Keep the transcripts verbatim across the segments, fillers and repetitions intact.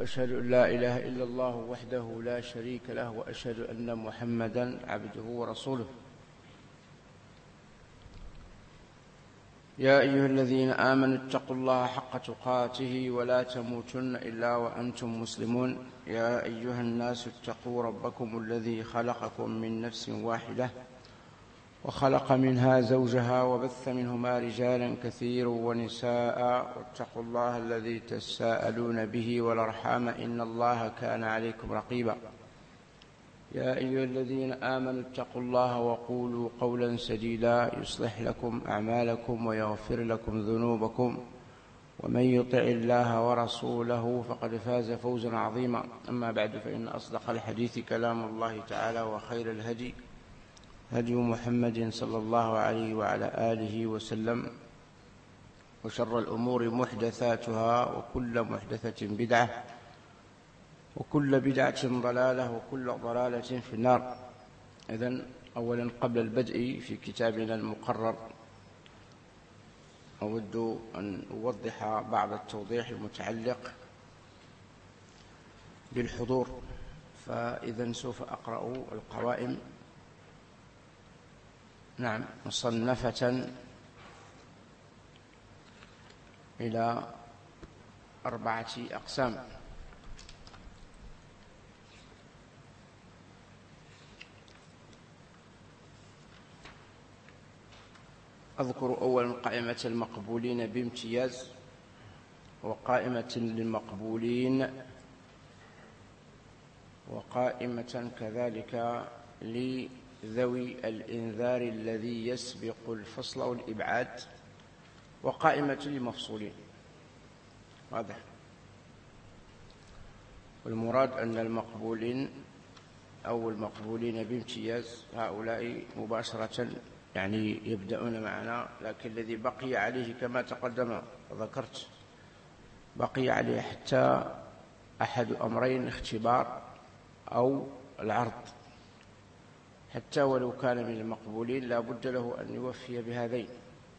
وأشهد أن لا إله إلا الله وحده لا شريك له وأشهد أن محمدًا عبده ورسوله. يا أيها الذين آمنوا اتقوا الله حق تقاته ولا تموتن إلا وأنتم مسلمون. يا أيها الناس اتقوا ربكم الذي خلقكم من نفس واحدة وخلق منها زوجها وبث منهما رجالا كثيرا ونساء واتقوا الله الذي تساءلون به والأرحام إن الله كان عليكم رقيبا. يا أيها الذين آمنوا اتقوا الله وقولوا قولا سديدا يصلح لكم أعمالكم ويغفر لكم ذنوبكم ومن يطع الله ورسوله فقد فاز فوزا عظيما. أما بعد فإن أصدق الحديث كلام الله تعالى وخير الهدي هدي محمد صلى الله عليه وعلى آله وسلم وشر الأمور محدثاتها وكل محدثة بدعة وكل بدعة ضلالة وكل ضلالة في النار. إذن أولا قبل البدء في كتابنا المقرر أود أن أوضح بعض التوضيح المتعلق بالحضور. فإذا سوف أقرأ القوائم نعم مصنفة إلى أربعة أقسام. أذكر أولا قائمة المقبولين بامتياز وقائمة للمقبولين وقائمة كذلك لذوي الإنذار الذي يسبق الفصل أو الإبعاد وقائمة للمفصولين. واضح. والمراد أن المقبولين أو المقبولين بامتياز هؤلاء مباشرة يعني يبدأون معنا، لكن الذي بقي عليه كما تقدم وذكرت بقي عليه حتى أحد أمرين اختبار أو العرض، حتى ولو كان من المقبولين لا بد له أن يوفي بهذين.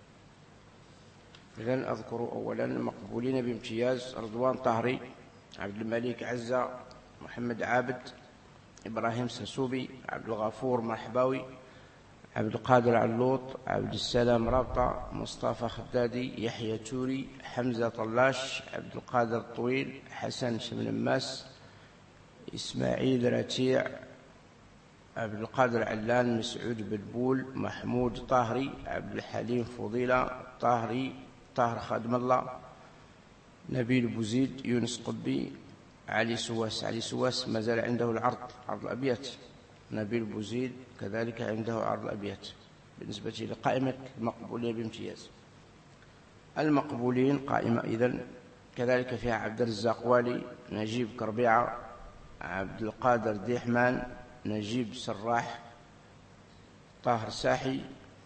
إذن أذكر أولا المقبولين بامتياز: رضوان طهري، عبد الملك عزة، محمد عابد، إبراهيم سنسوبي، عبد الغفور مرحباوي، عبد القادر علوط، عبد السلام رابطة، مصطفى خدادي، يحيى توري، حمزة طلاش، عبد القادر طويل، حسن شملماس، إسماعيل رتيع، عبد القادر علان، مسعود بلبول، محمود طاهري، عبد الحليم فضيلة، طاهري طاهر خادم الله، نبيل بوزيد، يونس قبي، علي سواس. علي سواس ما زال عنده العرض عرض الأبيات. نبيل بوزيد كذلك عنده عرض الأبيات بالنسبة لقائمة المقبولين بامتياز. المقبولين قائمة إذن كذلك فيها عبد الرزاق والي، نجيب كربيعة، عبد القادر ديحمان، نجيب سراح، طاهر ساحي،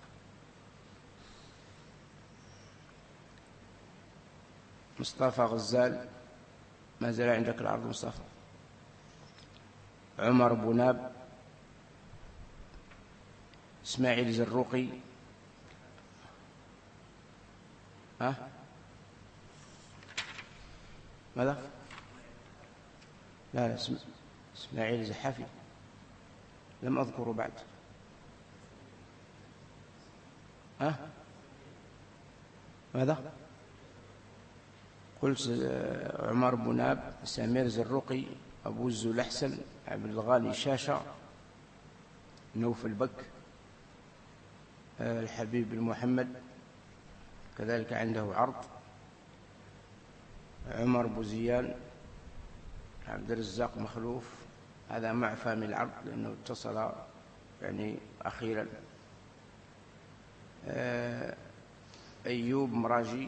مصطفى غزال ما زال عندك العرض مصطفى، عمر بوناب، إسماعيل زروقي، ها ماذا؟ لا لا إسماعيل زحافي لم أذكره بعد. ها ماذا؟ قلت عمر بوناب، سمير زروقي، أبو الزول أحسن، عبد الغالي شاشة، نوف البك، الحبيب المحمد كذلك عنده عرض، عمر بوزيان، عبد الرزاق مخلوف، هذا مع فهم العرض لأنه اتصل يعني أخيرا، أيوب مراجي،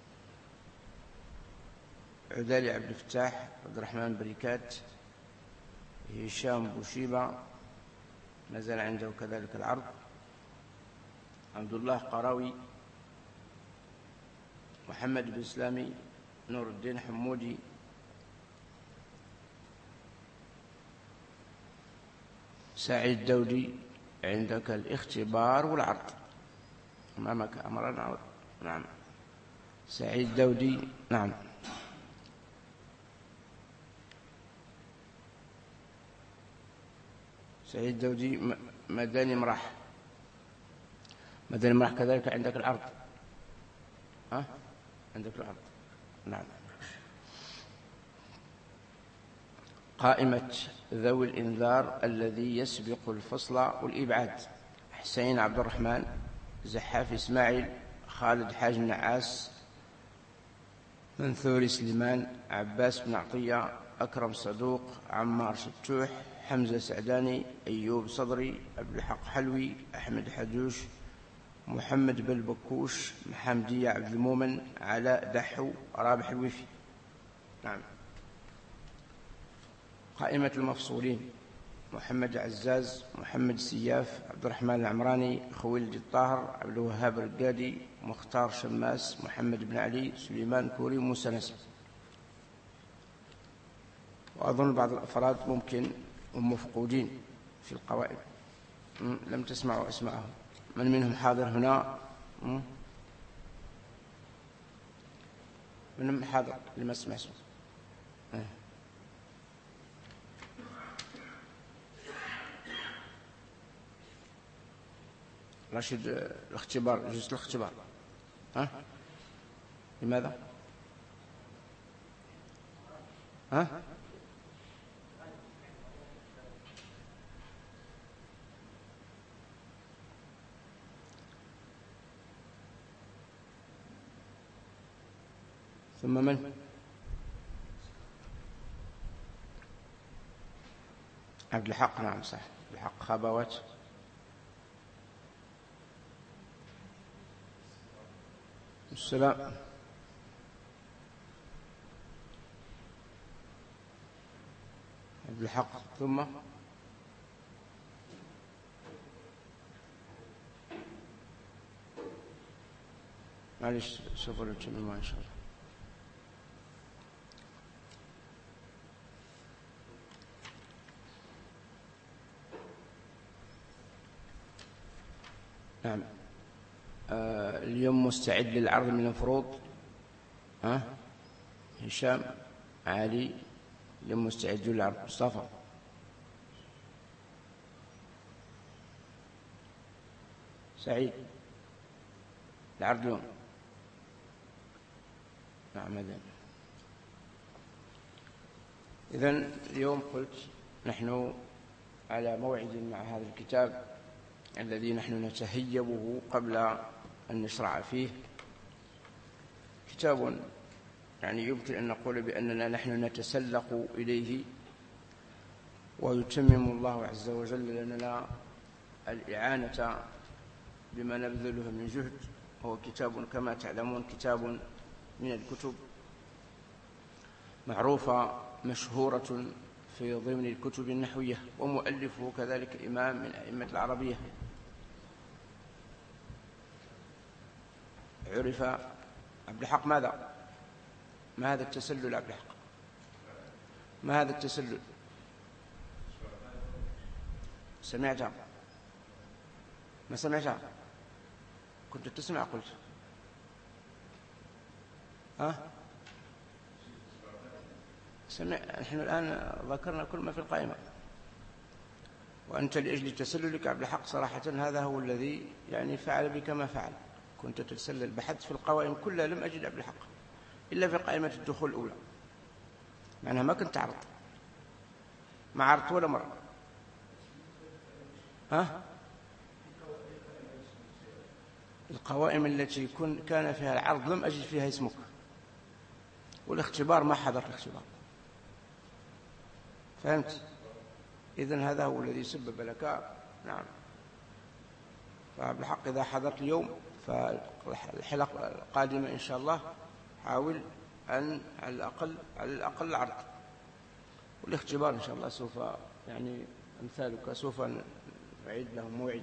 عدالي عبد الفتاح، عبد الرحمن بريكات، هشام بوشيبة ما زال عنده كذلك العرض، عبد الله قراوي، محمد بن سلامي، نور الدين حمودي، سعيد دودي، عندك الاختبار والعرض أمامك أمرنا. نعم سعيد دودي. نعم سعيد دودي مدني مرح. مدني مرح كذلك عندك العرض. ها؟ عندك العرض. نعم. قائمة ذوي الإنذار الذي يسبق الفصل والإبعاد: حسين عبد الرحمن، زحاف إسماعيل، خالد حاج النعاس، منثور سليمان، عباس بن عطية، أكرم صدوق، عمار شتوح، حمزة سعداني، أيوب صدري، عبد الحق حلوي، أحمد حدوش، محمد بالبكوش، محمدية عبد المؤمن، علاء دحو، رابح الوفي. نعم. قائمة المفصولين: محمد عزاز، محمد سياف، عبد الرحمن العمراني، خويلد الطاهر، عبد الوهاب الرقادي، مختار شماس، محمد بن علي، سليمان كوري، موسى نسب. وأظن بعض الأفراد ممكن هم مفقودين في القوائم، لم تسمعوا أسماءهم. من منهم حاضر هنا؟ من حاضر لما اسمع اسمه؟ رشيد الاختبار، جزء الاختبار. ها؟ لماذا؟ ها؟ ثم من؟ عبد الحق. نعم صح، عبد الحق خابوات. السلام. عبد الحق. ثم معلش سوف نتكلم إن شاء الله. نعم. آه اليوم مستعد للعرض من الفروض. ها؟ هشام، علي، اليوم مستعد للعرض. مصطفى، سعيد، العرض اليوم. نعم. مدن. إذن اليوم قلت نحن على موعد مع هذا الكتاب الذي نحن نتهيبه قبل أن نشرع فيه. كتاب يعني يمكن أن نقول بأننا نحن نتسلق إليه، ويتمم الله عز وجل لنا الإعانة بما نبذله من جهد. هو كتاب كما تعلمون كتاب من الكتب معروفة مشهورة في ضمن الكتب النحوية، ومؤلفه كذلك إمام من أئمة العربية، عرف. عبد الحق ماذا؟ ما هذا التسلل عبد الحق؟ ما هذا التسلل؟ سمعتها؟ ما سمعتها؟ كنت تسمع قلت؟ ها؟ سمع. نحن الآن ذكرنا كل ما في القائمة، وأنت لأجل تسللك عبد الحق صراحة هذا هو الذي يعني فعل بك ما فعل. كنت تتسلل، بحثت في القوائم كلها لم أجد عبد الحق إلا في قائمة الدخول الأولى، معناها ما كنت تعرض، ما عرضت ولا مرة. ها؟ القوائم التي كان فيها العرض لم أجد فيها اسمك، والاختبار ما حضر الاختبار. فهمت؟ إذن هذا هو الذي سبب لك. نعم. فبالحق إذا حضرت اليوم فالحلقة القادمة إن شاء الله حاول أن على الأقل على الأقل العرض، والاختبار إن شاء الله سوف يعني أمثالك سوف نعيد لهم موعد.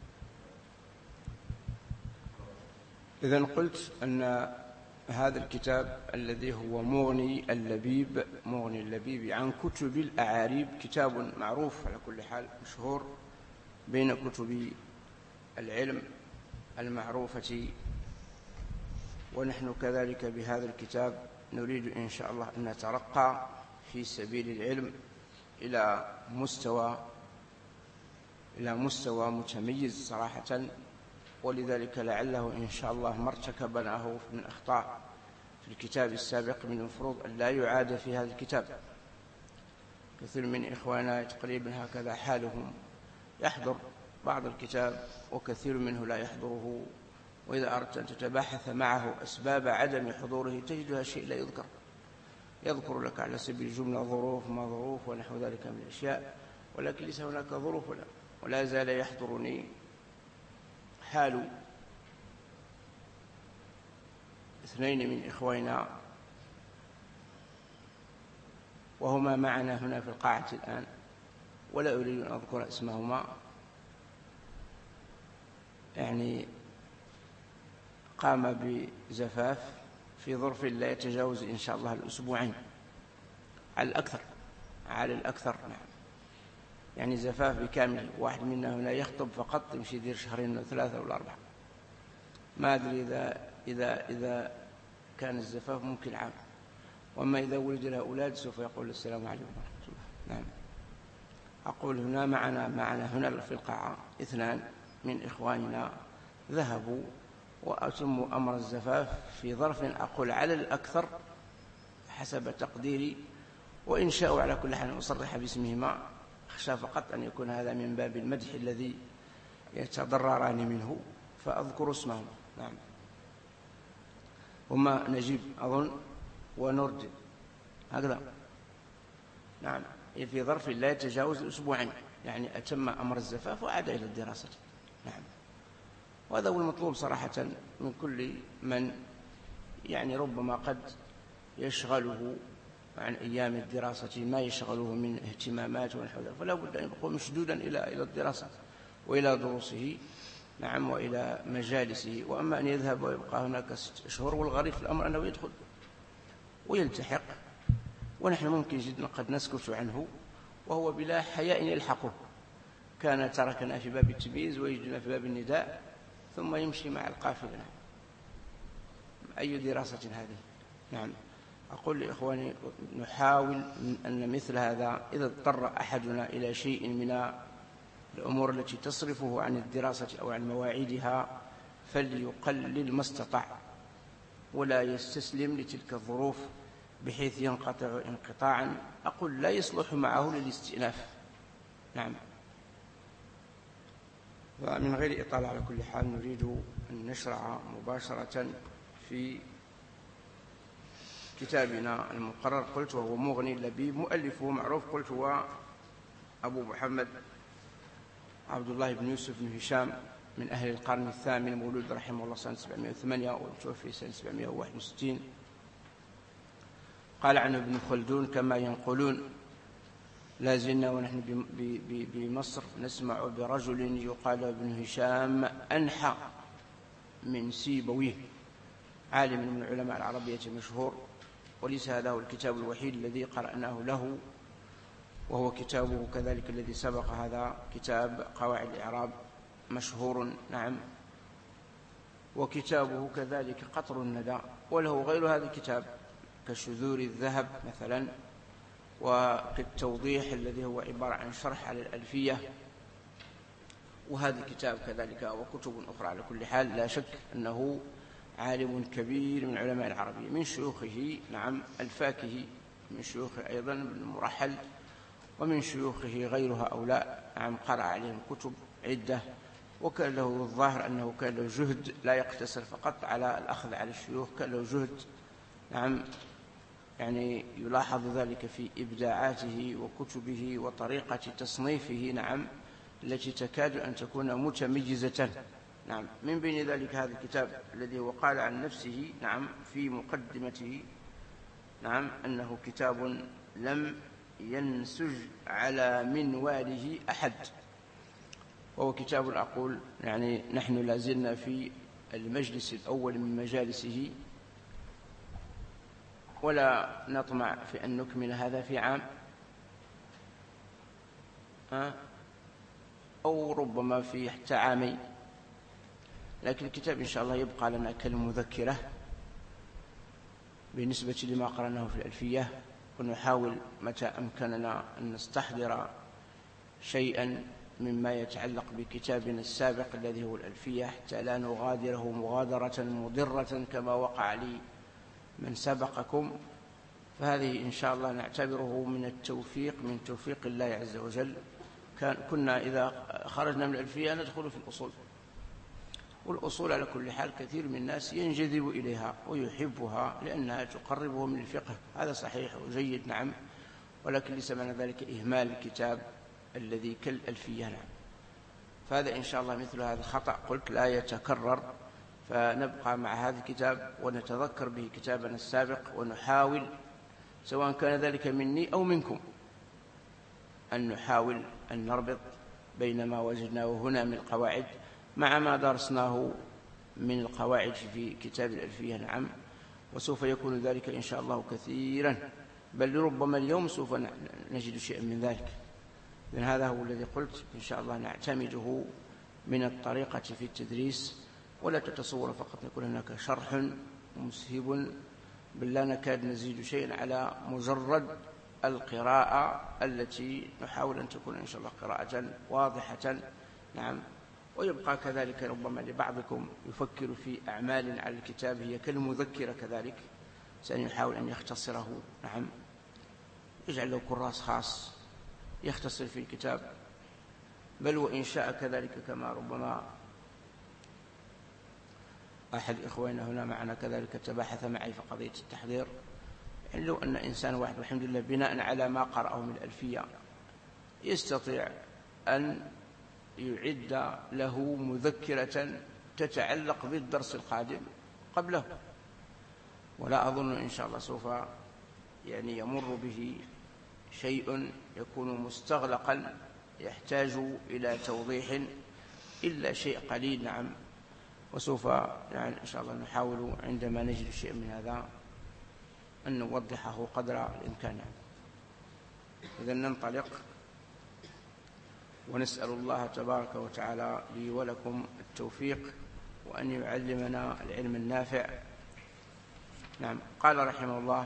إذن قلت أن هذا الكتاب الذي هو مغني اللبيب، مغني اللبيب عن كتب الأعاريب، كتاب معروف على كل حال، مشهور بين كتب العلم المعروفة. ونحن كذلك بهذا الكتاب نريد إن شاء الله أن نترقى في سبيل العلم إلى مستوى إلى مستوى متميز صراحة، ولذلك لعله إن شاء الله ما ارتكبناه من أخطاء في الكتاب السابق من المفروض أن لا يعاد في هذا الكتاب. كثير من إخواننا تقريبا هكذا حالهم، يحضر بعض الكتاب وكثير منه لا يحضره، وإذا أردت أن تتباحث معه أسباب عدم حضوره تجدها شيء لا يذكر، يذكر لك على سبيل الجملة ظروف ما ظروف ونحو ذلك من الأشياء، ولكن ليس هناك ظروف. ولا, ولا زال يحضرني حال اثنين من إخواننا وهما معنا هنا في القاعة الآن، ولا أريد أن أذكر اسمهما، يعني قام بزفاف في ظرف لا يتجاوز إن شاء الله الأسبوعين على الأكثر، على الأكثر نعم، يعني زفاف بكامل. واحد منا هنا يخطب فقط يمشي يدير شهرين وثلاثة ولا أربعة، ما أدري إذا إذا إذا كان الزفاف ممكن عام، وأما إذا ولد له أولاد سوف يقول السلام عليكم ورحمة الله. نعم، أقول هنا معنا معنا هنا في القاعة اثنان من إخواننا ذهبوا وأتموا أمر الزفاف في ظرف أقول على الأكثر حسب تقديري، وإن شاءوا على كل حال أصرح باسمهما، أخشى فقط أن يكون هذا من باب المدح الذي يتضرران منه فأذكر اسمهم. نعم، هما نجيب أظن ونرد هكذا. نعم، في ظرف لا يتجاوز أسبوعين، يعني أتم أمر الزفاف وعاد إلى الدراسة. نعم، وهذا هو المطلوب صراحة من كل من يعني ربما قد يشغله عن أيام الدراسة ما يشغله من اهتمامات ونحو ذلك، فلا بد أن يكون مشدودا إلى إلى الدراسة وإلى دروسه. نعم، وإلى مجالسه. وأما أن يذهب ويبقى هناك ست أشهر، والغريب في الأمر أنه يدخل ويلتحق، ونحن ممكن جدا قد نسكت عنه وهو بلا حياء يلحقه، كان تركنا في باب التمييز ويجدنا في باب النداء ثم يمشي مع القافلة. أي دراسة هذه؟ نعم، أقول لإخواني نحاول أن مثل هذا إذا اضطر أحدنا إلى شيء من الأمور التي تصرفه عن الدراسة أو عن مواعيدها فليقلل ما استطاع، ولا يستسلم لتلك الظروف بحيث ينقطع انقطاعا أقول لا يصلح معه للاستئناف. نعم، ومن غير إطالة على كل حال نريد أن نشرع مباشرة في كتابنا المقرر. قلت وهو مغني اللبيب، مؤلفه معروف، قلت هو أبو محمد عبد الله بن يوسف بن هشام من أهل القرن الثامن، مولود رحمه الله سنة سبعمائة وثمانية وتوفي سنة سبعمائة وواحد وستين. قال عنه ابن خلدون كما ينقلون: لا زلنا ونحن بمصر نسمع برجل يقال ابن هشام أنحى من سيبويه، عالم من العلماء العربية مشهور، وليس هذا هو الكتاب الوحيد الذي قرأناه له، وهو كتابه كذلك الذي سبق هذا، كتاب قواعد الإعراب مشهور. نعم، وكتابه كذلك قطر الندى، وله غير هذا الكتاب كشذور الذهب مثلا، وكالتوضيح الذي هو عبارة عن شرح على الألفية، وهذا الكتاب كذلك وكتب أخرى. على كل حال لا شك أنه عالم كبير من علماء العربية، من شيوخه نعم الفاكهي، من شيوخه أيضا ابن مرحل، ومن شيوخه غير هؤلاء. نعم، قرأ عليهم كتب عدة، وكان له الظاهر أنه كان له جهد لا يقتصر فقط على الأخذ على الشيوخ، كان له جهد نعم، يعني يلاحظ ذلك في إبداعاته وكتبه وطريقة تصنيفه نعم، التي تكاد أن تكون متميزة. نعم، من بين ذلك هذا الكتاب الذي هو قال عن نفسه نعم في مقدمته نعم أنه كتاب لم ينسج على منواله أحد، وهو كتاب أقول يعني نحن لازلنا في المجلس الأول من مجالسه، ولا نطمع في أن نكمل هذا في عام أو ربما في حتى عامين، لكن الكتاب إن شاء الله يبقى لنا كالمذكرة بالنسبة لما قرأناه في الألفية، ونحاول متى أمكننا أن نستحضر شيئا مما يتعلق بكتابنا السابق الذي هو الألفية حتى لا نغادره مغادرة مضرة كما وقع لي من سبقكم، فهذه إن شاء الله نعتبره من التوفيق، من توفيق الله عز وجل. كان كنا إذا خرجنا من الألفية ندخل في الأصول، والأصول على كل حال كثير من الناس ينجذب إليها ويحبها لأنها تقربه من الفقه، هذا صحيح وجيد نعم، ولكن ليس معنى ذلك إهمال الكتاب الذي كالألفية نعم. فهذا إن شاء الله مثل هذا الخطأ قلت لا يتكرر، فنبقى مع هذا الكتاب ونتذكر به كتابنا السابق، ونحاول سواء كان ذلك مني أو منكم أن نحاول أن نربط بين ما وجدناه هنا من القواعد مع ما درسناه من القواعد في كتاب الألفية نعم، وسوف يكون ذلك إن شاء الله كثيرا، بل ربما اليوم سوف نجد شيئا من ذلك. لأن هذا هو الذي قلت إن شاء الله نعتمده من الطريقة في التدريس، ولا تتصور فقط يكون هناك شرح مسهب، بل لا نكاد نزيد شيئا على مجرد القراءة التي نحاول أن تكون إن شاء الله قراءة واضحة نعم. ويبقى كذلك ربما لبعضكم يفكر في أعمال على الكتاب هي كالمذكرة كذلك، سيحاول أن يختصره نعم، يجعل له كراس خاص يختصر في الكتاب، بل وإن شاء كذلك كما ربما أحد إخواننا هنا معنا كذلك تباحث معي في قضية التحضير، يعني لو أن إنسان واحد والحمد لله بناء على ما قرأه من الألفية يستطيع أن يعد له مذكرة تتعلق بالدرس القادم قبله، ولا أظن إن شاء الله سوف يعني يمر به شيء يكون مستغلقا يحتاج إلى توضيح إلا شيء قليل نعم، وسوف يعني إن شاء الله نحاول عندما نجد شيء من هذا أن نوضحه قدر الإمكان. إذن ننطلق ونسأل الله تبارك وتعالى لي ولكم التوفيق وأن يعلمنا العلم النافع نعم. قال رحمه الله،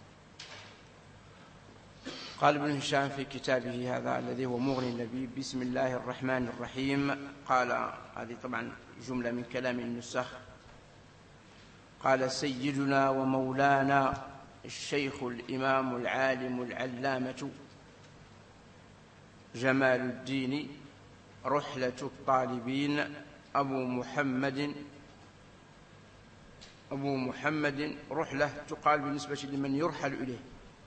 قال ابن هشام في كتابه هذا الذي هو مغني اللبيب: بسم الله الرحمن الرحيم. قال هذه طبعا جملة من كلام النسخ. قال: سيدنا ومولانا الشيخ الإمام العالم العلامة جمال الدين رحلة الطالبين أبو محمد أبو محمد رحلة تقال بالنسبة لمن يرحل إليه،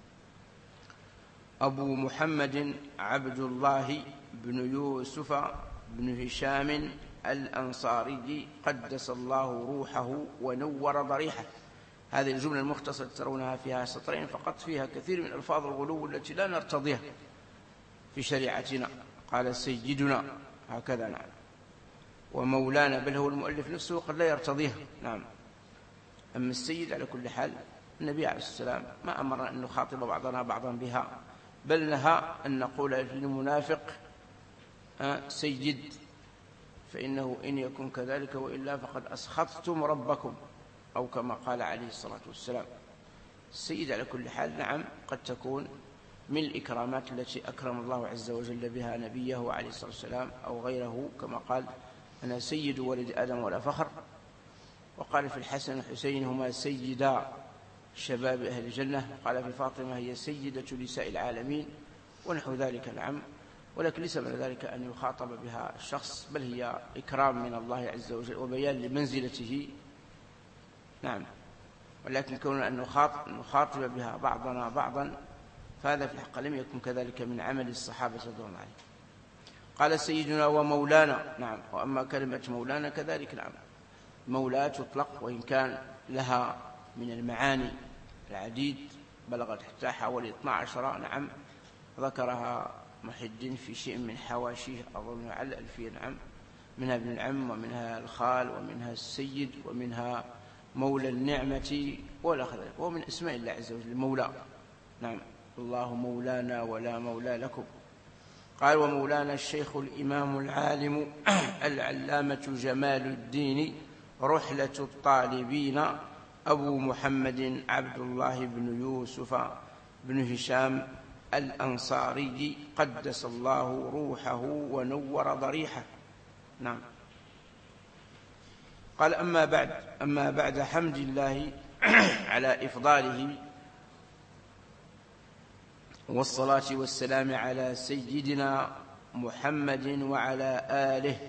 أبو محمد عبد الله بن يوسف بن هشام الأنصاري قدس الله روحه ونور ضريحه. هذه الجملة المختصرة ترونها فيها سطرين فقط، فيها كثير من ألفاظ الغلو التي لا نرتضيها في شريعتنا. قال سيدنا هكذا نعم، ومولانا بل هو المؤلف نفسه قد لا يرتضيها نعم. أما السيد على كل حال النبي عليه السلام ما أمر أن نخاطب بعضنا بعضا بها، بل نهى أن نقول للمنافق سيد، فإنه إن يكن كذلك وإلا فقد أسخطتم ربكم، أو كما قال عليه الصلاة والسلام. السيد على كل حال نعم قد تكون من الإكرامات التي أكرم الله عز وجل بها نبيه عليه الصلاة والسلام أو غيره، كما قال: أنا سيد ولد آدم ولا فخر. وقال في الحسن والحسين: هما سيدا شباب أهل الجنة. قال في فاطمة: هي سيدة نساء العالمين، ونحو ذلك نعم. ولكن ليس من ذلك أن يخاطب بها الشخص، بل هي إكرام من الله عز وجل وبيان لمنزلته نعم. ولكن كوننا أن نخاطب بها بعضنا بعضا فهذا في الحق لم يكن كذلك من عمل الصحابة رضوان الله عليهم. قال سيدنا ومولانا نعم. وأما كلمة مولانا كذلك نعم، مولاة تطلق وإن كان لها من المعاني العديد، بلغت حتى حوالي اثنا عشر نعم، ذكرها محي الدين في شيء من حواشيه أظن على الألفية نعم، منها ابن العم ومنها الخال ومنها السيد ومنها مولى النعمة ولا خذلك، ومن اسماء الله عز وجل مولى نعم، الله مولانا ولا مولى لكم. قال: ومولانا الشيخ الإمام العالم العلامة جمال الدين رحلة الطالبين أبو محمد عبد الله بن يوسف بن هشام الأنصاري قدس الله روحه ونور ضريحه. نعم. قال أما بعد أما بعد حمد الله على إفضاله والصلاة والسلام على سيدنا محمد وعلى آله،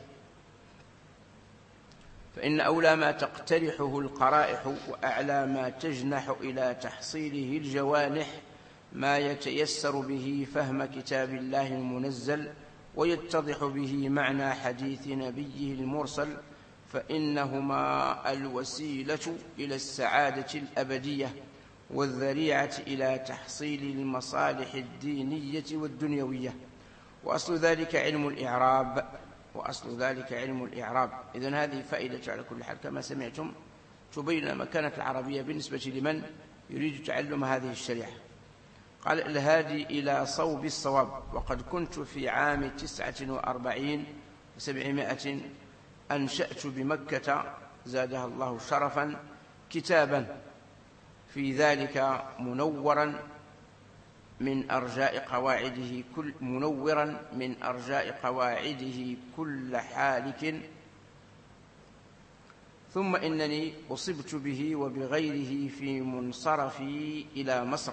فإن أولى ما تقترحه القرائح وأعلى ما تجنح إلى تحصيله الجوانح ما يتيسر به فهم كتاب الله المنزل ويتضح به معنى حديث نبيه المرسل، فإنهما الوسيلة إلى السعادة الأبدية والذريعة إلى تحصيل المصالح الدينية والدنيوية، وأصل ذلك علم الإعراب وأصل ذلك علم الإعراب. إذن هذه فائدة على كل حال كما سمعتم تبين مكانة العربية بالنسبة لمن يريد تعلم هذه الشريعة. قال الهادي إلى صوب الصواب. وقد كنت في عام تسعة وأربعين وسبعمائة أنشأت بمكة زادها الله شرفا كتابا في ذلك منورا من أرجاء قواعده كل منورا من أرجاء قواعده كل حالك، ثم إنني أصبت به وبغيره في منصرفي إلى مصر.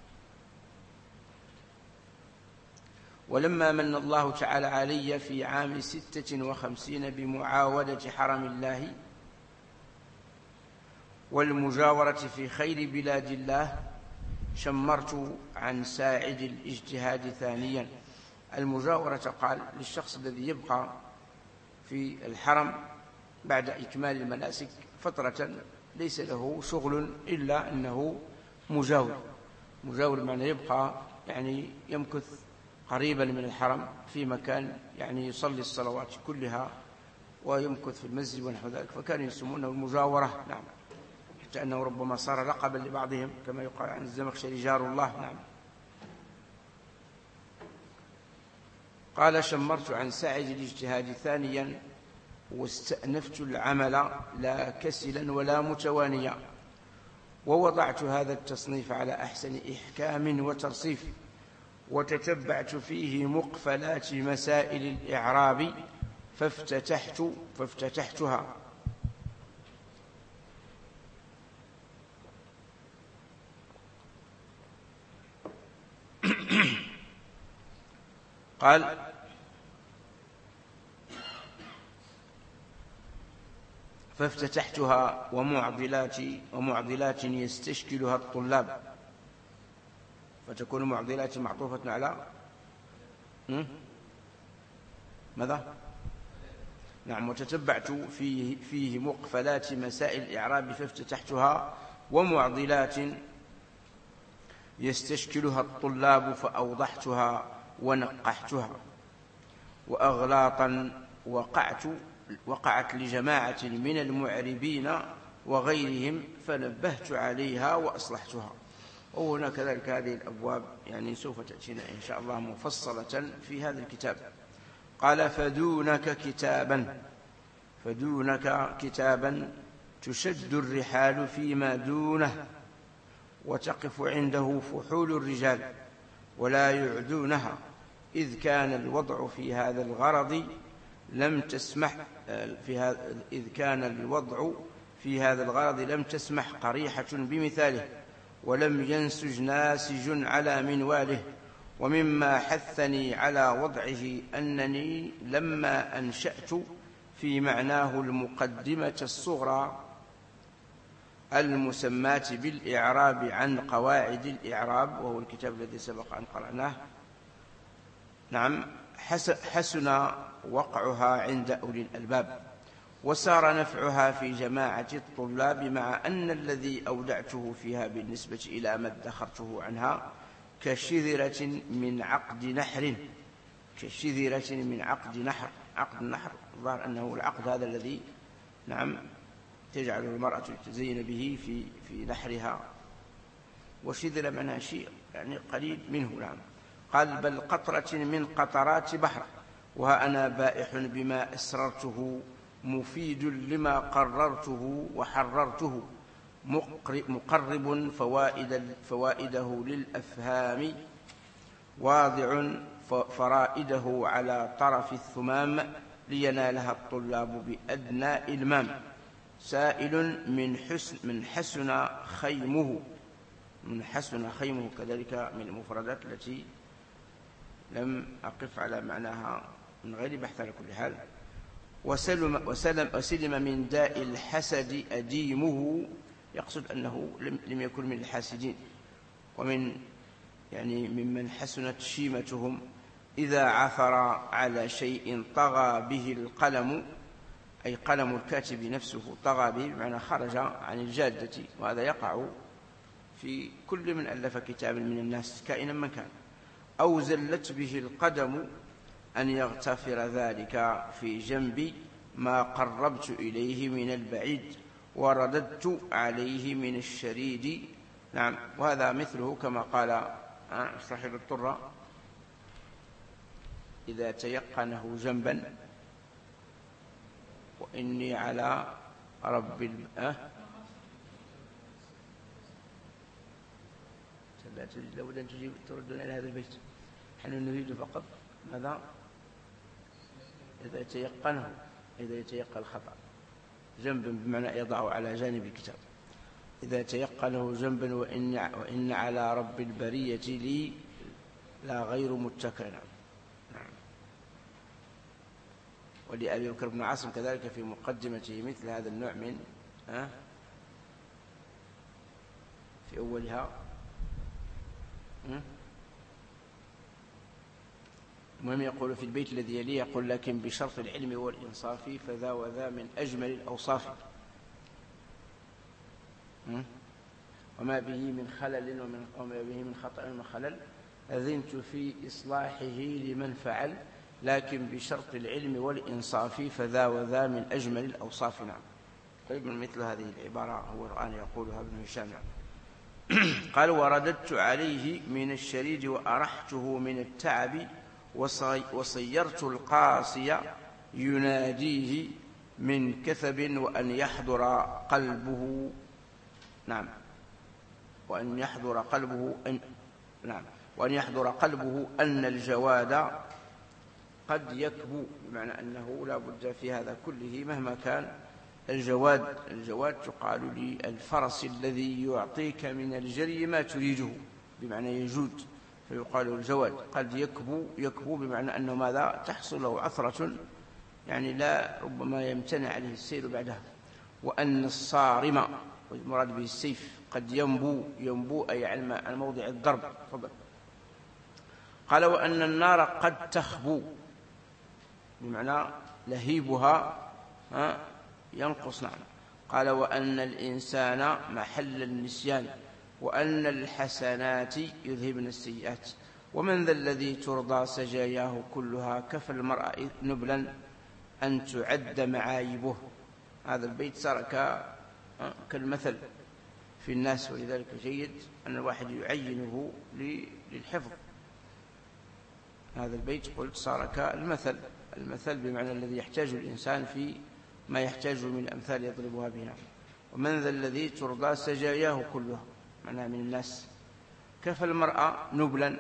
ولما من الله تعالى علي في عام ستة وخمسين بمعاودة حرم الله والمجاورة في خير بلاد الله شمرت عن ساعد الاجتهاد ثانيا. المجاورة قال للشخص الذي يبقى في الحرم بعد إكمال المناسك فترة ليس له شغل إلا أنه مجاور. مجاور معنى يبقى يعني يمكث قريبا من الحرم في مكان يعني يصلي الصلوات كلها ويمكث في المسجد ونحو ذلك، فكانوا يسمونه المجاورة. نعم. حتى أنه ربما صار لقبا لبعضهم كما يقال عن الزمخشري جار الله. نعم. قال شمرت عن ساعد الاجتهاد ثانيا واستأنفت العمل لا كسلا ولا متوانيا، ووضعت هذا التصنيف على أحسن إحكام وترصيف، وتتبعت فيه مقفلات مسائل الإعراب فافتتحت فافتتحتها قال فافتتحتها ومعضلات ومعضلات يستشكلها الطلاب، فتكون معضلات معطوفة على ماذا؟ نعم. وتتبعت فيه, فيه مقفلات مسائل الإعراب فافتتحتها ومعضلات يستشكلها الطلاب فأوضحتها ونقحتها، وأغلاطا وقعت وقعت لجماعة من المعربين وغيرهم فنبهت عليها وأصلحتها. وهنا كذلك هذه الأبواب يعني سوف تأتينا إن شاء الله مفصلة في هذا الكتاب. قال فدونك كتابا فدونك كتابا تشد الرحال فيما دونه وتقف عنده فحول الرجال ولا يعدونها، إذ كان الوضع في هذا الغرض لم تسمح في هذا إذ كان الوضع في هذا الغرض لم تسمح قريحة بمثاله، ولم ينسج ناسج على منواله. ومما حثني على وضعه أنني لما أنشأت في معناه المقدمة الصغرى المسماة بالإعراب عن قواعد الإعراب، وهو الكتاب الذي سبق أن قرأناه، نعم، حسن وقعها عند أولي الألباب، وسار نفعها في جماعة الطلاب، مع أن الذي أودعته فيها بالنسبة إلى ما ادخرته عنها كشذرة من عقد نحر كشذرة من عقد نحر عقد النحر الظاهر أنه العقد هذا الذي نعم تجعل المرأة تزين به في في نحرها، وشذرة منها شيء يعني قليل منه. نعم. قال بل قطرة من قطرات بحر، وها أنا بائح بما أسررته مفيد لما قررته وحررته، مقرب فوائد فوائده للأفهام واضع فرائده على طرف الثمام لينالها الطلاب بأدنى إلمام، سائل من حسن من حسن خيمه، من حسن خيمه كذلك من المفردات التي لم أقف على معناها من غير بحث على كل حال. وسلم, وسلم, وسلم من داء الحسد أديمه، يقصد أنه لم يكن من الحاسدين ومن يعني ممن حسنت شيمتهم. إذا عثر على شيء طغى به القلم، أي قلم الكاتب نفسه طغى به بمعنى خرج عن الجادة، وهذا يقع في كل من ألف كتابا من الناس كائنا من كان. أو زلت به القدم أن يغتفر ذلك في جنبي ما قربت إليه من البعيد ورددت عليه من الشريد. نعم، وهذا مثله كما قال صاحب الطرة: إذا تيقنه جنبا وإني على رب ال... أه؟ لابد أن تجيب تردون إلى هذا البيت. نحن نريد فقط ماذا؟ إذا يتيقنه، إذا يتيقن الخطأ جنبا بمعنى يضعه على جانب الكتاب. إذا تيقنه جنبا وإن, وإن على رب البرية لي لا غير متكئ. نعم. ولأبي بكر بن عاصم كذلك في مقدمته مثل هذا النوع من أه؟ في أولها المهم يقول في البيت الذي يليه، يقول: لكن بشرط العلم والإنصاف فذا وذا من أجمل الأوصاف، وما به من خلل ومن وما به من خطأ ومن خلل أذنت في إصلاحه لمن فعل، لكن بشرط العلم والإنصاف فذا وذا من أجمل الأوصاف. نعم. طيب، من مثل هذه العبارة هو الآن يقولها ابن هشام. قال: ورددت عليه من الشريد وأرحته من التعب وصيرت القاسي يناديه من كثب وأن يحضر قلبه. نعم. وأن يحضر قلبه أن نعم وأن يحضر قلبه أن الجواد قد يكبو، بمعنى أنه لا بد في هذا كله مهما كان الجواد. الجواد تقال للفرس الذي يعطيك من الجري ما تريده، بمعنى يجود، فيقال الجواد. قد يكبو، يكبو بمعنى أنه ماذا؟ تحصل له عثرة، يعني لا ربما يمتنع عليه السير بعدها. وأن الصارم، والمراد به السيف، قد ينبو، ينبو أي عن موضع الضرب. فضل. قال: وأن النار قد تخبو، بمعنى لهيبها ينقص. نعم. قال: وأن الإنسان محل النسيان، وأن الحسنات يذهبن السيئات، ومن ذا الذي ترضى سجاياه كلها كفى المرء نبلا أن تعد معايبه. هذا البيت صار كالمثل في الناس، ولذلك جيد أن الواحد يعينه للحفظ. هذا البيت قلت صار كالمثل، المثل بمعنى الذي يحتاج الإنسان في ما يحتاج من أمثال يضربها بها. ومن ذا الذي ترضى سجاياه كلها، معناها من الناس. كفى المرء نبلا،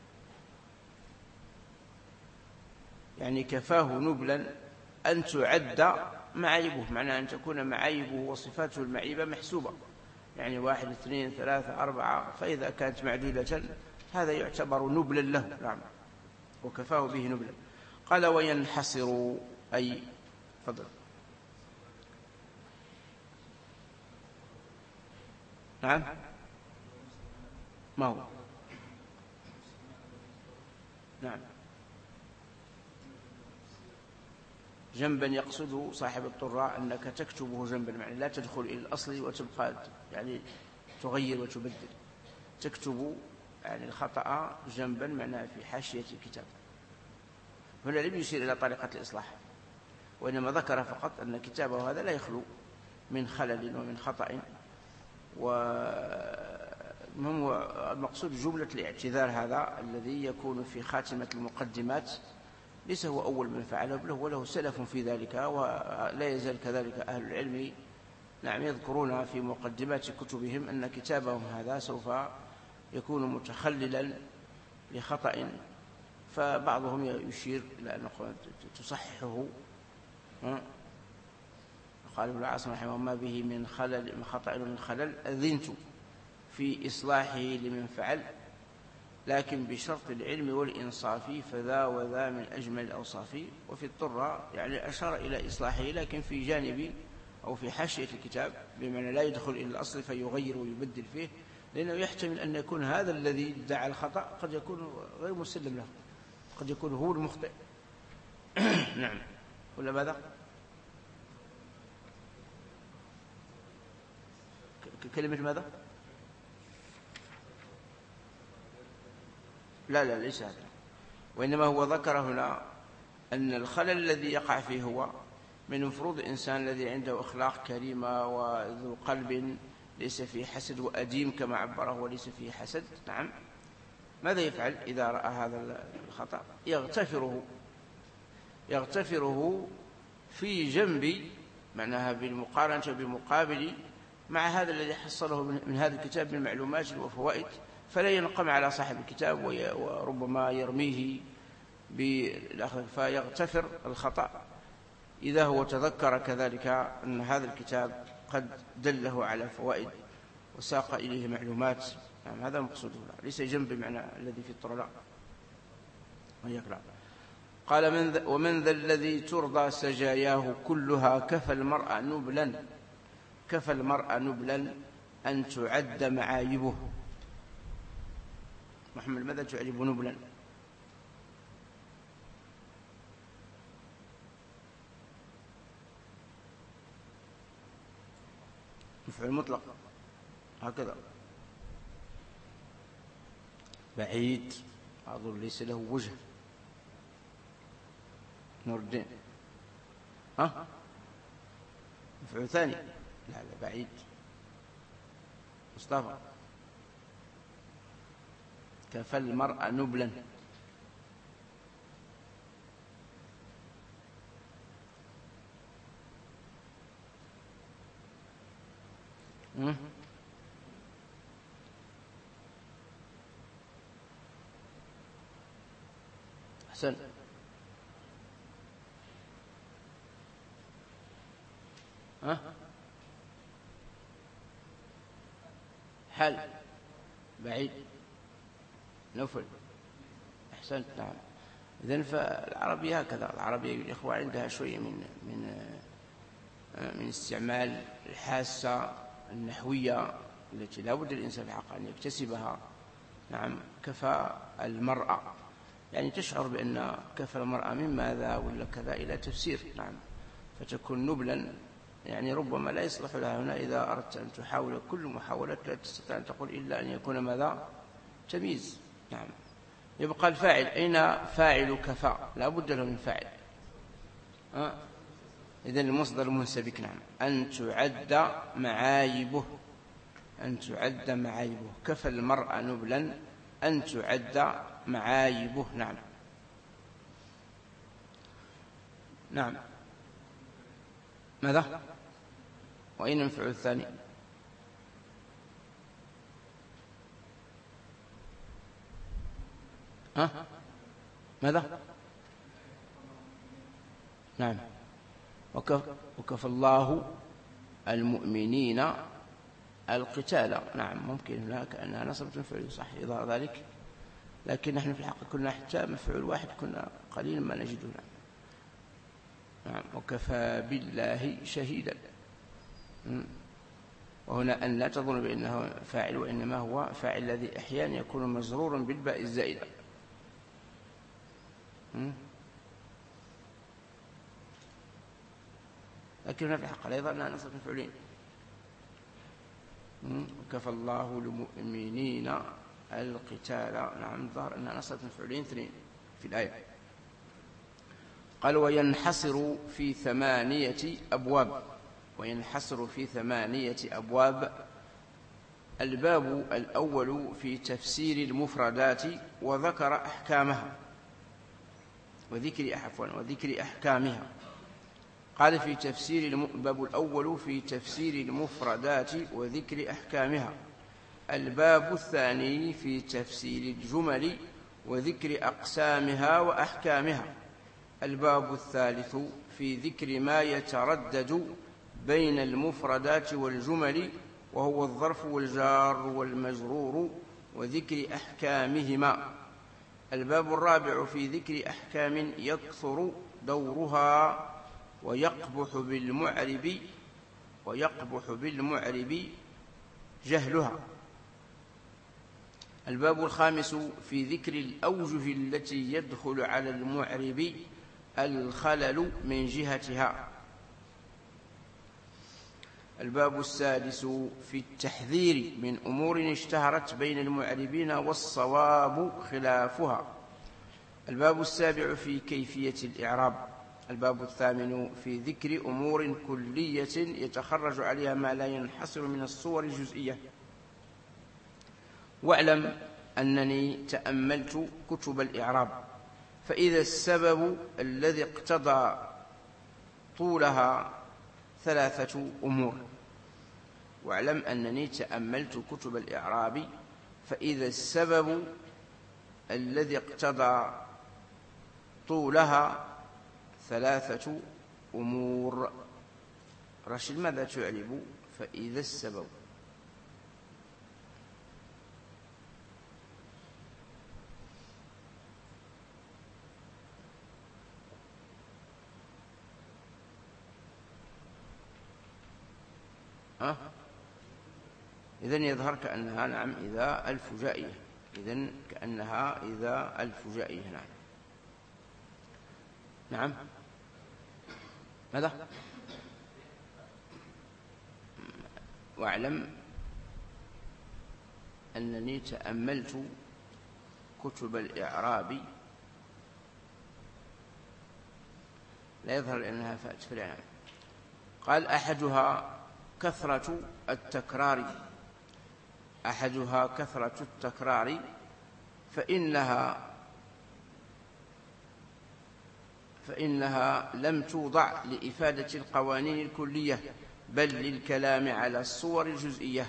يعني كفاه نبلا أن تعد معايبه، معناها أن تكون معايبه وصفاته المعيبة محسوبة، يعني واحد اثنين ثلاثة أربعة، فإذا كانت معدودة هذا يعتبر نبلا له. نعم. وكفاه به نبلا. قال: وينحصر، أي فضل. نعم. ما هو؟ نعم. جنبا يقصده صاحب الطراء أنك تكتبه جنبا، يعني لا تدخل إلى الأصل وتبقى يعني تغير وتبدل، تكتب يعني الخطأ جنبا، معناه في حاشية الكتاب. هنا لم يشير إلى طريقة الإصلاح، وإنما ذكر فقط أن كتابه هذا لا يخلو من خلل ومن خطأ. والمقصود جملة الاعتذار هذا الذي يكون في خاتمة المقدمات ليس هو أول من فعله، بل هو له سلف في ذلك، ولا يزال كذلك أهل العلم نعم يذكرون في مقدمات كتبهم أن كتابهم هذا سوف يكون متخللا لخطأ، فبعضهم يشير إلى أن تصححه. قال ابن العاصم رحمه الله: ما به من خلل من خطأ ومن خلل أذنت في إصلاحه لمن فعل، لكن بشرط العلم والإنصاف، فذا وذا من أجمل الأوصاف. وفي الطرة يعني أشار إلى إصلاحه، لكن في جانب أو في حاشية الكتاب، بمعنى لا يدخل إلى الأصل فيغير ويبدل فيه، لأنه يحتمل أن يكون هذا الذي ادعى الخطأ قد يكون غير مسلم له، قد يكون هو المخطئ. نعم. ولا ماذا؟ كلمة ماذا؟ لا لا ليس هذا، وإنما هو ذكر هنا أن الخلل الذي يقع فيه هو من مفروض الإنسان الذي عنده أخلاق كريمة وذو قلب ليس فيه حسد وأديم كما عبره وليس فيه حسد. نعم. ماذا يفعل إذا رأى هذا الخطأ؟ يغتفره يغتفره في جنب، معناها بالمقارنة بالمقابل مع هذا الذي حصله من هذا الكتاب من معلومات وفوائد، فلا ينقم على صاحب الكتاب وربما يرميه بالأخذ، فيغتفر الخطأ إذا هو تذكر كذلك أن هذا الكتاب قد دله على فوائد وساق إليه معلومات. يعني هذا مقصوده، ليس جنب معنى الذي في الطرلاء ويقرأ. قال: من ذا ومن ذا الذي ترضى سجاياه كلها، كفى المرء نبلا كفى المرء نبلا أن تعد معايبه. محمد، ماذا تعرب نبلا؟ مفعول مطلق هكذا، بعيد، أظن ليس له وجه. نور الدين، ها مفعول ثاني؟ لا لا، بعيد. مصطفى: كفى المرء نبلا. أحسن. ها حل، بعيد، نفل. أحسنت. نعم. إذن فالعربية هكذا، العربية الإخوة عندها شوية من من من استعمال الحاسة النحوية التي لا بد الإنسان الحق أن يكتسبها. نعم. كفى المرأة، يعني تشعر بأن كفى المرأة من ماذا ولا كذا إلى تفسير. نعم. فتكون نبلا، يعني ربما لا يصلح لها هنا إذا أردت أن تحاول كل محاولة لا تستطيع أن تقول إلا أن يكون ماذا؟ تمييز. نعم. يبقى الفاعل، أين فاعل كفى؟ لا بد له من فاعل. أه؟ إذن المصدر المنسبك. نعم. أن تعد معايبه، أن تعد معايبه. كفى المرء نبلا أن تعد معايبه. نعم. نعم. ماذا؟ وأين المفعول الثاني؟ ها؟ ماذا؟ نعم. وكف وكفى الله المؤمنين القتال. نعم. ممكن هناك أنها نصبت مفعول صح إظهار ذلك، لكن نحن في الحقيقة كنا حتى مفعول واحد كنا قليلا ما نجده. نعم. وكفى بالله شهيدا. وهنا أن لا تظن بأنه فاعل، وإنما هو فاعل الذي أحيانا يكون مجرورا بالباء الزائدة. لكن هنا في الحق أيضا أنها نصب مفعولين. وكفى الله المؤمنين القتال. نعم. ظهر أنها نصب مفعولين اثنين في الآية. قال: وينحصر في ثمانية أبواب. وينحصر في ثمانية أبواب. الباب الأول في تفسير المفردات وذكر أحكامها وذكر عفوا وذكر أحكامها. قال: في تفسير الباب الأول في تفسير المفردات وذكر أحكامها. الباب الثاني في تفسير الجمل وذكر أقسامها وأحكامها. الباب الثالث في ذكر ما يتردد بين المفردات والجمل، وهو الظرف والجار والمجرور، وذكر أحكامهما. الباب الرابع في ذكر أحكام يكثر دورها ويقبح بالمعرب ويقبح بالمعرب جهلها. الباب الخامس في ذكر الأوجه التي يدخل على المعرب الخلل من جهتها. الباب السادس في التحذير من أمور اشتهرت بين المعربين والصواب خلافها. الباب السابع في كيفية الإعراب. الباب الثامن في ذكر أمور كلية يتخرج عليها ما لا ينحصر من الصور الجزئية. واعلم أنني تأملت كتب الإعراب، فإذا السبب الذي اقتضى طولها ثلاثة أمور. واعلم أنني تأملت كتب الإعراب، فإذا السبب الذي اقتضى طولها ثلاثة أمور. رشيد، ماذا تعرب فإذا السبب؟ ها؟ إذن يظهر كأنها نعم إذا الفجائية. إذن كأنها إذا الفجائية. نعم نعم ماذا؟ واعلم أنني تأملت كتب الإعراب. لا يظهر لأنها فات في الإعراب. قال أحدها كثرة التكرار أحدها كثرة التكرار فإنها فإنها لم توضع لإفادة القوانين الكلية، بل للكلام على الصور الجزئية.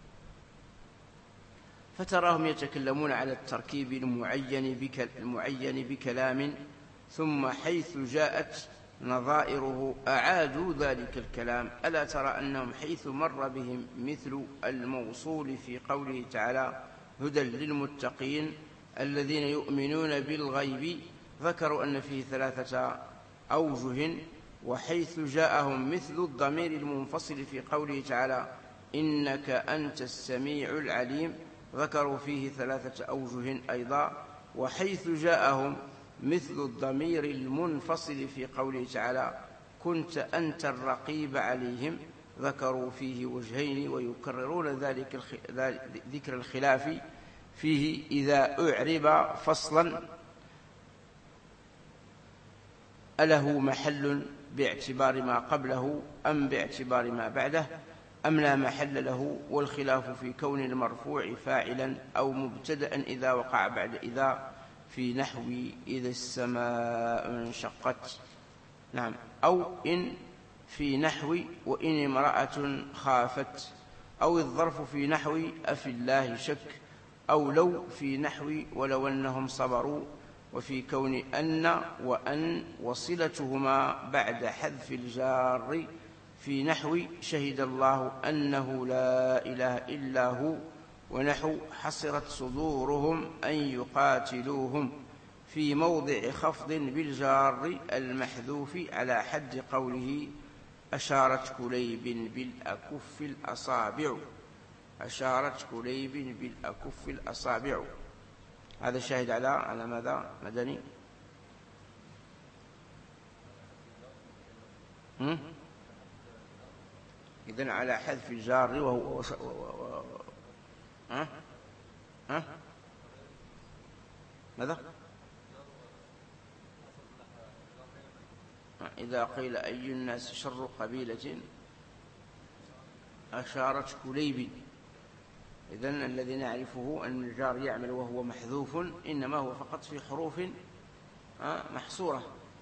فتراهم يتكلمون على التركيب المعين بكلام، ثم حيث جاءت نظائره أعادوا ذلك الكلام. ألا ترى أنهم حيث مر بهم مثل الموصول في قوله تعالى هدى للمتقين الذين يؤمنون بالغيب، ذكروا أن فيه ثلاثة أوجه. وحيث جاءهم مثل الضمير المنفصل في قوله تعالى إنك أنت السميع العليم، ذكروا فيه ثلاثة أوجه أيضا. وحيث جاءهم مثل الضمير المنفصل في قوله تعالى كنت أنت الرقيب عليهم، ذكروا فيه وجهين. ويكررون ذلك الخ... ذكر الخلاف فيه إذا أعرب فصلا أله محل باعتبار ما قبله أم باعتبار ما بعده أم لا محل له، والخلاف في كون المرفوع فاعلا أو مبتدأ إذا وقع بعد إذا، في نحو إذا السماء انشقت. نعم. أو إن في نحو وإن امرأة خافت، أو الظرف في نحو أفي الله شك، أو لو في نحو ولو أنهم صبروا، وفي كون أن وأن وصلتهما بعد حذف الجار في نحو شهد الله أنه لا إله إلا هو، ونحو حصرت صدورهم أن يقاتلوهم، في موضع خفض بالجار المحذوف على حد قوله أشارت كليب بالأكف الأصابع. أشارت كليب بالأكف الأصابع. هذا شاهد على على ماذا مدني؟ إذن على حذف الجار وهو ها ها ماذا؟ إذا قيل أي الناس شر قبيلة أشارت كليب. إذن الذي نعرفه أن الجار يعمل وهو محذوف، إنما هو فقط في حروف محصورة.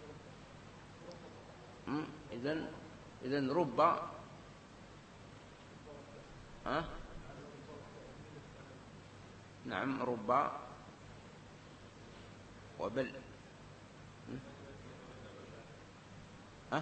إذن إذن رب ها نعم رب وبل. أه؟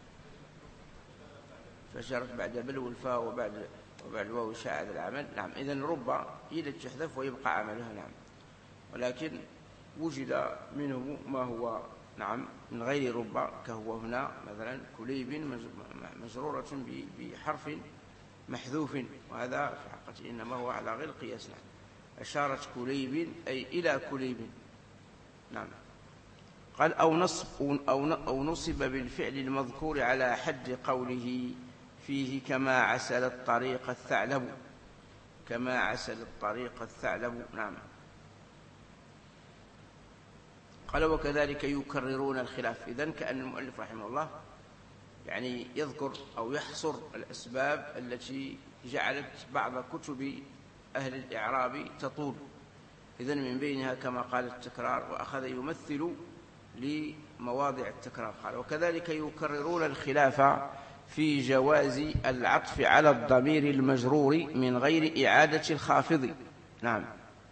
فجرت بعد بل والفاء وبعد وبعد الواو شاء العمل. نعم. إذن رب يلد تحذف ويبقى عملها. نعم. ولكن وجد منه ما هو نعم من غير رب، كهو هنا مثلا كليب مجرورة بحرف محذوف، وهذا في حقيقة إنما هو على غير القياس. نعم. أشارت كليب أي إلى كليب. نعم. قال أو نصب أو نصب بالفعل المذكور على حد قوله فيه كما عسل الطريق الثعلب، كما عسل الطريق الثعلب. نعم. قال وكذلك يكررون الخلاف. إذن كأن المؤلف رحمه الله يعني يذكر أو يحصر الأسباب التي جعلت بعض كتب أهل الإعراب تطول. إذن من بينها كما قال التكرار، وأخذ يمثل لمواضع التكرار. قال وكذلك يكررون الخلاف في جواز العطف على الضمير المجرور من غير إعادة الخافض. نعم.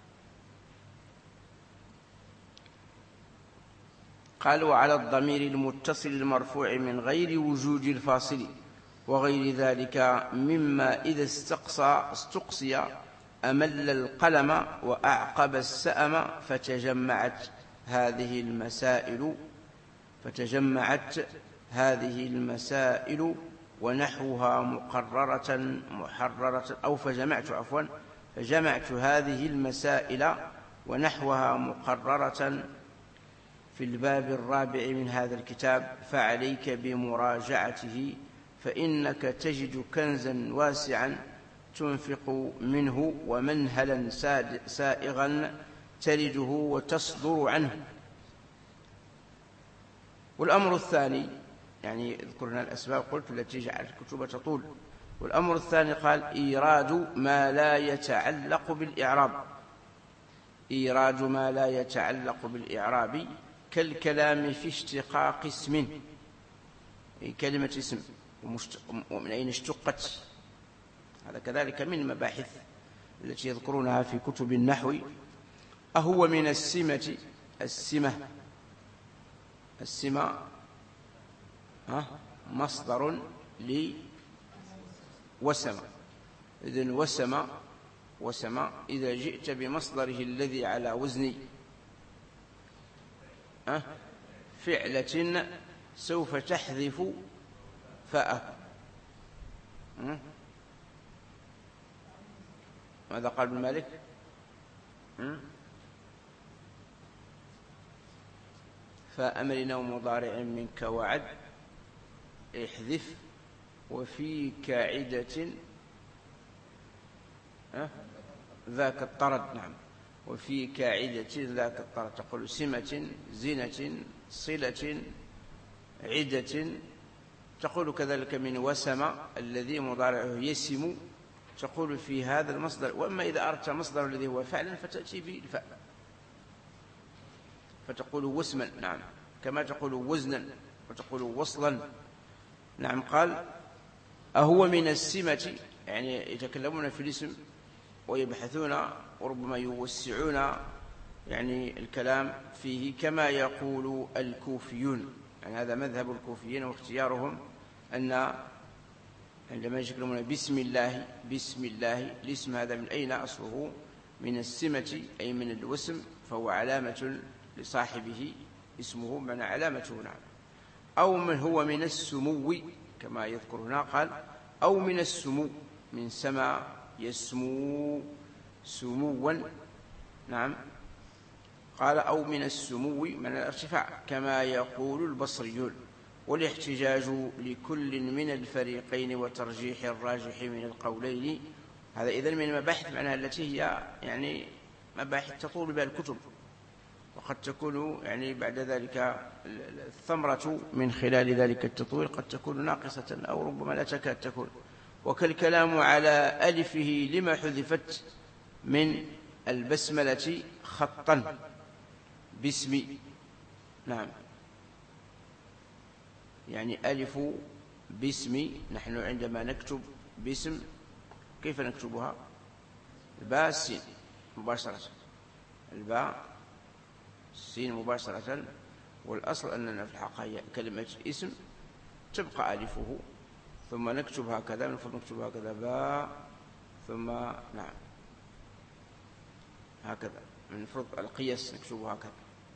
قال وعلى الضمير المتصل المرفوع من غير وجود الفاصل وغير ذلك مما إذا استقصى استقصي أمل القلم وأعقب السأم فتجمعت هذه المسائل فتجمعت هذه المسائل ونحوها مقررة محررة أو فجمعت عفوا فجمعت هذه المسائل ونحوها مقررة في الباب الرابع من هذا الكتاب، فعليك بمراجعته فإنك تجد كنزا واسعا تنفق منه ومنهلا سائغا تلده وتصدر عنه. والأمر الثاني يعني ذكرنا الأسباب قلت التي جعلت الكتب تطول. والأمر الثاني قال إيراد ما لا يتعلق بالإعراب، إيراد ما لا يتعلق بالإعراب كالكلام في اشتقاق اسم، كلمة اسم ومن أين اشتقت، هذا كذلك من المباحث التي يذكرونها في كتب النحو. أهو من السمة، السمة السمة مصدر لوسم. إذن وسم وسم إذا جئت بمصدره الذي على وزن فعلة سوف تحذف فاء. ماذا قال ابن مالك؟ فأمرنا ومضارع منك وعد احذف وفي كاعدة ذاك الطرد. نعم. وفي كاعدة ذاك الطرد تقول سمة زينة صلة عدة. تقول كذلك من وسم الذي مضارعه يسم، تقول في هذا المصدر. وأما إذا أردت مصدر الذي هو فعلا فتأتي بالفاء فتقول وسما. نعم. كما تقول وزنا وتقول وصلا. نعم. قال أهو من السمة يعني يتكلمون في الاسم ويبحثون وربما يوسعون يعني الكلام فيه كما يقول الكوفيون. يعني هذا مذهب الكوفيين واختيارهم أن عندما يتكلمون بسم الله بسم الله الاسم هذا من أين أصله؟ من السمة أي من الوسم، فهو علامة لصاحبه اسمه معنى علامته. نعم. أو من هو من السمو كما يذكر هنا قال أو من السمو من سما يسمو سموا. نعم. قال أو من السمو من الارتفاع كما يقول البصريون. والاحتجاج لكل من الفريقين وترجيح الراجح من القولين. هذا إذن من المباحث معناها التي هي يعني مباحث تطول بها الكتب، وقد تكون يعني بعد ذلك الثمرة من خلال ذلك التطويل قد تكون ناقصة أو ربما لا تكاد تكون. وكالكلام على ألفه لما حذفت من البسملة خطا باسم. نعم. يعني ألف باسم، نحن عندما نكتب باسم كيف نكتبها؟ الباء السين مباشرة، الباء السين مباشرة، والأصل أننا في الحقيقة هي كلمة اسم تبقى ألفه، ثم نكتب هكذا، المفروض نكتب هكذا باء، ثم نعم هكذا، المفروض القياس نكتبه هكذا.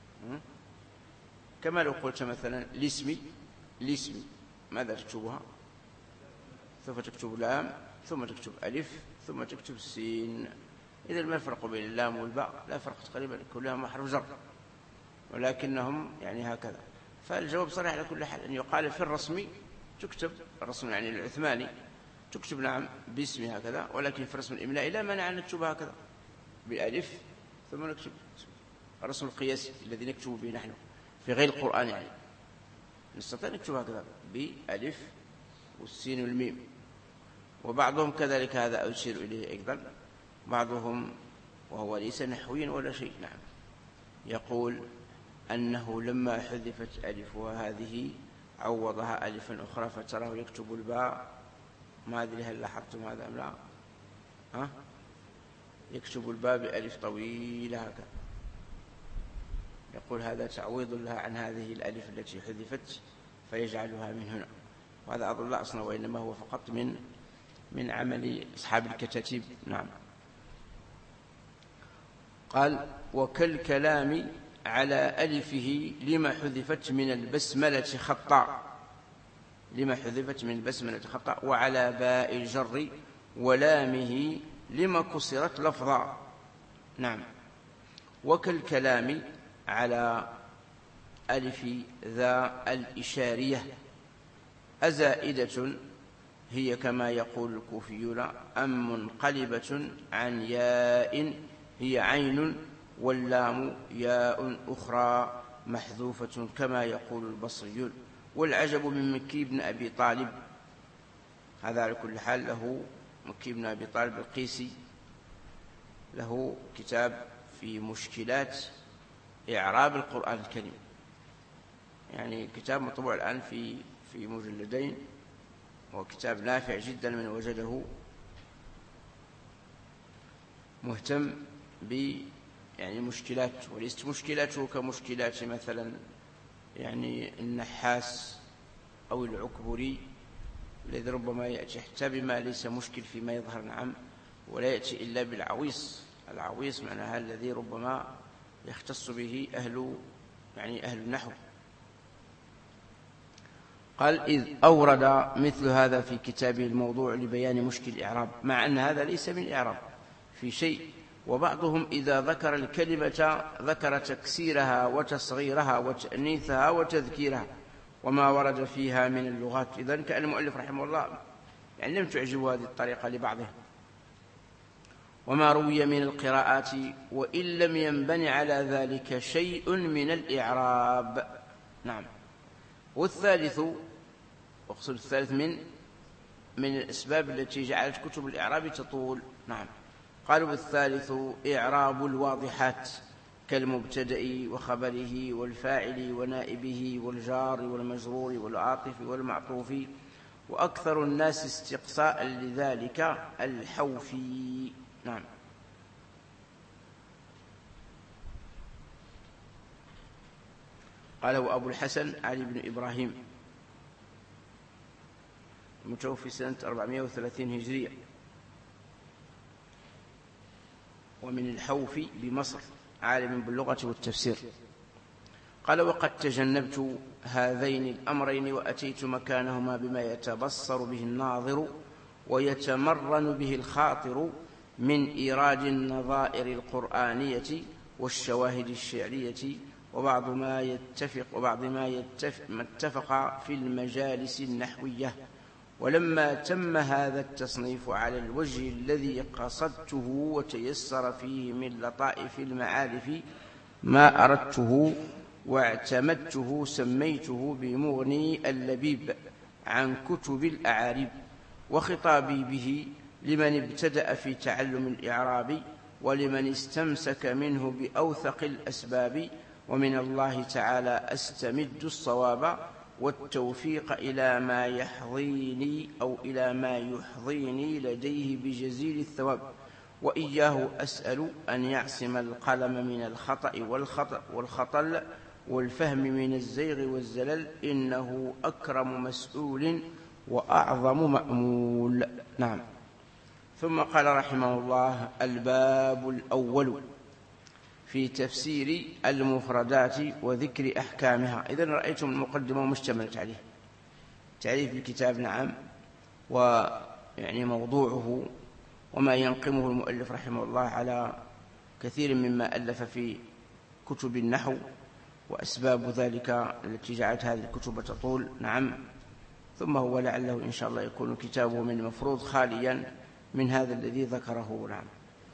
كما لو قلت مثلا لاسمي، لاسمي ماذا تكتبها؟ سوف تكتب لام، ثم تكتب ألف، ثم تكتب سين. إذا ما الفرق بين اللام والباء؟ لا فرق تقريبا، كلها حرف جر، ولكنهم يعني هكذا. فالجواب صريح على كل حال، أن يقال في الرسم تكتب، الرسم يعني العثماني تكتب نعم باسمي هكذا، ولكن في الرسم الإملائي لا مانع أن نكتبها هكذا بألف، ثم نكتب الرسم القياسي الذي نكتب به نحن في غير القرآن، يعني نستطيع نكتب هكذا بألف والسين والميم. وبعضهم كذلك، هذا أشير إليه أيضا، بعضهم وهو ليس نحويا ولا شيء نعم يقول أنه لما حذفت ألفها هذه عوضها ألفا أخرى، فتراه يكتب الباء، ما أدري هل لاحظتم هذا أم لا؟ ها؟ يكتب الباء بألف طويلة هكذا، يقول هذا تعويض لها عن هذه الألف التي حذفت فيجعلها من هنا. وهذا أظن لا أصلا، وإنما هو فقط من من عمل أصحاب الكتاتيب. نعم. قال وكالكلام على ألفه لما حذفت من البسملة خطا، لما حذفت من البسملة خطا، وعلى باء الجر ولامه لما كسرت لفظا. نعم. وكالكلام على ألف ذا الإشارية أزائدة هي كما يقول الكوفيون، أم منقلبة عن ياء هي عين، واللام ياء أخرى محذوفة كما يقول البصريون. والعجب من مكي بن أبي طالب، هذا على كل حال له مكي بن أبي طالب القيسي له كتاب في مشكلات إعراب القرآن الكريم، يعني كتاب مطبوع الآن في في مجلدين، وكتاب نافع جدا من وجده، مهتم ب يعني مشكلات، وليست مشكلاته كمشكلات مثلا يعني النحاس أو العكبري الذي ربما يأتي حتى بما ليس مشكل فيما يظهر نعم، ولا يأتي إلا بالعويص. العويص معناها الذي ربما يختص به أهل يعني أهل النحو. قال إذ أورد مثل هذا في كتابه الموضوع لبيان مشكل الإعراب، مع أن هذا ليس من إعراب في شيء. وبعضهم إذا ذكر الكلمة ذكر تكسيرها وتصغيرها وتأنيثها وتذكيرها وما ورد فيها من اللغات. إذن كان المؤلف رحمه الله يعني لم تعجبه هذه الطريقة لبعضهم. وما روي من القراءات وإن لم ينبني على ذلك شيء من الإعراب. نعم. والثالث، أقصد الثالث من من الأسباب التي جعلت كتب الإعراب تطول. نعم. قالوا بالثالث إعراب الواضحات كالمبتدأ وخبره والفاعل ونائبه والجار والمجرور والعاطف والمعطوف، وأكثر الناس استقصاء لذلك الحوفي. نعم. قاله أبو الحسن علي بن إبراهيم المتوفي سنة أربعمائة وثلاثين هجرية، ومن الحوفي بمصر، عالم باللغة والتفسير. قال وقد تجنبت هذين الأمرين وأتيت مكانهما بما يتبصر به الناظر ويتمرن به الخاطر من إيراد النظائر القرآنية والشواهد الشعرية وبعض ما يتفق وبعض ما يتفق, ما اتفق في المجالس النحوية. ولما تم هذا التصنيف على الوجه الذي قصدته وتيسر فيه من لطائف المعارف ما أردته واعتمدته سميته بمغني اللبيب عن كتب الأعاريب، وخطابي به لمن ابتدأ في تعلم الإعراب ولمن استمسك منه بأوثق الأسباب. ومن الله تعالى أستمد الصواب والتوفيق إلى ما يحظيني أو إلى ما يحظيني لديه بجزيل الثواب، وإياه أسأل أن يعصم القلم من الخطأ والخطأ والخطل والفهم من الزيغ والزلل، إنه أكرم مسؤول وأعظم مأمول. نعم. ثم قال رحمه الله: الباب الأول في تفسير المفردات وذكر أحكامها. إذن رأيتم المقدمة مشتملة عليه، تعريف الكتاب نعم، ويعني موضوعه وما ينقمه المؤلف رحمه الله على كثير مما ألف في كتب النحو، وأسباب ذلك التي جعلت هذه الكتب تطول. نعم. ثم هو لعله إن شاء الله يكون كتابه من المفروض خاليا من هذا الذي ذكره. نعم.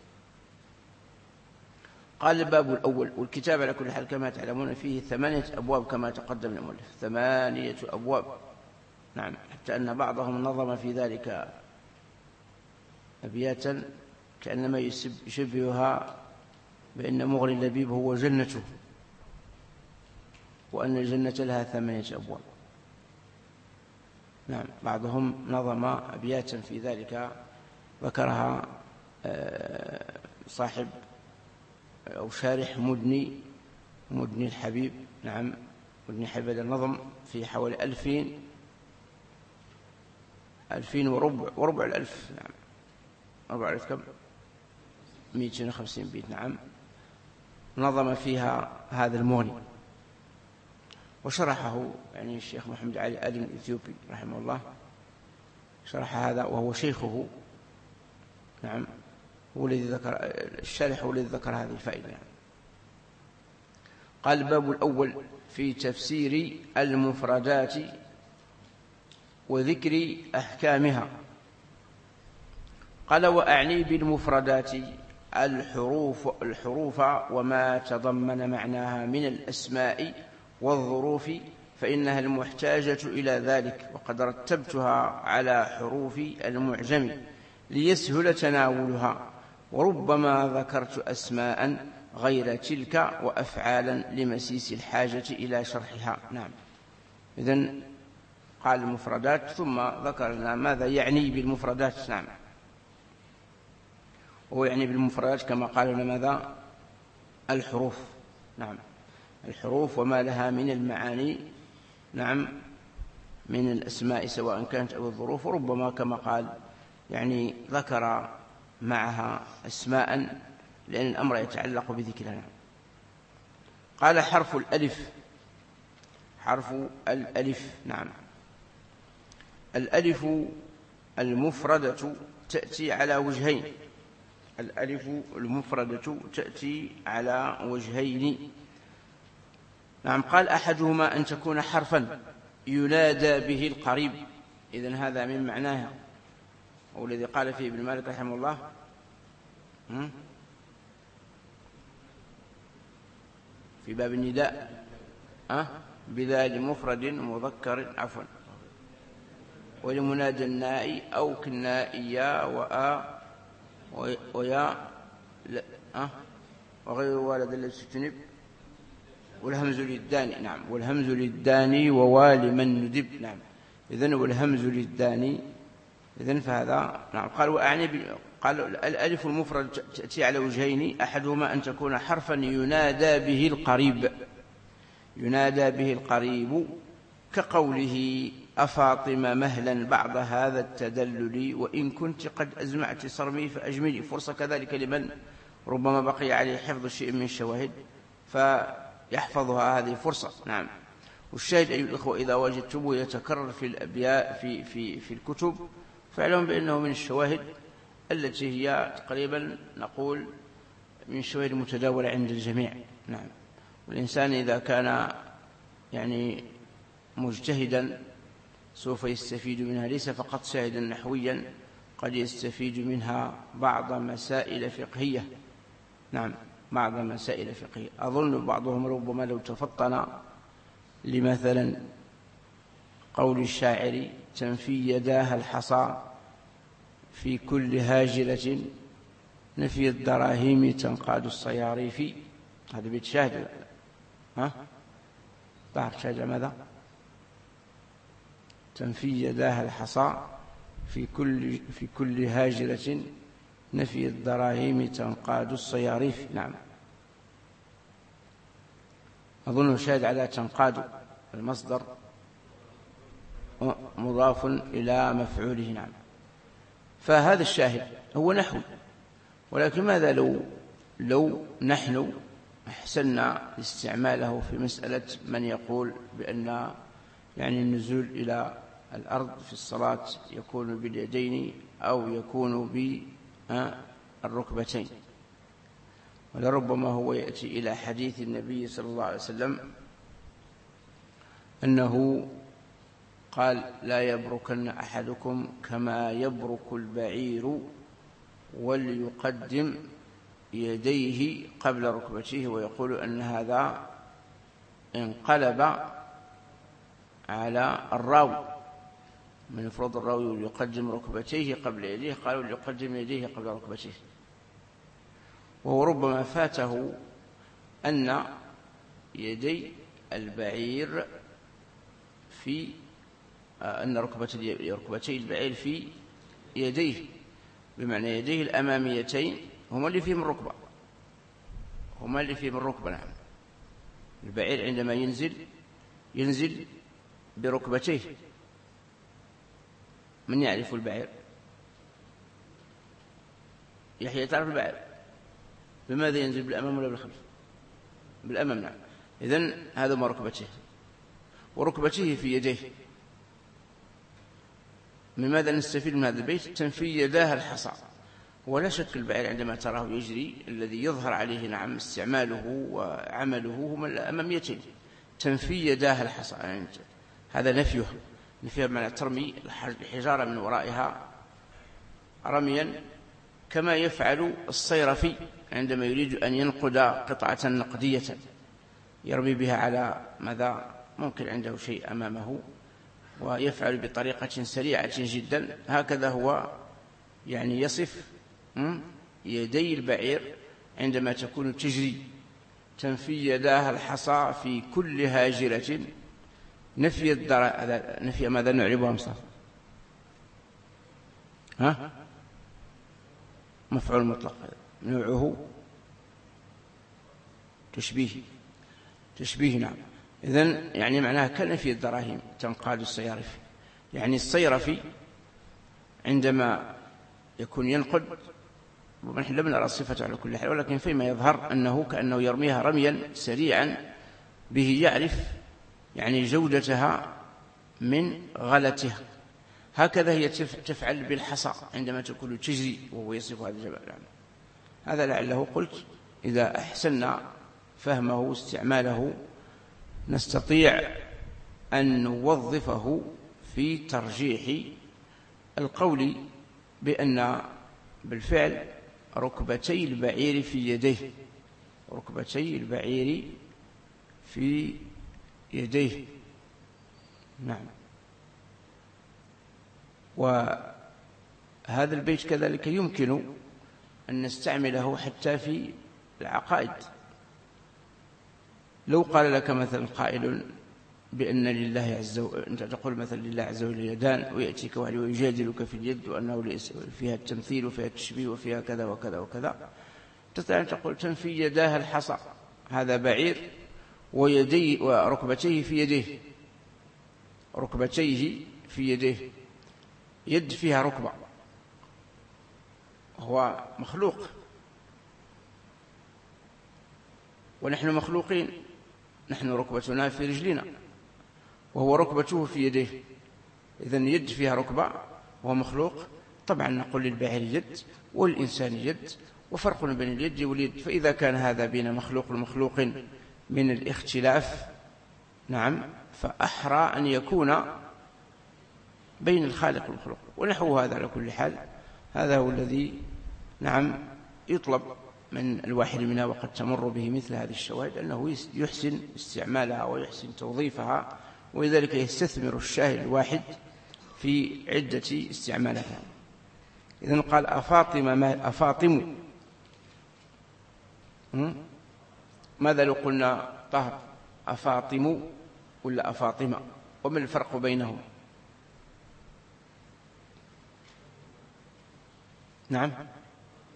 قال: الباب الأول. والكتاب على كل حال كما تعلمون فيه ثمانية أبواب كما تقدم المؤلف، ثمانية أبواب. نعم. حتى أن بعضهم نظم في ذلك أبياتا كأنما يشبهها بأن مغري اللبيب هو جنته، وأن الجنة لها ثمانية أبواب. نعم. بعضهم نظم أبياتا في ذلك ذكرها صاحب أو شارح مدني مدني الحبيب. نعم. مدني الحبيب النظم في حوالي ألفين ألفين وربع وربع الألف. نعم. ربع الألف كم؟ مئتين وخمسين بيت. نعم. نظم فيها هذا المغني، وشرحه يعني الشيخ محمد علي آدم الإثيوبي رحمه الله، شرح هذا وهو شيخه. نعم. هو الذي ذكر الشارح، هو الذي ذكر هذه الفائدة. يعني. قال: الباب الأول في تفسير المفردات وذكر أحكامها. قال: وأعني بالمفردات الحروف الحروف وما تضمن معناها من الأسماء والظروف، فإنها المحتاجة إلى ذلك، وقد رتبتها على حروف المعجم ليسهل تناولها، وربما ذكرت أسماء غير تلك وأفعالا لمسيس الحاجة إلى شرحها. نعم. إذن قال المفردات، ثم ذكر لنا ماذا يعني بالمفردات. نعم. وهو يعني بالمفردات كما قال لنا ماذا؟ الحروف. نعم. الحروف وما لها من المعاني. نعم. من الأسماء سواء كانت أو الظروف، وربما كما قال يعني ذكر معها أسماء لأن الأمر يتعلق بذكرها. قال: حرف الألف. حرف الألف. نعم. الألف المفردة تأتي على وجهين. الألف المفردة تأتي على وجهين. نعم. قال: أحدهما أن تكون حرفا ينادى به القريب. إذن هذا من معناها، والذي قال فيه ابن مالك رحمه الله: في باب النداء أه؟ بذا لمفرد مذكر عفوا ولمنادى النائي أو كالنائيا وآ ويا أه؟ وغير والد الذي تجنب والهمز للداني. نعم. والهمز للداني ووال من ندب. نعم. إذن والهمز للداني. إذن فهذا. نعم. قال: وأعني قال: الألف المفرد تأتي على وجهين، أحدهما أن تكون حرفا ينادى به القريب. ينادى به القريب كقوله: أفاطمة مهلا بعد هذا التدلل وإن كنت قد أزمعت صرمي فأجملي. فرصة كذلك لمن ربما بقي عليه حفظ شيء من الشواهد فيحفظها، هذه فرصة. نعم. والشاهد أيها الأخوة إذا وجدتموه يتكرر في الأبياء في في في الكتب فاعلموا بأنه من الشواهد التي هي تقريبا نقول من الشواهد المتداولة عند الجميع. نعم. والإنسان إذا كان يعني مجتهدا سوف يستفيد منها، ليس فقط شاهدا نحويا، قد يستفيد منها بعض مسائل فقهية. نعم. بعض مسائل فقهية. أظن بعضهم ربما لو تفطن لمثلا قول الشاعر: تنفي يداها الحصى في كل هاجرة نفي الدراهم تنقاد الصياريف. هذا بيت شاهد. ها؟ تعرف شاهد ماذا؟ تنفي يداها الحصى في كل في كل هاجرة نفي الدراهم تنقاد الصياريف. نعم، أظن شاهد على تنقاد المصدر مضاف إلى مفعوله. نعم، فهذا الشاهد هو نحو، ولكن ماذا لو لو نحن أحسننا استعماله في مسألة من يقول بأن يعني النزول إلى الأرض في الصلاة يكون باليدين أو يكون بالركبتين، ولربما هو يأتي إلى حديث النبي صلى الله عليه وسلم أنه قال: لا يبركن أحدكم كما يبرك البعير وليقدم يديه قبل ركبتيه، ويقول أن هذا انقلب على الراوي، من يفرض الراوي يقدم ركبتيه قبل يديه، قالوا ليقدم يديه قبل ركبتيه. وهو ربما فاته أن يدي البعير في أن ركبتي البعير في يديه، بمعنى يديه الأماميتين هما اللي فيهم الركبة، هما اللي فيهم الركبة. نعم، البعير عندما ينزل ينزل بركبتيه. من يعرف البعير؟ يحيى تعرف البعير بماذا ينزل، بالأمام ولا بالخلف؟ بالأمام. نعم، إذن هذا ما ركبته، وركبته في يديه. ماذا نستفيد من هذا البيت؟ تنفي يداه الحصى. ولا شك البعير عندما تراه يجري الذي يظهر عليه نعم استعماله وعمله هما الأماميتين، تنفي يداه الحصى، يعني هذا نفيه نفيه بمعنى ترمي الحجارة من ورائها رميا، كما يفعل الصيرفي عندما يريد أن ينقد قطعة نقدية يرمي بها على ماذا ممكن عنده شيء أمامه، ويفعل بطريقة سريعة جدا. هكذا هو يعني يصف يدي البعير عندما تكون تجري، تنفي يداها الحصى في كل هاجرة. نفي الدر... نفي ماذا نعربها مصطفى؟ ها مفعول مطلق، نوعه تشبيه تشبيه. نعم، إذن يعني معناها كنفي الدراهم تنقاد الصيارفي، يعني الصيرفي عندما يكون ينقد، ونحن لم نرى صفته على كل حال، ولكن فيما يظهر أنه كأنه يرميها رميا سريعا به يعرف يعني جودتها من غلتها. هكذا هي تفعل بالحصى عندما تكون تجري، وهو يصف هذا الجبل. هذا لعله قلت إذا أحسننا فهمه واستعماله نستطيع أن نوظفه في ترجيح القول بأن بالفعل ركبتي البعير في يديه، ركبتي البعير في يديه. نعم، وهذا البيت كذلك يمكن أن نستعمله حتى في العقائد. لو قال لك مثلا قائل بأن لله عز وجل، أنت تقول مثلا لله عز وجل يدان، ويأتيك واحد ويجادلك في اليد وأنه ليس فيها التمثيل وفيها التشبيه وفيها كذا وكذا وكذا، تستطيع أن تقول تنفي يداها الحصى، هذا بعير ويدي وركبتيه في يديه، ركبتيه في يديه، يد فيها ركبة، هو مخلوق ونحن مخلوقين، نحن ركبتنا في رجلنا وهو ركبته في يديه، إذن يد فيها ركبة وهو مخلوق. طبعا نقول للبعير يد والإنسان يد، وفرق بين اليد واليد. فإذا كان هذا بين مخلوق ومخلوق من الاختلاف، نعم، فأحرى أن يكون بين الخالق والمخلوق، ونحو هذا على كل حال. هذا هو الذي نعم يطلب من الواحد منا وقد تمر به مثل هذه الشواهد أنه يحسن استعمالها ويحسن توظيفها، ولذلك يستثمر الشاهد الواحد في عدة استعمالها. إذن قال أفاطم ما أفاطم، ماذا لو قلنا طهر أفاطم ولا أفاطمة؟ وما الفرق بينهم؟ نعم،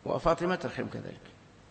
وفاطمة الخيم كذلك.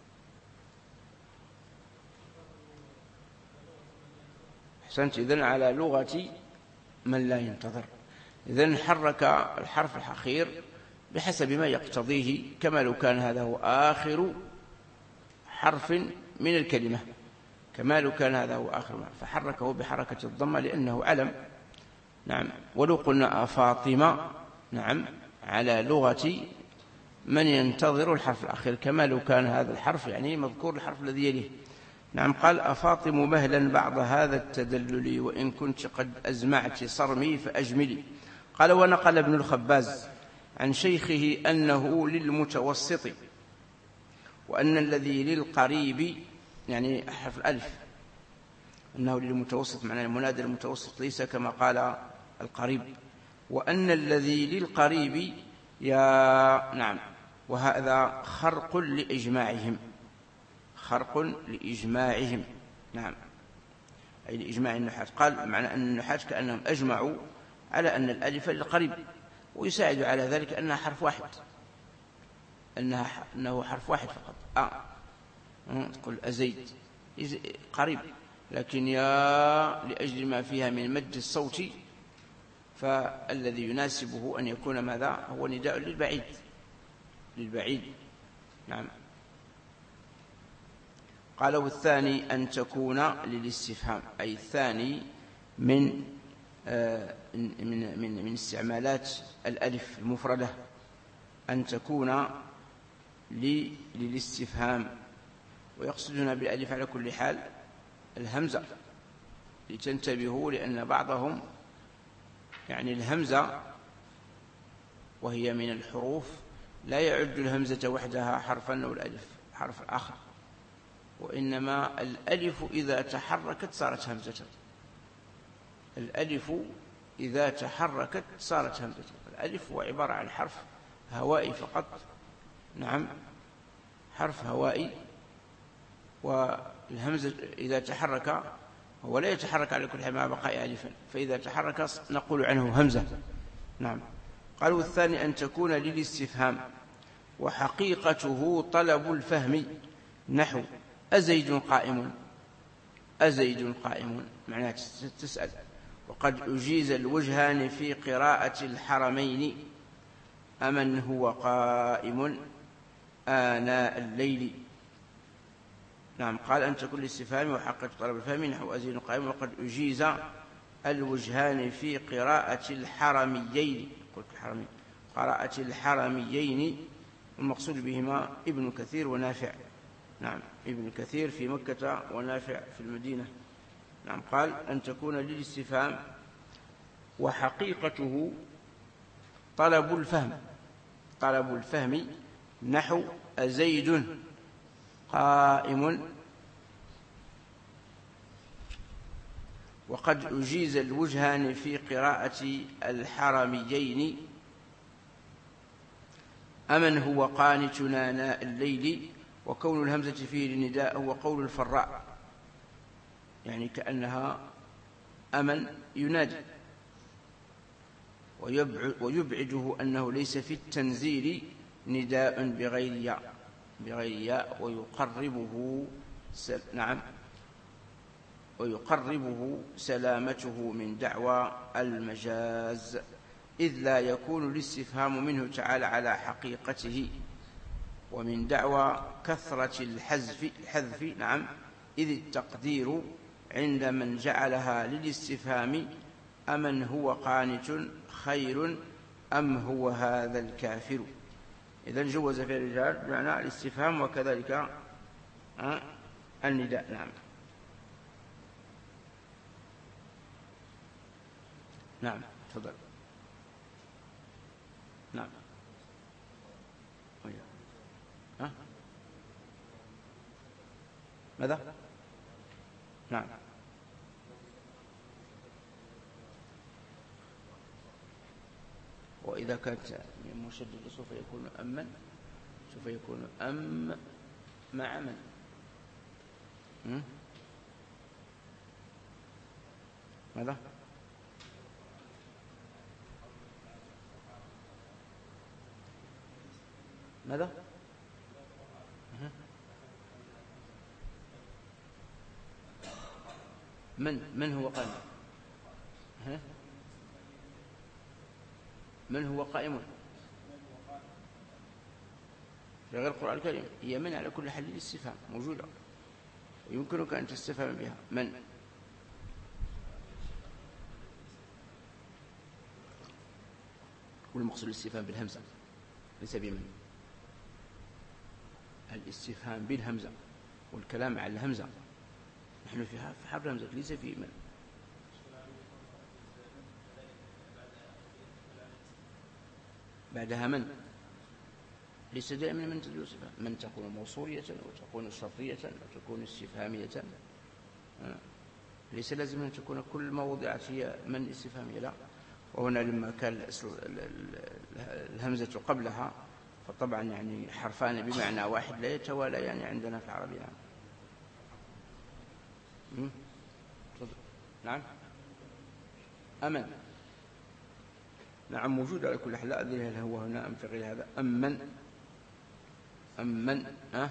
أحسنت. إذن على لغة من لا ينتظر. إذن حرك الحرف الأخير بحسب ما يقتضيه، كما لو كان هذا هو آخر حرف من الكلمة، كما لو كان هذا هو آخر ما فحركه بحركة الضمة لأنه علم. نعم. ولو قلنا فاطمة، نعم، على لغة من ينتظر الحرف الأخير، كما لو كان هذا الحرف يعني مذكور الحرف الذي يليه. نعم. قال أفاطم مهلا بعض هذا التدلل وإن كنت قد أزمعت صرمي فأجملي. قال ونقل ابن الخباز عن شيخه أنه للمتوسط، وأن الذي للقريب يعني حرف الألف، أنه للمتوسط معنى المنادى المتوسط ليس كما قال القريب، وأن الذي للقريب يا نعم. وهذا خرق لإجماعهم، خرق لإجماعهم. نعم. أي لإجماع النحاة. قال معنى أن النحاة كأنهم أجمعوا على أن الألف للقريب، ويساعد على ذلك أنها حرف واحد، أنها أنه حرف واحد فقط. آه تقول أزيد قريب، لكن يا لأجل ما فيها من مد الصوت فالذي يناسبه أن يكون ماذا؟ هو نداء للبعيد، للبعيد. نعم. قال والثاني أن تكون للاستفهام، أي الثاني من من من من استعمالات الألف المفردة، أن تكون للاستفهام. ويقصدنا بالألف على كل حال الهمزة، لتنتبهوا، لأن بعضهم يعني الهمزة وهي من الحروف لا يعد الهمزة وحدها حرفا أو الألف حرف آخر، وإنما الألف إذا تحركت صارت همزة. الألف إذا تحركت صارت همزة. الألف هو عبارة عن حرف هوائي فقط. نعم. حرف هوائي، والهمزة إذا تحرك هو لا يتحرك على كل حال مع بقاء ألفا، فإذا تحرك نقول عنه همزة. نعم. قالوا الثاني أن تكون للاستفهام، وحقيقته طلب الفهم، نحو أزيد قائم، أزيد قائم معناه تسأل. وقد أجيز الوجهان في قراءة الحرمين، أمن هو قائم آناء الليل. نعم. قال أن تكون للاستفهام وحقيقة طلب الفهم، نحو أزيد قائم. وقد أجيز الوجهان في قراءة الحرميين، قلت الحرمين، قراءة الحرميين، المقصود بهما ابن كثير ونافع. نعم. ابن كثير في مكة ونافع في المدينة. نعم. قال أن تكون للاستفهام وحقيقته طلب الفهم، طلب الفهم، نحو أزيد قائم. وقد أجيز الوجهان في قراءة الحرميين، أمن هو قانت آناء الليل. وكون الهمزة فيه للنداء هو قول الفراء، يعني كأنها أمن ينادي. ويبعده أنه ليس في التنزيل نداء بغير ياء، بغير ياء. ويقربه سل... نعم ويقربه سلامته من دعوى المجاز، إذ لا يكون الاستفهام منه تعالى على حقيقته، ومن دعوى كثرة الحذف الحذف نعم، إذ التقدير عند من جعلها للاستفهام أمن هو قانت خير أم هو هذا الكافر. إذن جوز في الرجال بمعنى الاستفهام وكذلك النداء. نعم. نعم. تفضل. نعم. ها؟ ماذا؟ نعم. وإذا كانت مشدد سوف يكون أمن، سوف يكون أم مع من؟ م? ماذا؟ ماذا؟ من من هو قائم؟ ها؟ من هو قائم في غير القرآن الكريم؟ هي من على كل حال الاستفهام موجودة ويمكنك أن تستفهم بها. من والمقصود الاستفهام بالهمزة ليس بمن. الاستفهام بالهمزة والكلام على الهمزة، نحن في حرف الهمزة ليس في من. بعدها من ليس دائما من تدل صفة، من تكون موصولية وتكون شرطية وتكون استفهامية، ليس لازم أن تكون كل ما وضعت هي من استفهامية، لا. وهنا لما كان الهمزة قبلها فطبعا يعني حرفان بمعنى واحد لا يتوالى يعني عندنا في العربية. نعم. نعم أمن، نعم موجود على كل حال، لا أدري هل هو هنا أم في غير هذا. أمن أمن أه؟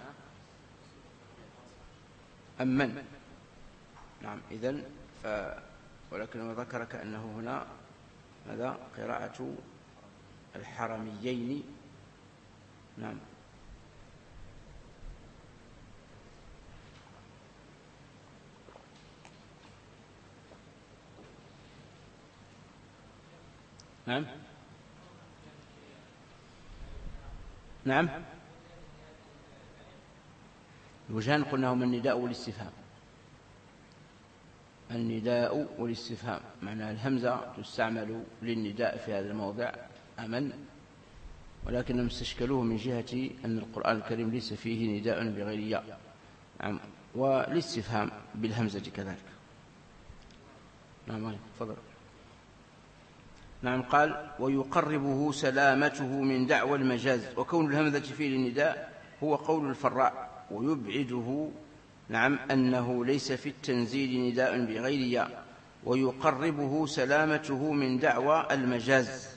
أمن نعم. إذن ف ولكن ذكر كأنه هنا هذا قراءة الحرميين. نعم. نعم نعم الوجهان قلناهما النداء والاستفهام. النداء والاستفهام معنى الهمزة تستعمل للنداء في هذا الموضع أمن، ولكنهم استشكلوه من جهة أن القرآن الكريم ليس فيه نداء بغير ياء. نعم. والاستفهام بالهمزة كذلك. نعم تفضل. نعم. قال ويقربه سلامته من دعوى المجاز، وكون الهمزة فيه للنداء هو قول الفراء، ويبعده نعم أنه ليس في التنزيل نداء بغير ياء، ويقربه سلامته من دعوى المجاز.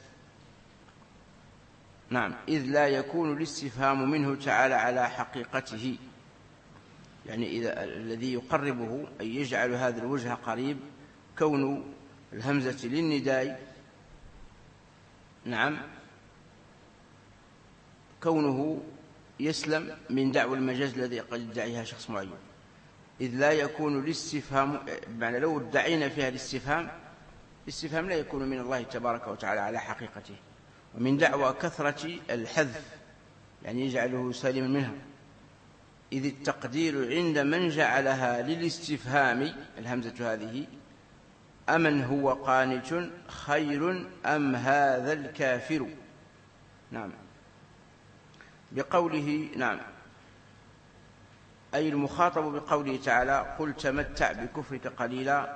نعم. إذ لا يكون الاستفهام منه تعالى على حقيقته، يعني إذا الذي يقربه أي يجعل هذا الوجه قريب كون الهمزة للنداء، نعم كونه يسلم من دعوى المجاز الذي قد يدعيها شخص معين. إذ لا يكون الاستفهام، بمعنى لو ادعينا فيها الاستفهام، الاستفهام لا يكون من الله تبارك وتعالى على حقيقته، ومن دعوى كثرة الحذف يعني يجعله سالما منها. إذ التقدير عند من جعلها للاستفهام الهمزة هذه أمن هو قانت خير أم هذا الكافر. نعم. بقوله نعم أي المخاطب بقوله تعالى قل تمتع بكفرك قليلا،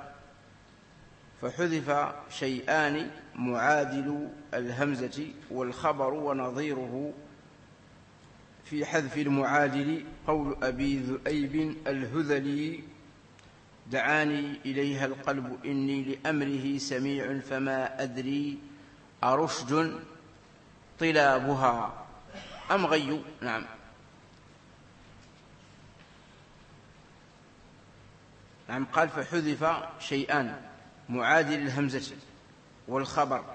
فحذف شيئان معادل الهمزة والخبر ونظيره. في حذف المعادل قول أبي ذؤيب الهذلي دعاني إليها القلب إني لأمره سميع فما أدري أرشد طلابها أم غي. نعم. نعم. قال فحذف شيئان معادل الهمزة والخبر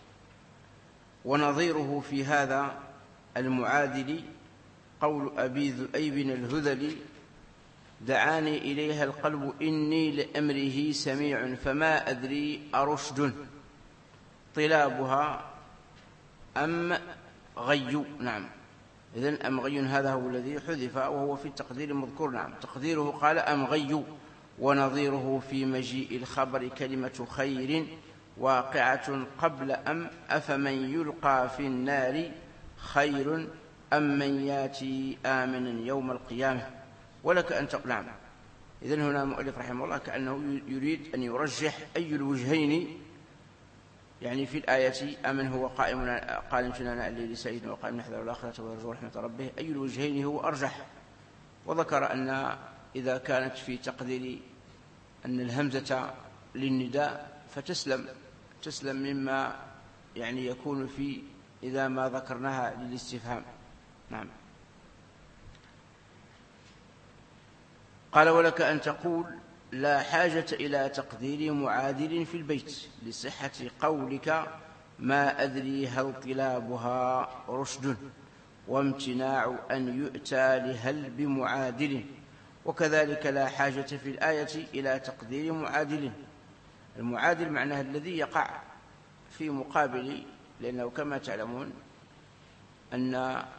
ونظيره. في هذا المعادل قول أبي ذؤيب الهذلي دعاني إليها القلب إني لأمره سميع فما أدري أرشد طلابها أم غي. نعم. إذن أم غي هذا هو الذي حذف وهو في التقدير المذكور. نعم. تقديره قال أم غي، ونظيره في مجيء الخبر كلمة خير واقعة قبل أم أفمن يلقى في النار خير أم من ياتي آمنا يوم القيامة ولك أن تقول. نعم. إذن هنا مؤلف رحمه الله كأنه يريد أن يرجح أي الوجهين يعني في الآية أمن هو قائم قائم شنانا الليل سعيد وقائم نحذر الآخرة ويرجو رحمة ربه، أي الوجهين هو أرجح. وذكر أن إذا كانت في تقدير أن الهمزة للنداء فتسلم تسلم مما يعني يكون في إذا ما ذكرناها للاستفهام. نعم. قال ولك أن تقول لا حاجة إلى تقدير معادل في البيت لصحة قولك ما أدري هل طلابها رشد، وامتناع أن يؤتى لهل بمعادل. وكذلك لا حاجة في الآية إلى تقدير معادل. المعادل معناه الذي يقع في مقابل، لأنه كما تعلمون أن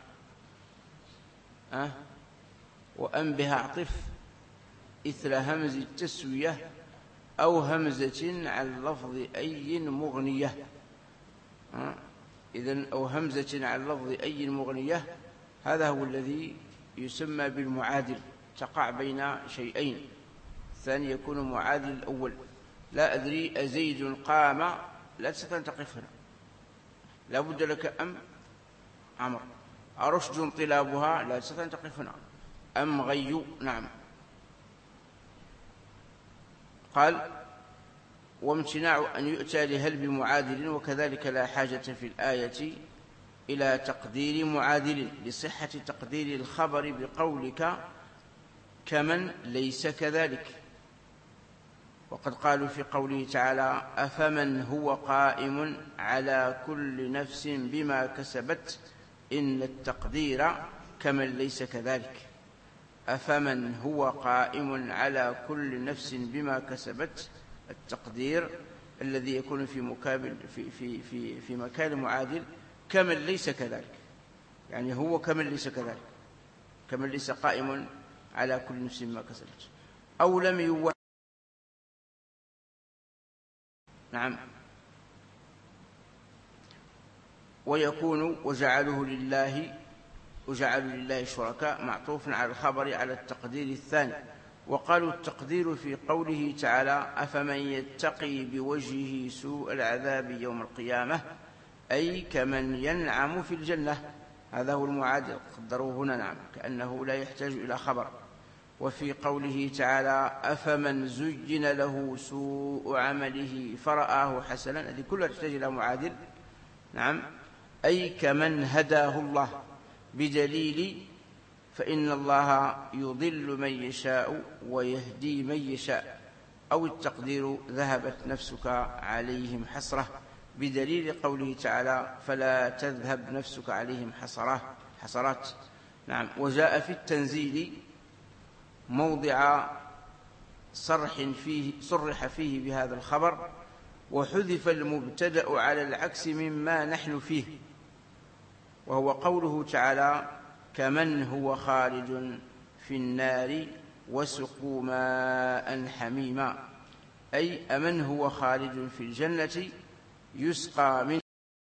أه وأن بها عطف إثل همز التسوية أو همزة على لفظ أي مغنية. أه إذن أو همزة على لفظ أي مغنية، هذا هو الذي يسمى بالمعادل، تقع بين شيئين. الثاني يكون معادل الأول. لا أدري أزيد قام، لا تستطيع أن تقف هنا، لا بد لك أم عمر. أرشد طلابها، لا تستطيع أن تقف هنا، أم غي. نعم. قال وامتناع أن يؤتى لهل بمعادل. وكذلك لا حاجة في الآية إلى تقدير معادل لصحة تقدير الخبر بقولك كمن ليس كذلك. وقد قالوا في قوله تعالى أفمن هو قائم على كل نفس بما كسبت إن التقدير كمن ليس كذلك. أفمن هو قائم على كل نفس بما كسبت، التقدير الذي يكون في مقابل في في في في مكان معادل كمن ليس كذلك، يعني هو كمن ليس كذلك، كمن ليس قائم على كل نفس بما كسبت. أو لم يوحد. نعم. ويكون وجعله لله وجعلوا لله شركاء معطوف على الخبر على التقدير الثاني. وقالوا التقدير في قوله تعالى أفمن يتقي بوجهه سوء العذاب يوم القيامة، أي كمن ينعم في الجنة. هذا هو المعادل، قدروا هنا. نعم، كأنه لا يحتاج إلى خبر. وفي قوله تعالى أفمن زين له سوء عمله فرآه حسنا، هذه كلها تحتاج إلى معادل. نعم، أي كمن هداه الله، بدليل فإن الله يضل من يشاء ويهدي من يشاء. أو التقدير ذهبت نفسك عليهم حسرة، بدليل قوله تعالى فلا تذهب نفسك عليهم حسرات. نعم. وجاء في التنزيل موضع صرح فيه صرح فيه بهذا الخبر، وحذف المبتدأ على العكس مما نحن فيه، وهو قوله تعالى كمن هو خالد في النار وسقوا ماء حميما، أي أمن هو خالد في الجنة يسقى من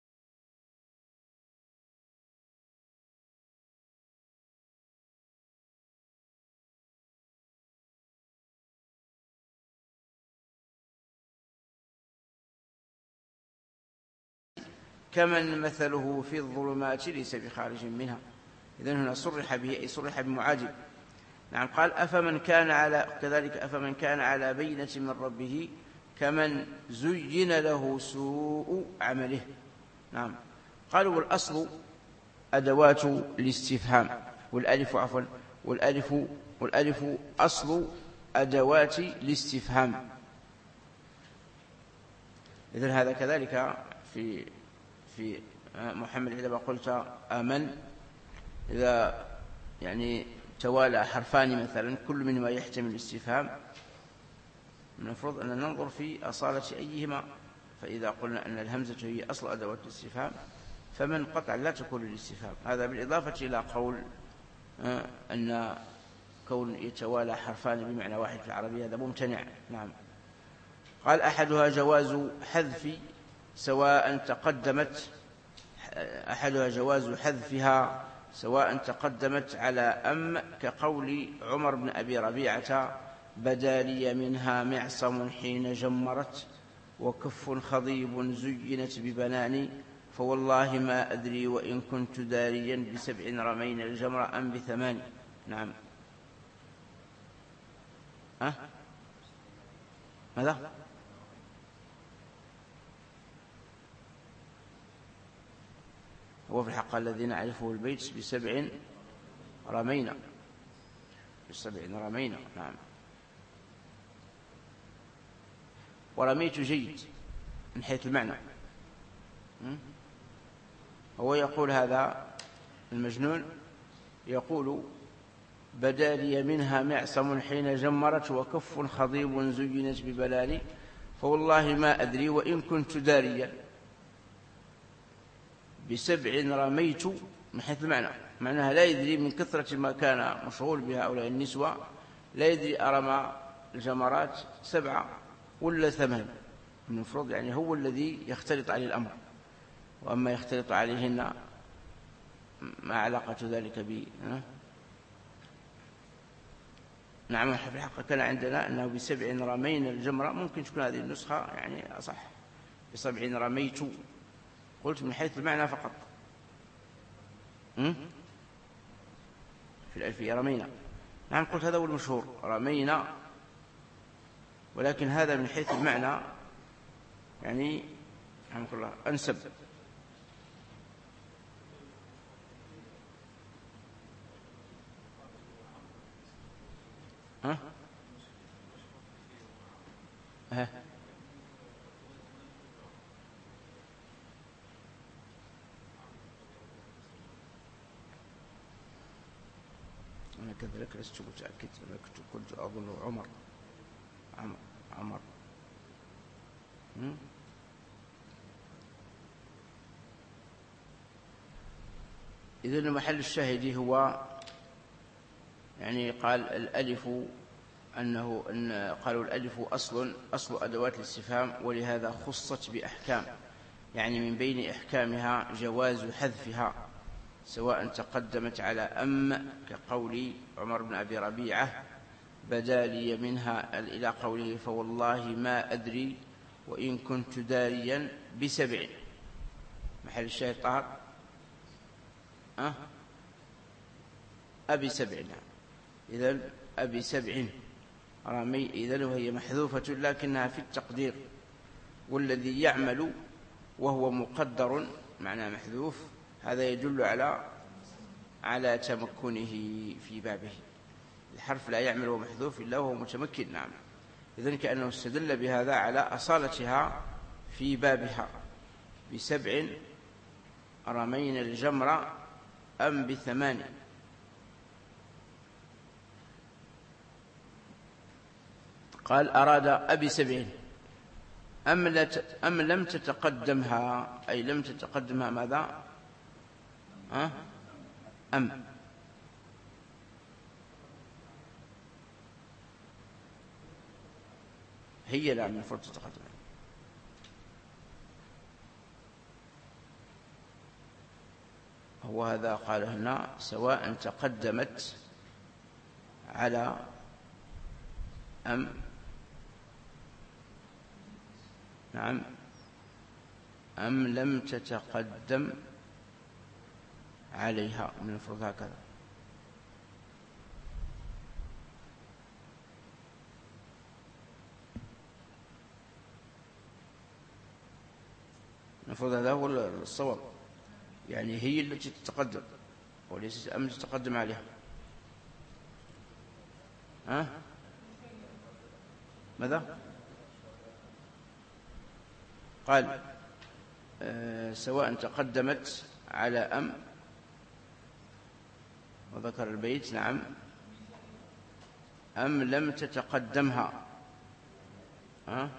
كمن مثله في الظلمات ليس بخارج منها. إذن هنا صرح به، أي صرح بمعادل. نعم. قال أفمن كان على كذلك أفمن كان على بينة من ربه كمن زين له سوء عمله. نعم. قالوا والأصل أدوات الاستفهام، والألف عفوا والألف والألف أصل أدوات الاستفهام. إذن هذا كذلك في في محمد إذا قلت آمن، إذا يعني توالى حرفان مثلا كل منهما يحتمل الاستفهام، المفروض أن ننظر في أصالة أيهما. فإذا قلنا أن الهمزة هي أصل أدوات الاستفهام فمن قطع لا تكون الاستفهام. هذا بالإضافة إلى قول أن كون يتوالى حرفان بمعنى واحد في العربية هذا ممتنع. نعم. قال أحدها جواز حذف سواء تقدمت أحدها جواز حذفها سواء تقدمت على أم، كقول عمر بن أبي ربيعة بدا لي منها معصم حين جمرت، وكف خضيب زينت ببناني، فوالله ما أدري وإن كنت داريا بسبع رمين الجمر أم بثمان. نعم. أه؟ ماذا؟ هو في الحق الذي نعرفه البيت بسبع رمينا بسبع رمينا. نعم. ورميت جيد من حيث المعنى. هو يقول هذا المجنون يقول بدا لي منها معصم حين جمرت وكف خضيب زينت ببلالي فوالله ما أدري وإن كنت داريا بسبع رميت من حيث المعنى، معناها لا يدري من كثرة ما كان مشغول بهؤلاء النسوة لا يدري أرمى الجمرات سبعة ولا ثمان من المفروض، يعني هو الذي يختلط عليه الأمر، وأما يختلط عليهن ما علاقة ذلك ب نعم. في الحقيقة كان عندنا أنه بسبع رمينا الجمرة، ممكن تكون هذه النسخة يعني أصح، بسبع رميت قلت من حيث المعنى فقط. في الألفية رمينا، نعم قلت هذا هو المشهور رمينا، ولكن هذا من حيث المعنى يعني رحمك الله أنسب. ها؟ ها؟ أنا كذلك لست متأكد، أنا كنت أظن عمر عمر عمر إذن محل الشاهد هو يعني قال الألف أنه أن قالوا الألف أصل أصل أدوات الاستفهام، ولهذا خصت بأحكام، يعني من بين إحكامها جواز حذفها سواء تقدمت على أم كقول عمر بن أبي ربيعة بدا لي منها إلى قوله فوالله ما أدري وإن كنت داريا بسبع. محل الشاهد طهر أه؟ أبي سبع، إذن أبي سبع رمي، إذن وهي محذوفة لكنها في التقدير، والذي يعمل وهو مقدر معنى محذوف هذا يدل على على تمكنه في بابه. الحرف لا يعمل وهو محذوف إلا وهو متمكن. نعم، إذن كأنه استدل بهذا على أصالتها في بابها. بسبع رمينا الجمر أم بثمان. قال أراد أبي سبع أم, أم لم تتقدمها، أي لم تتقدمها ماذا أه؟ أم هي لا من المفروض تتقدم. هو هذا قال هنا سواء تقدمت على أم، نعم، أم لم تتقدم عليها من المفروض هكذا. المفروض هذا هو الصواب، يعني هي التي تتقدم وليست أم تتقدم عليها. ها؟ ماذا؟ قال آه سواء تقدمت على أم، وذكر البيت نعم، أم لم تتقدمها. ها؟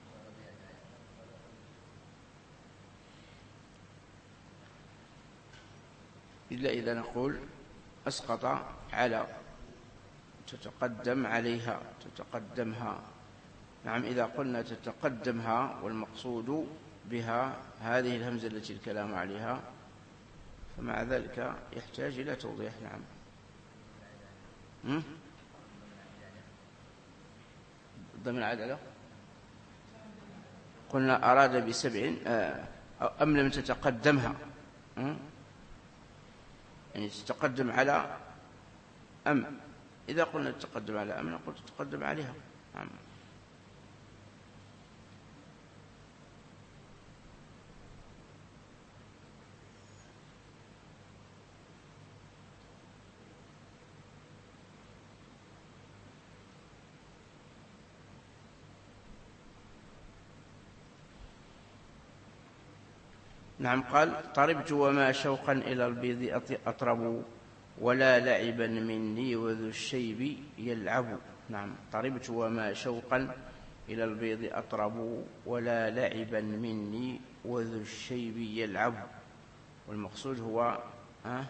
إلا إذا نقول أسقط على تتقدم عليها تتقدمها. نعم، إذا قلنا تتقدمها والمقصود بها هذه الهمزة التي الكلام عليها فمع ذلك يحتاج إلى توضيح. نعم. ضمن عدله قلنا أراد بسبع أم لم تتقدمها، يعني تتقدم على أم. إذا قلنا تتقدم على أم نقول تتقدم عليها. نعم. نعم. قال طربت وما شوقا إلى البيض أطرب ولا لعبا مني وذو الشيب يلعب. نعم. طربت وما شوقا إلى البيض أطرب ولا لعبا مني وذو الشيب يلعب. والمقصود هو ها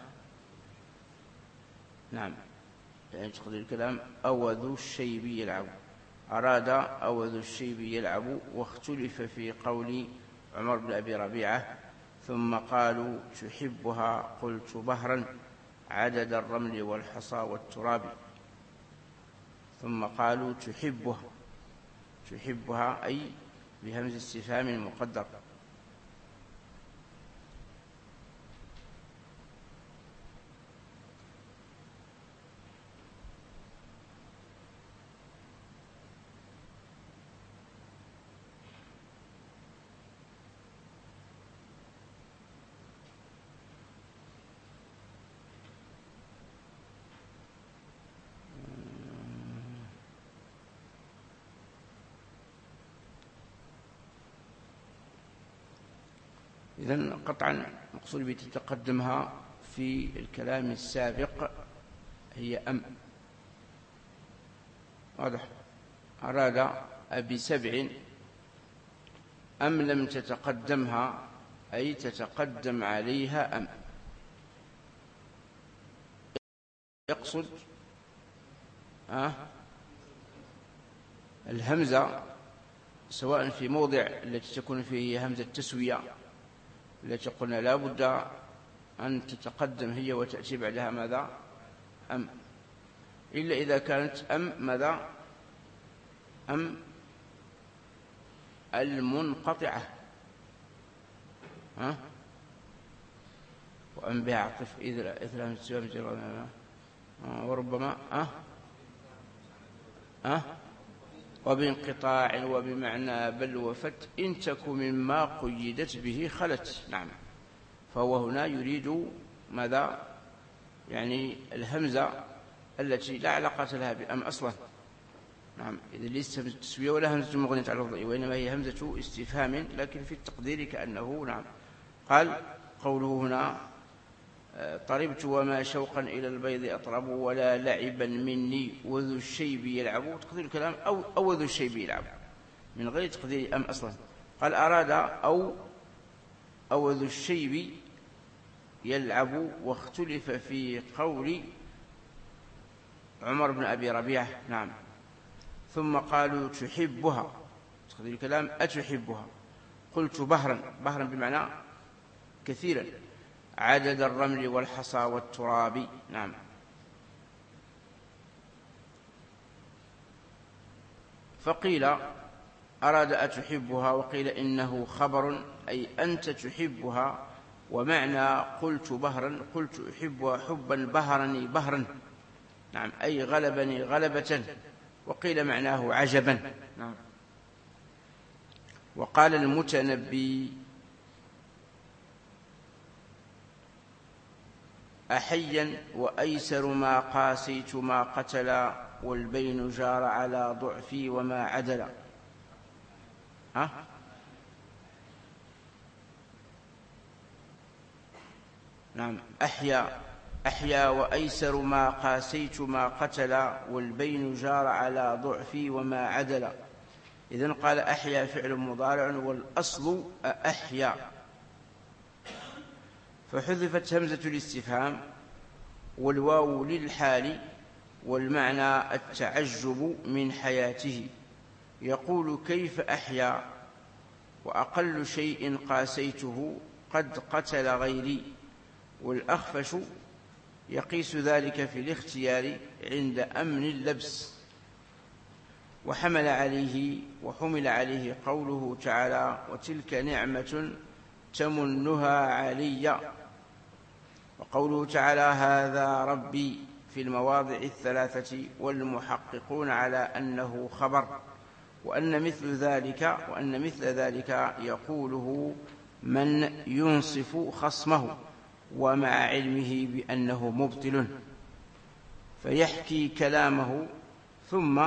نعم يعني تقدير الكلام أو ذو الشيب يلعب، أراد أو ذو الشيب يلعب. واختلف في قول عمر بن أبي ربيعة ثم قالوا تحبها قلت بهرا عدد الرمل والحصى والتراب. ثم قالوا تحبها تحبها أي بهمز استفهام مقدر. إذن قطعا مقصود بتتقدمها في الكلام السابق هي أم. واضح. أراد بسبع أم لم تتقدمها أي تتقدم عليها أم. يقصد أه الهمزة سواء في موضع التي تكون فيه همزة تسوية التي قلنا لا بد أن تتقدم هي وتأتي بعدها ماذا أم، إلا إذا كانت أم ماذا أم المنقطعة ها وأم بها عطف إذا لم تسوى وربما أه أه وبانقطاع وبمعنى بل وفت إن تك مما قيدت به خلت. نعم. فهو هنا يريد ماذا يعني الهمزة التي لا علاقة لها بأم أصلا. نعم. إذا ليست همزة تسوية ولا همزة مغنية على الوضع وإنما هي همزة استفهام لكن في التقدير كأنه نعم. قال قوله هنا طربت وما شوقا إلى البيض أطرب ولا لعبا مني وذو الشيب يلعب. تقدير الكلام أو, أو ذو الشيب يلعب من غير تقدير أم أصلا. قال أراد أو أو ذو الشيب يلعب. واختلف في قول عمر بن أبي ربيعة. نعم. ثم قالوا تحبها تقدير الكلام أتحبها قلت بهرا بهرا بمعنى كثيرا عدد الرمل والحصى والتراب. نعم. فقيل أراد أتحبها وقيل إنه خبر أي أنت تحبها ومعنى قلت بهرا قلت أحبها حبا بهرني بهرا. نعم. أي غلبني غلبة. وقيل معناه عجبا. نعم. وقال المتنبي أحيا وأيسر ما قاسيت ما قتلا والبين جار على ضعفي وما عدلا. ها نعم. أحيا أحيا وأيسر ما قاسيت ما قتلا والبين جار على ضعفي وما عدلا. إذن قال أحيا فعل مضارع والأصل أحيا فحذفت همزة الاستفهام والواو للحال والمعنى التعجب من حياته. يقول كيف أحيا وأقل شيء قاسيته قد قتل غيري. والأخفش يقيس ذلك في الاختيار عند أمن اللبس. وحمل عليه وحمل عليه قوله تعالى وتلك نعمة تمنها علي. وقوله تعالى هذا ربي في المواضع الثلاثة والمحققون على أنه خبر وأن مثل ذلك وأن مثل ذلك يقوله من ينصف خصمه ومع علمه بأنه مبطل فيحكي كلامه ثم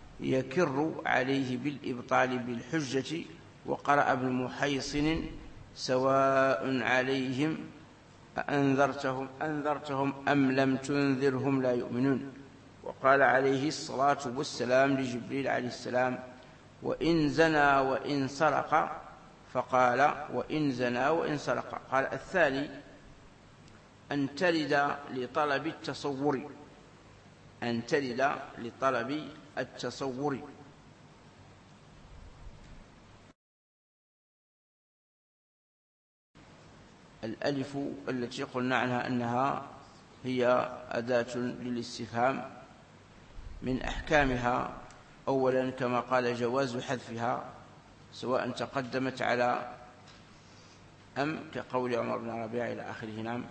يكر عليه بالإبطال بالحجة. وقرأ ابن محيصن سواء عليهم أأنذرتهم أنذرتهم أم لم تنذرهم لا يؤمنون. وقال عليه الصلاة والسلام لجبريل عليه السلام: وإن زنى وإن سرق، فقال: وإن زنى وإن سرق. قال الثاني: أن تلد لطلب التصور، أن تلد لطلب التصور. الألف التي قلنا عنها أنها هي أداة للاستفهام، من أحكامها أولا كما قال جواز حذفها سواء تقدمت على أم، كقول عمر بن ربيعة إلى آخره. نعم.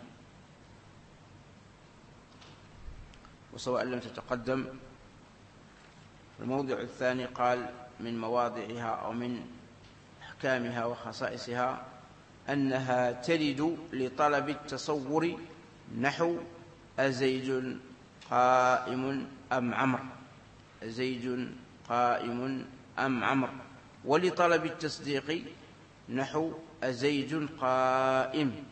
وسواء لم تتقدم. الموضع الثاني قال من مواضعها أو من أحكامها وخصائصها أنها تلد لطلب التصور، نحو أزيد قائم أم عمرو، زيد قائم أم عمرو. ولطلب التصديق نحو أزيد قائم.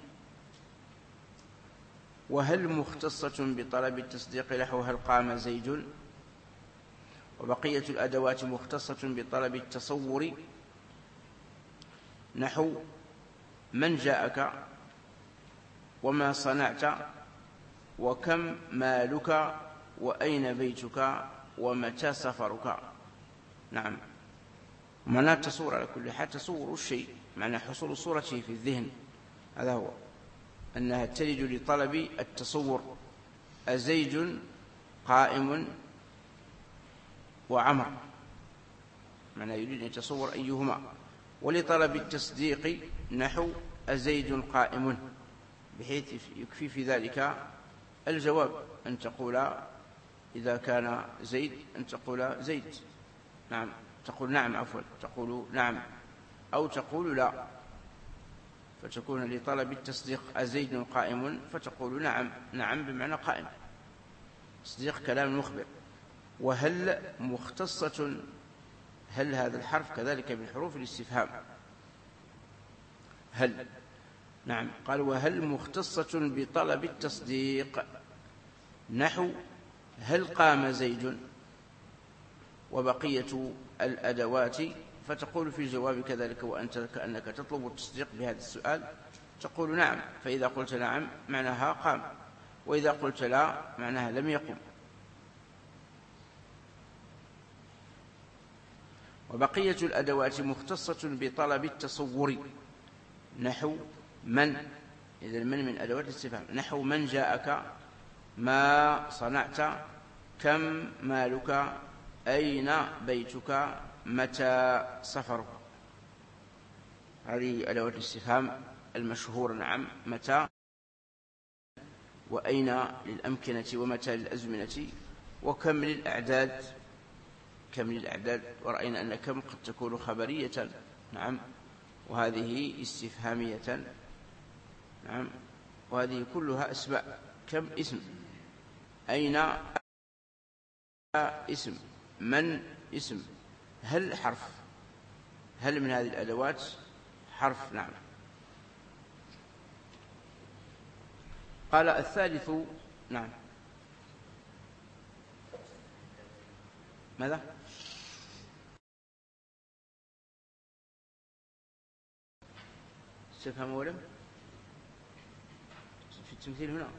وهل مختصة بطلب التصديق نحو هل قام زيد. وبقية الأدوات مختصة بطلب التصور نحو من جاءك، وما صنعت، وكم مالك، وأين بيتك، ومتى سفرك. نعم. معنى التصور على كل حال تصور الشيء، معنى حصول صورته في الذهن، هذا هو، أنها تلد لطلب التصور. أزيد قائم وعمر، معنى يريد أن يتصور أيهما. ولطلب التصديق نحو أزيد قائم، بحيث يكفي في ذلك الجواب، أن تقول إذا كان زيد أن تقول زيد. نعم. تقول نعم، عفوا، تقول نعم أو تقول لا، فتكون لطلب التصديق أزيد قائم فتقول نعم. نعم بمعنى قائم، تصديق كلام مخبر. وهل مختصة، هل هذا الحرف كذلك من حروف الاستفهام، هل. نعم. قال وهل مختصة بطلب التصديق نحو هل قام زيد. وبقية الأدوات فتقول في الجواب كذلك وأنت كأنك تطلب التصديق بهذا السؤال، تقول نعم، فإذا قلت نعم معناها قام، وإذا قلت لا معناها لم يقم. وبقية الأدوات مختصة بطلب التصور نحو من، إذا من من أدوات الاستفهام، نحو من جاءك، ما صنعت، كم مالك، أين بيتك، متى سفرك. هذه أدوات الاستفهام المشهورة. نعم. متى، وأين للأمكنة، ومتى للأزمنة، وكم للأعداد، كم للأعداد. ورأينا أن كم قد تكون خبرية. نعم. وهذه استفهامية. نعم. وهذه كلها أسماء. كم اسم، أين اسم، من اسم، هل حرف، هل من هذه الأدوات حرف. نعم. قال الثالث. نعم. ماذا؟ استفهام أولا في التمثيل هنا.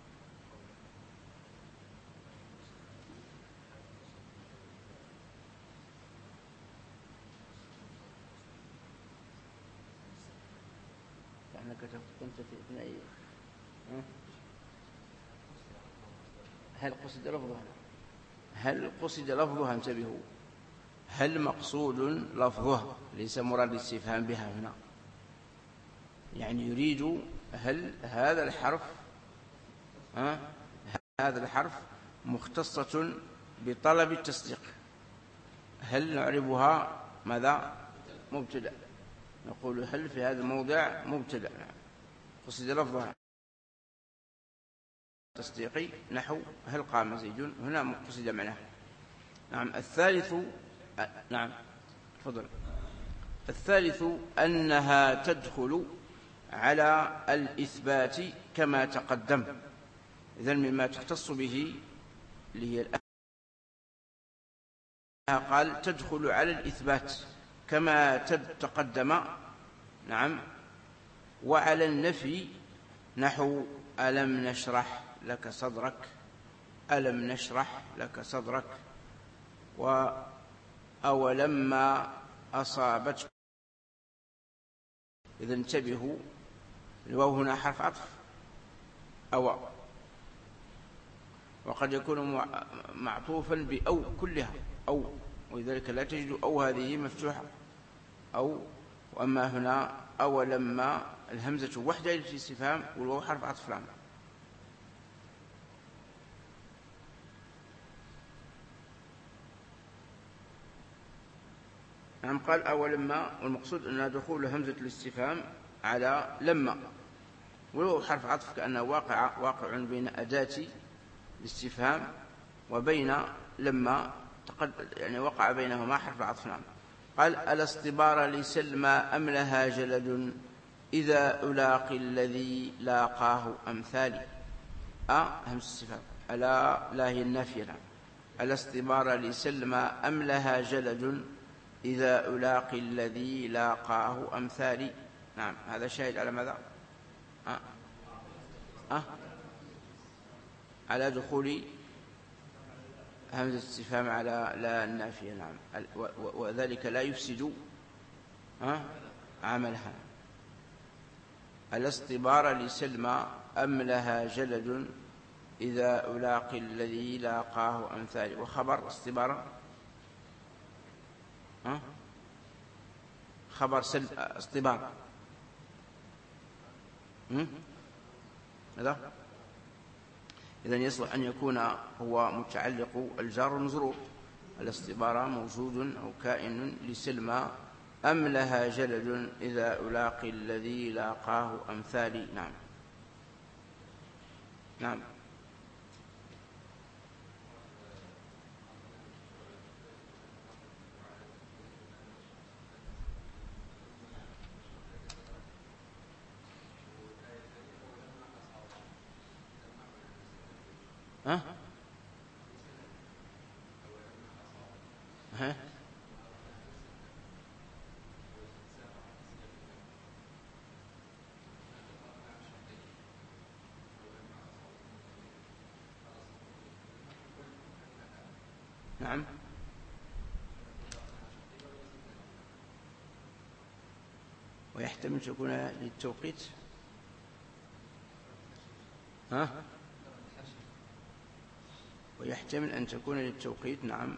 فإنك كنت في أي هل قصد لفظها، هل قصد لفظها، انتبهوا، هل مقصود لفظها، ليس مراد الاستفهام بها هنا، يعني يريد هل هذا الحرف ها هذا الحرف مختصة بطلب التصديق. هل نعربها ماذا؟ مبتدأ. نقول هل في هذا الموضع مبتدأ، قصد لفظها تصديقي نحو هل قام زيد، هنا قصد معناه. نعم. الثالث. نعم. تفضل. الثالث أنها تدخل على الإثبات كما تقدم. إذن مما تختص به اللي هي الآية قال تدخل على الإثبات كما تقدم. نعم. وعلى النفي نحو ألم نشرح لك صدرك، ألم نشرح لك صدرك، وأولما أصابتك. إذا انتبهوا، الواو هنا حرف عطف أو، وقد يكون معطوفا بأو كلها أو، ولذلك لا تجد أو هذه مفتوحة أو. وأما هنا أولما الهمزة وحدة للاستفهام والواو حرف عطف لام. نعم. قال أولما، والمقصود أن دخول همزة الاستفهام على لما، والواو حرف عطف كأنه واقع واقع بين أداة الاستفهام وبين لما، يعني وقع بينهما حرف عطف. نعم. قال ألا اصطبار لسلمى أم لها جلد إذا ألاقي الذي لاقاه أمثالي. أه همزة الاستفهام، ألا لا هي النافية. نعم. ألا اصطبار لسلمى أم لها جلد إذا ألاقي الذي لاقاه أمثالي. نعم. هذا شاهد على ماذا؟ أه؟ أه؟ على دخول همزة الاستفهام على لا النافية. نعم. وذلك لا يفسد أه؟ عملها. ألا اصطبار لسلمى أم لها جلد إذا ألاقي الذي لاقاه أمثالي. وخبر اصطبار أه؟ خبر سل اصطبار هذا. إذن يصلح أن يكون هو متعلق الجار والمجرور. الاصطبار موجود أو كائن لسلمى أم لها جلد إذا ألاقي الذي لاقاه أمثالي. نعم. نعم. ها؟ ها؟ نعم. ويحتمل تكون للتوقيت. ها؟ ويحتمل أن تكون للتوقيت. نعم.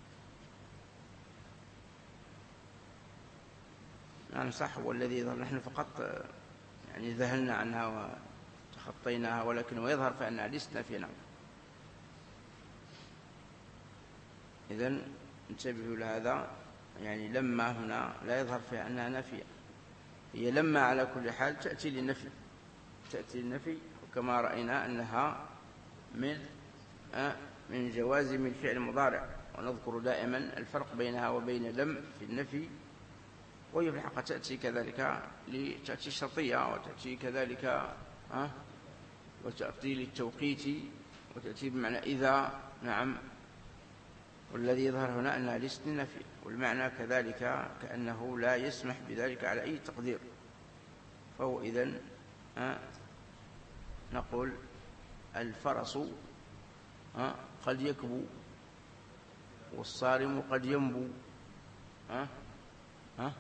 نعم صح. والذي يظهر نحن فقط يعني ذهلنا عنها وتخطيناها، ولكن ويظهر فأنها لسنا في. نعم. إذن انتبهوا لهذا، يعني لما هنا لا يظهر فيها أنها نافية، هي لما على كل حال تأتي للنفي، تأتي للنفي. وكما رأينا أنها من من جوازم الفعل المضارع، ونذكر دائما الفرق بينها وبين لم في النفي. وهي في الحقيقة تأتي كذلك لتأتي الشرطية، وتأتي كذلك أه؟ وتأتي للتوقيت، وتأتي بمعنى إذا. نعم. والذي يظهر هنا أنها ليست النفي، والمعنى كذلك كأنه لا يسمح بذلك على أي تقدير. فهو إذن أه؟ نقول الفرس أه؟ قد يكبو، والصارم قد ينبو. أه؟ أه؟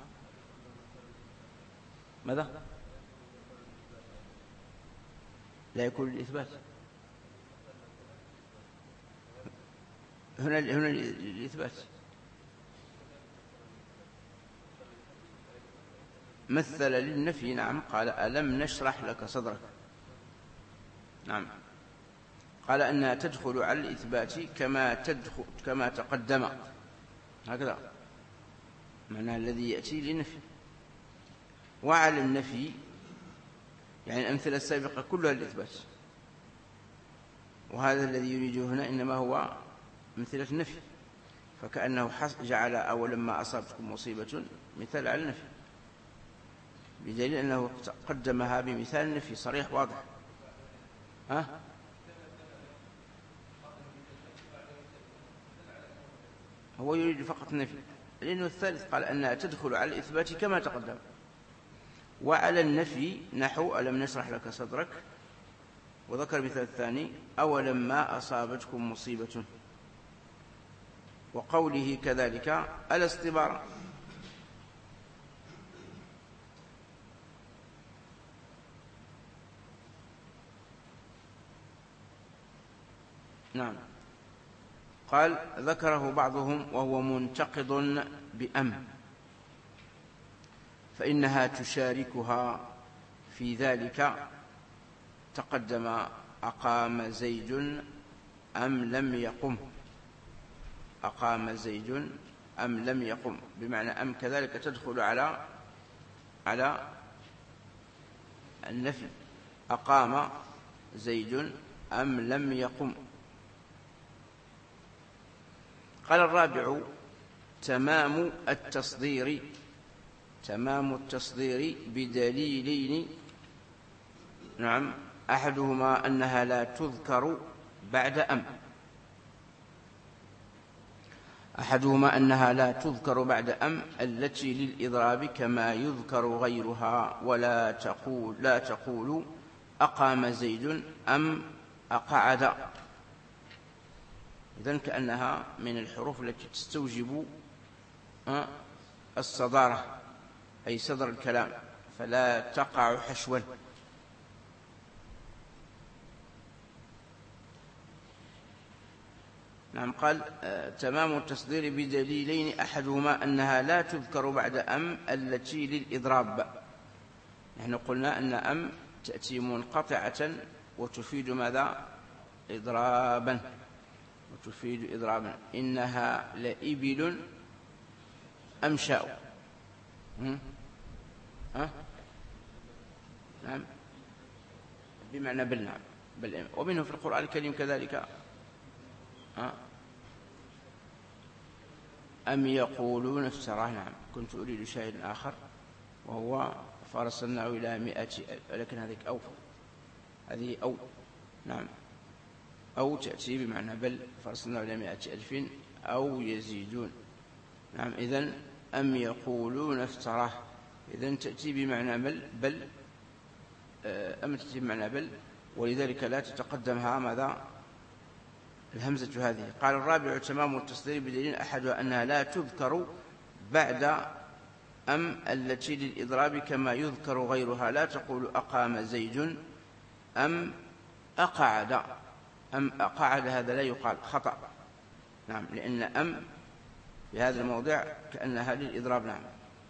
ماذا؟ لا يكون الإثبات هنا هنا الإثبات. مثل للنفي. نعم. قال ألم نشرح لك صدرك. نعم. قال أنها تدخل على الإثبات كما تدخل كما تقدم، هكذا معنى الذي يأتي للنفي. وعلى النفي يعني الأمثلة السابقة كلها الإثبات، وهذا الذي يريده هنا إنما هو أمثلة النفي، فكأنه جعل أولما أصابتكم مصيبة مثال على النفي. بدليل أنه قدمها بمثال النفي صريح واضح. ها؟ هو يريد فقط النفي، لأنه الثالث قال أنها تدخل على الإثبات كما تقدم، وعلى النفي نحو ألم نشرح لك صدرك، وذكر مثال الثاني أولما أصابتكم مصيبة، وقوله كذلك الاستبارة. نعم. قال ذكره بعضهم وهو منتقض بأم، فإنها تشاركها في ذلك. تقدم أقام زيد أم لم يقم، أقام زيد أم لم يقم، بمعنى أم كذلك تدخل على على النفي. أقام زيد أم لم يقم. قال الرابع تمام التصدير، تمام التصدير بدليلين. نعم. أحدهما أنها لا تذكر بعد أم، أحدهما أنها لا تذكر بعد أم التي للإضراب كما يذكر غيرها، ولا تقول لا تقول أقام زيد أم أقعد. إذن كأنها من الحروف التي تستوجب الصدارة، أي صدر الكلام، فلا تقع حشوا. نعم. قال تمام التصدير بدليلين، أحدهما أنها لا تذكر بعد أم التي للإضراب. نحن قلنا أن أم تأتي منقطعة وتفيد ماذا؟ إضرابا، وتفيد إضرابا. إنها لإبل أمشاء. ها؟ نعم، بمعنى بل. نعم بل. ومنه في القرآن الكريم كذلك أم يقولون افتراه. نعم. كنت أريد شاهد آخر وهو فارسلناه إلى مئة، لكن هذه أو هذه أو. نعم. أو تأتي بمعنى بل، فارسلناه إلى مئة ألف أو يزيدون. نعم. إذن أم يقولون افتراه، إذن تأتي بمعنى بل بل أم تأتي بمعنى بل، ولذلك لا تتقدمها ماذا؟ الهمزة هذه. قال الرابع تمام التصدير بدليل أحدها أنها لا تذكر بعد أم التي للإضراب كما يذكر غيرها. لا تقول أقام زيد أم أقعد. أم أقعد هذا لا يقال، خطأ. نعم. لأن أم في هذا الموضع كأنها للإضراب. نعم.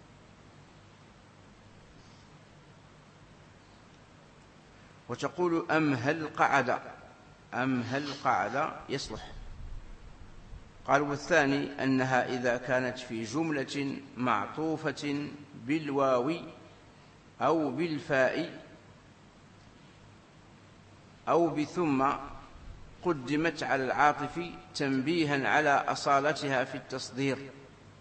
وتقول أم هل قعد، أم هل قعد يصلح. قال والثاني أنها إذا كانت في جملة معطوفة بالواو أو بالفاء أو بثم قدمت على العاطف تنبيها على أصالتها في التصدير،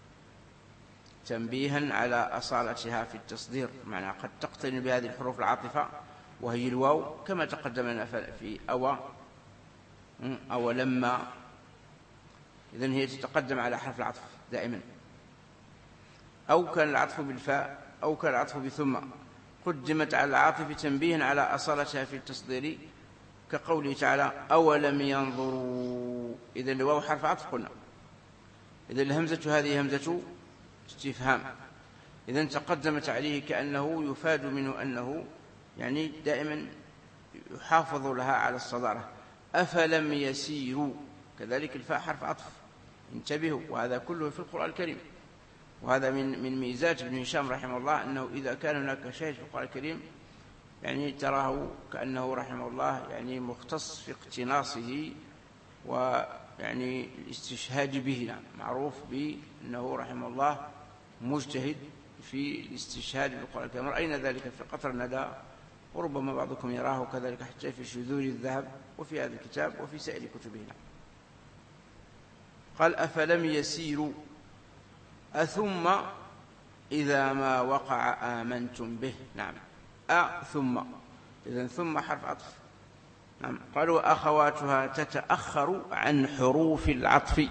تنبيها على أصالتها في التصدير، معنى قد تقترن بهذه الحروف العاطفة وهي الواو كما تقدم لنا في أو أو لما. إذن هي تتقدم على حرف العطف دائما. أو كان العطف بالفاء أو كان العطف بثم قدمت على العاطف تنبيها على أصالتها في التصدير، كقوله تعالى أولم ينظروا. إذن الواو حرف عطف قلنا، إذن الهمزة هذه همزة استفهام، إذن تقدمت عليه كأنه يفاد منه أنه يعني دائما يحافظ لها على الصدارة. أفلم يسيروا، كذلك الفاء حرف عطف، انتبهوا. وهذا كله في القرآن الكريم، وهذا من من ميزات ابن هشام رحمه الله، أنه إذا كان هناك شيء في القرآن الكريم يعني تراه كأنه رحمه الله يعني مختص في اقتناصه ويعني الاستشهاد به. نعم. معروف بأنه رحمه الله مجتهد في الاستشهاد بالقرآن الكريم. رأينا ذلك في قطر الندى، وربما بعضكم يراه كذلك حتى في شذور الذهب وفي هذا الكتاب وفي سائر كتبنا. قال أفلم يسيروا. أثم إذا ما وقع آمنتم به. نعم. أ ثم، إذن ثم حرف عطف. نعم. قالوا أخواتها تتأخر عن حروف العطف،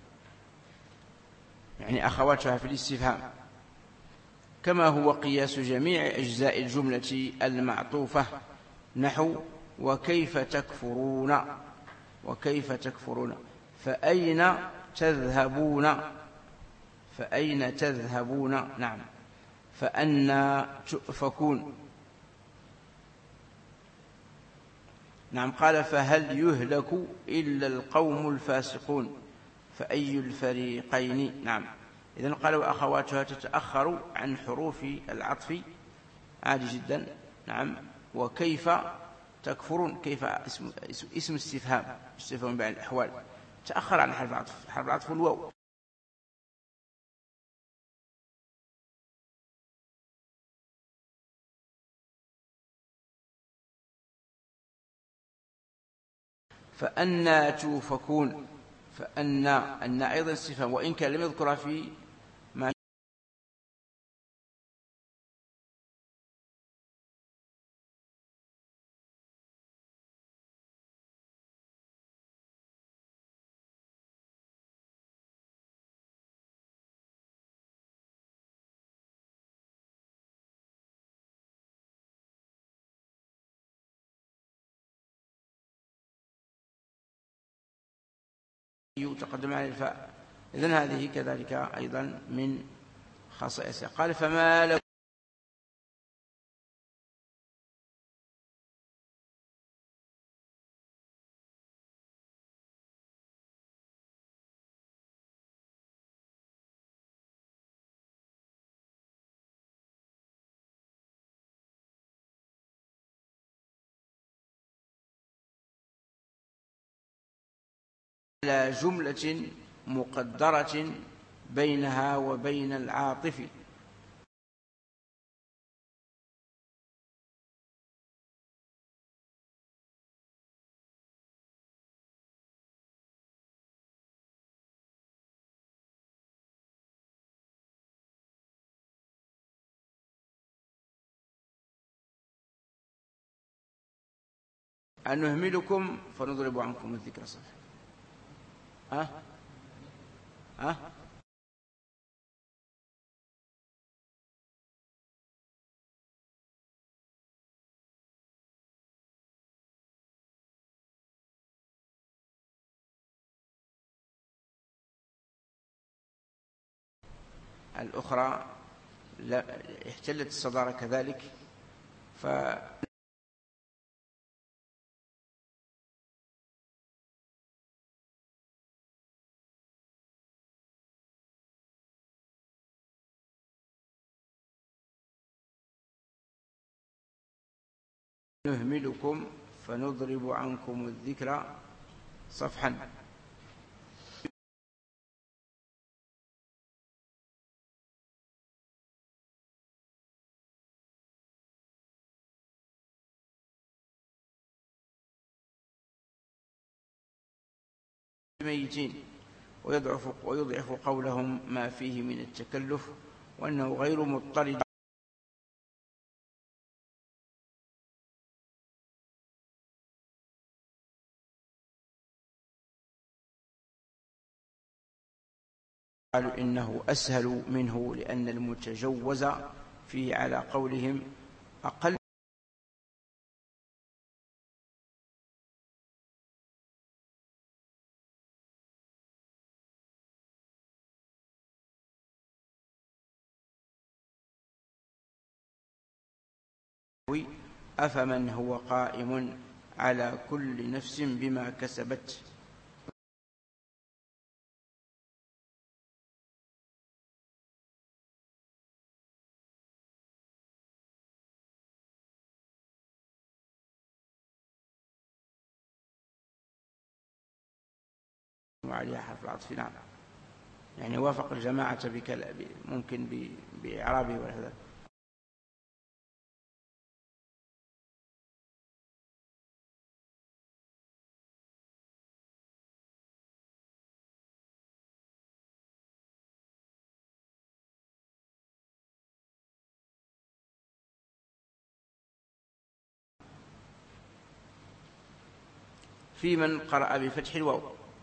يعني أخواتها في الاستفهام، كما هو قياس جميع أجزاء الجملة المعطوفة، نحو وكيف تكفرون، وكيف تكفرون، فأين تذهبون، فأين تذهبون. نعم. فأنى تؤفكون. نعم. قال فهل يهلك إلا القوم الفاسقون، فأي الفريقين. نعم. إذن قالوا أخواتها تتأخر عن حروف العطف، عادي جدا. نعم. وكيف تكفرون، كيف اسم, اسم استفهام، استفهام بعد الأحوال، تأخر عن حرف العطف، حرف العطف الواو. فأنى توفكون، فأنى، أن أيضا استفهام، وإن كان لم يذكرها في ما تقدم على الفاء. إذن هذه كذلك أيضا من خصائصها. قال فما لكم على جملة مقدرة بينها وبين العاطف، أن نهملكم فنضرب عنكم الذكر صفحة. أه؟ أه؟ الأخرى احتلت الصدارة كذلك، فنهملكم فنضرب عنكم الذكر صفحا. ميتين، ويضعف, ويضعف قولهم ما فيه من التكلف، وأنه غير مضطرد قالوا إنه أسهل منه، لأن المتجوز فيه على قولهم أقل أفمن هو قائم على كل نفس بما كسبت. وعليها حرف العطف. نعم. يعني وافق الجماعة بكلام ممكن بإعرابه وهذا. في من قرأ بفتح الواو.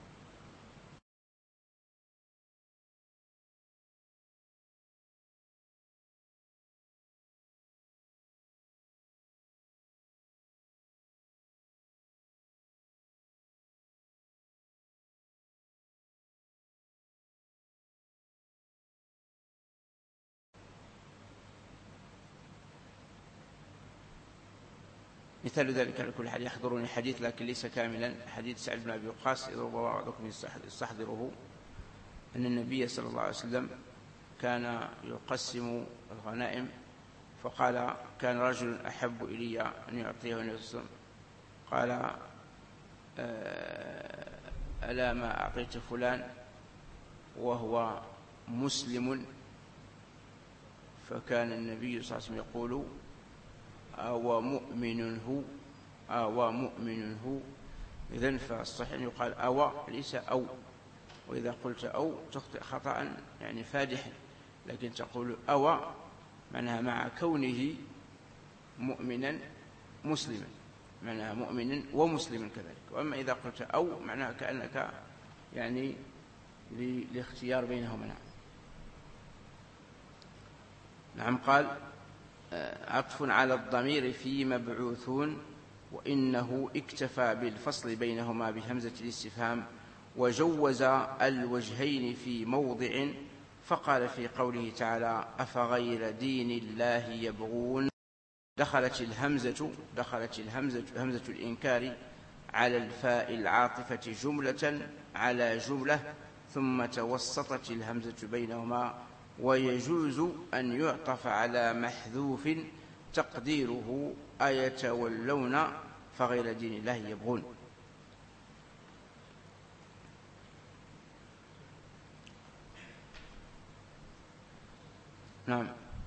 مثال ذلك على كل حال يحضرني حديث لكن ليس كاملا، حديث سعد بن أبي وقاص إذا بعضكم يستحضره، أن النبي صلى الله عليه وسلم كان يقسم الغنائم، فقال كان رجل أحب إلي أن يعطيه النبي صلى الله عليه وسلم، قال ألا ما أعطيت فلان وهو مسلم؟ فكان النبي صلى الله عليه وسلم يقول أو مؤمن هو أو مؤمن هو. إذن فالصحيح أن يقال أو ليس أو، وإذا قلت أو تخطئ خطأ يعني فادحا، لكن تقول أو معناها مع كونه مؤمنا مسلما، معناها مؤمنا ومسلما كذلك. وأما إذا قلت أو معناها كأنك يعني لاختيار بينهما. نعم. نعم. قال عطف على الضمير في مبعوثون، وإنه اكتفى بالفصل بينهما بهمزة الاستفهام، وجوز الوجهين في موضع، فقال في قوله تعالى أفغير دين الله يبغون، دخلت الهمزة دخلت الهمزة همزة الإنكار على الفاء العاطفة جملة على جملة، ثم توسطت الهمزة بينهما، ويجوز أن يعطف على محذوف تقديره أيتولون فغير دين الله يبغون. نعم.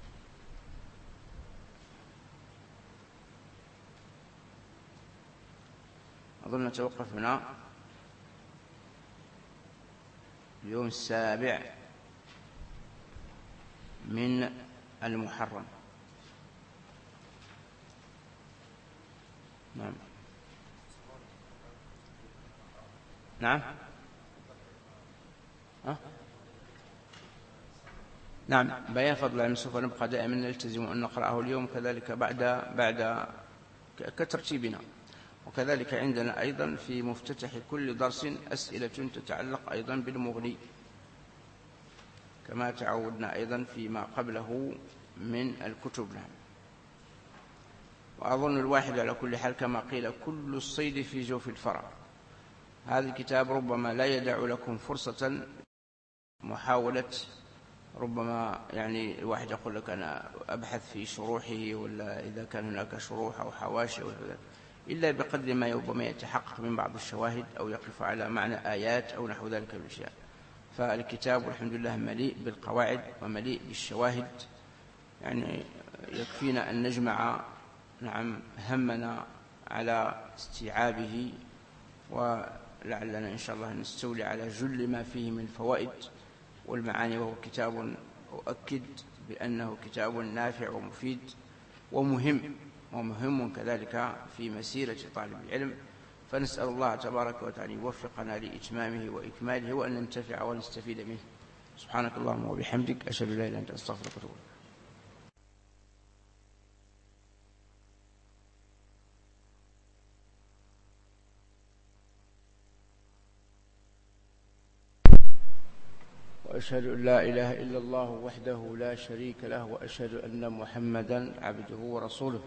أظن نتوقف هنا. اليوم السابع من المحرم. نعم. نعم. أه؟ نعم. بيان فضل العلم سوف نبقى دائما نلتزم أن نقرأه اليوم، كذلك بعد بعد كترتيبنا. وكذلك عندنا أيضا في مفتتح كل درس أسئلة تتعلق أيضا بالمغني، كما تعودنا أيضا فيما قبله من الكتب. نعم. وأظن الواحد على كل حال كما قيل كل الصيد في جوف الفرع. هذا الكتاب ربما لا يدع لكم فرصة محاولة، ربما يعني الواحد يقول لك أنا أبحث في شروحه، ولا إذا كان هناك شروح أو حواشي أو إلا بقدر ما ربما يتحقق من بعض الشواهد أو يقف على معنى آيات أو نحو ذلك من الأشياء. فالكتاب والحمد لله مليء بالقواعد ومليء بالشواهد، يعني يكفينا أن نجمع نعم همنا على استيعابه، ولعلنا إن شاء الله نستولي على جل ما فيه من الفوائد والمعاني. وهو كتاب أؤكد بأنه كتاب نافع ومفيد ومهم، ومهم كذلك في مسيرة طالب العلم. فنسأل الله تبارك وتعالى يوفقنا لإتمامه وإكماله، وأن ننتفع ونستفيد منه. سبحانك اللهم وبحمدك، أشهد أن لا إله إلا أنت، أستغفرك وأتوب إليك. وأشهد أن لا إله إلا الله وحده لا شريك له، وأشهد أن محمدا عبده ورسوله.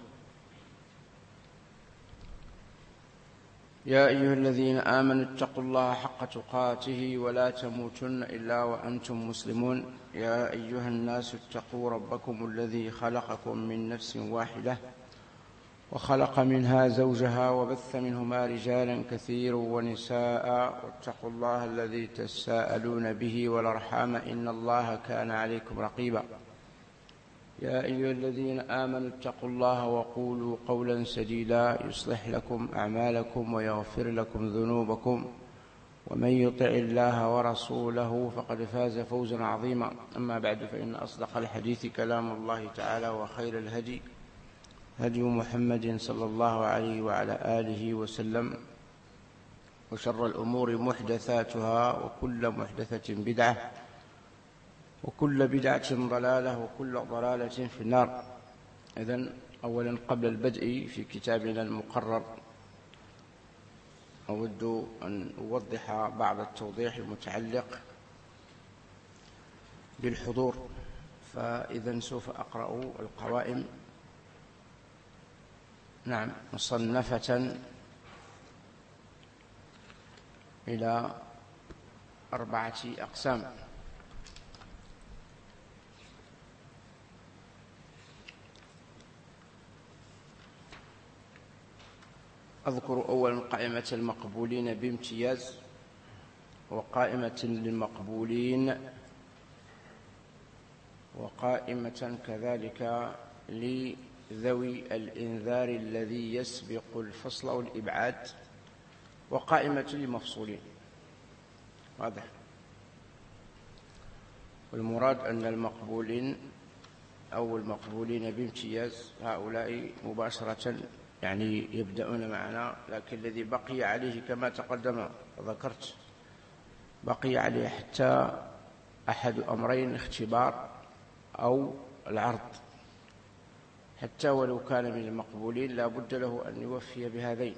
يا أيها الذين آمنوا اتقوا الله حق تقاته ولا تموتن إلا وأنتم مسلمون. يا أيها الناس اتقوا ربكم الذي خلقكم من نفس واحدة وخلق منها زوجها وبث منهما رجالا كثيرا ونساء، واتقوا الله الذي تساءلون به والأرحام إن الله كان عليكم رقيبا. يا أيها الذين آمنوا اتقوا الله وقولوا قولا سديدا يصلح لكم أعمالكم ويغفر لكم ذنوبكم، ومن يطع الله ورسوله فقد فاز فوزا عظيما. أما بعد، فإن أصدق الحديث كلام الله تعالى، وخير الهدي هدي محمد صلى الله عليه وعلى آله وسلم، وشر الأمور محدثاتها وكل محدثة بدعة وكل بدعة ضلالة وكل ضلالة في النار. إذن أولا قبل البدء في كتابنا المقرر أود أن أوضح بعض التوضيح المتعلق بالحضور. فإذا سوف أقرأ القوائم نعم مصنفة إلى أربعة أقسام. أذكر أولا قائمة المقبولين بامتياز، وقائمة للمقبولين، وقائمة كذلك لذوي الإنذار الذي يسبق الفصل أو الإبعاد، وقائمة للمفصولين. واضح. والمراد أن المقبولين أو المقبولين بامتياز هؤلاء مباشرة يعني يبدأون معنا، لكن الذي بقي عليه كما تقدم ذكرت بقي عليه حتى أحد أمرين: اختبار أو العرض. حتى ولو كان من المقبولين لا بد له أن يوفي بهذين.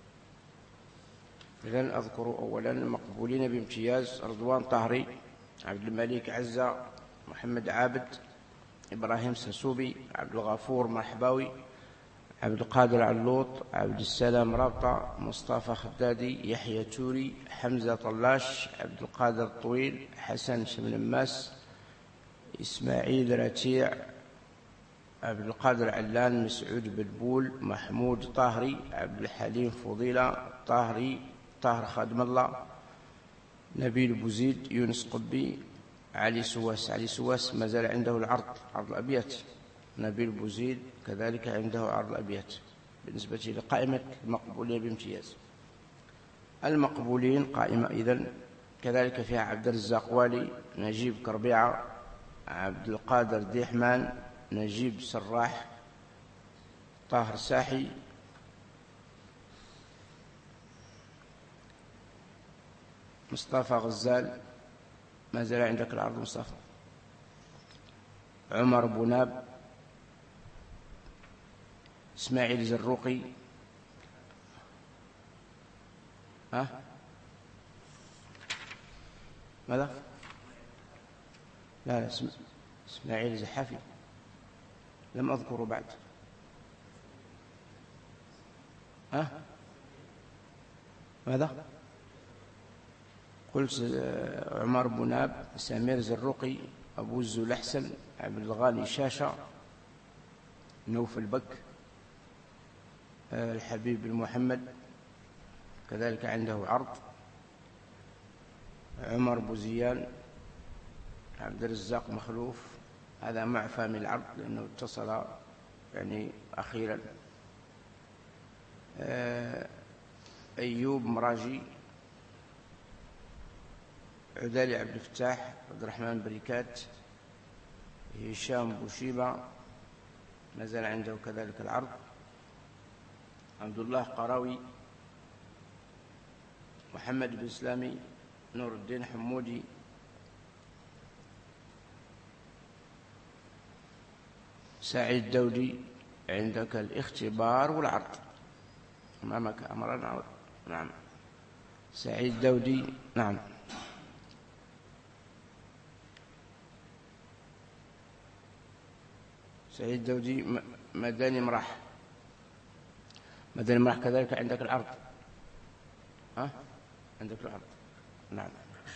إذن أذكر أولا المقبولين بامتياز: رضوان طهري، عبد الملك عزة، محمد عابد، إبراهيم سسوبي، عبد الغفور مرحباوي، عبد القادر علوط، عبد السلام رابطة، مصطفى خدادي، يحيى توري، حمزة طلاش، عبد القادر الطويل، حسن شملماس، إسماعيل رتيع، عبد القادر علان، مسعود بلبول، محمود طاهري، عبد الحليم فضيلة، طاهري طاهر خادم الله، نبيل بوزيد، يونس قبي، علي سواس. علي سواس ما زال عنده العرض عرض الأبيات. نبيل بوزيد كذلك عنده عرض الأبيات بالنسبة لقائمة المقبولين بامتياز. المقبولين قائمة إذن كذلك فيها عبد الرزاق والي، نجيب كربيعة، عبد القادر ديحمان، نجيب سراح، طاهر ساحي، مصطفى غزال. ما زال عندك العرض مصطفى. عمر بوناب، إسماعيل زروقي. ها ماذا؟ لا لا إسماعيل زحافي لم أذكره بعد. ها ماذا؟ قلت عمر بوناب، سمير زروقي، أبو الزول أحسن، عبد الغالي شاشة، نوف البك، الحبيب المحمد كذلك عنده عرض، عمر بوزيان، عبد الرزاق مخلوف. هذا مع فهم العرض لأنه اتصل يعني أخيرا. أيوب مراجي، عدالي عبد الفتاح، عبد الرحمن بريكات، هشام بوشيبة ما زال عنده كذلك العرض، عبد الله قراوي، محمد بن سلامي، نور الدين حمودي، سعيد دودي. عندك الاختبار والعرض أمامك أمرنا. نعم سعيد دودي. نعم سعيد دودي. مداني مرح، مداني مرح كذلك عندك العرض. ها عندك العرض. نعم.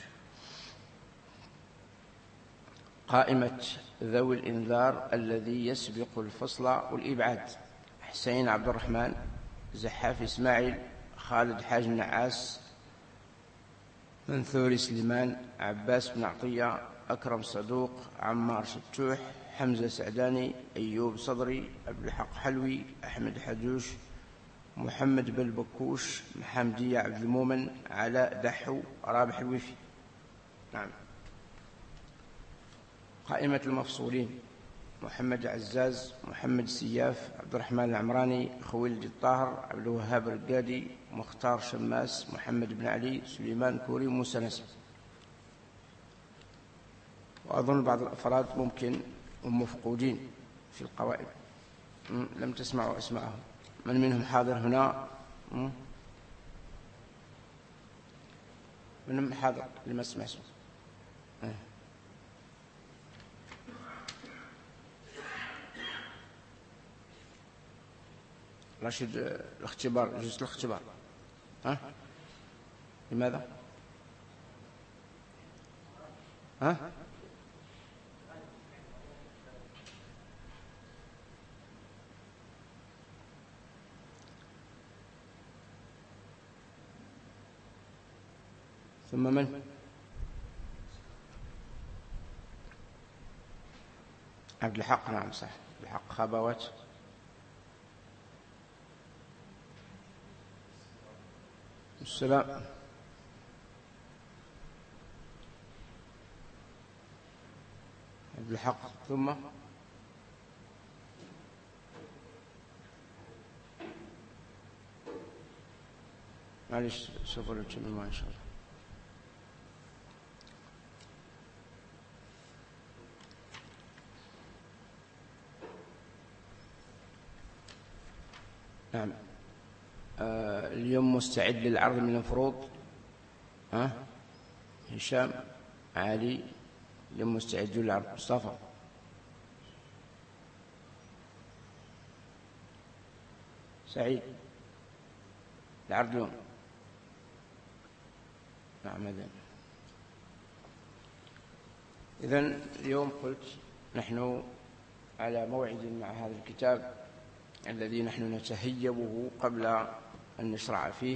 قائمة ذوي الإنذار الذي يسبق الفصل والإبعاد: حسين عبد الرحمن، زحاف إسماعيل، خالد حاج نعاس، منثور سليمان، عباس بن عطية، أكرم صدوق، عمار شتوح، حمزة سعداني، أيوب صدري، عبد الحق حلوي، أحمد حدوش، محمد بالبكوش، محمدية عبد المؤمن، علاء دحو، رابح الوفي. نعم. قائمة المفصولين: محمد عزاز، محمد سياف، عبد الرحمن العمراني، خويلد الطاهر، عبد الوهاب الرقادي، مختار شماس، محمد بن علي، سليمان كوري، موسى نسب. وأظن بعض الأفراد ممكن هم مفقودين في القوائم، لم تسمعوا أسماءهم. من منهم حاضر هنا؟ من حاضر لما سمع اسمه؟ رشد الاختبار، جزء الاختبار. ها؟ لماذا؟ ها؟ ثم من؟ عبد الحق. نعم صح، عبد الحق خابوات. السلام. عبد الحق. ثم معلش سوف نتكلم إن شاء الله. نعم. آه اليوم مستعد للعرض من المفروض. ها؟ هشام، علي، اليوم مستعد للعرض. مصطفى، سعيد، العرض اليوم. نعم. إذن إذن اليوم قلت نحن على موعد مع هذا الكتاب الذي نحن نتهيبه قبل أن نشرع فيه.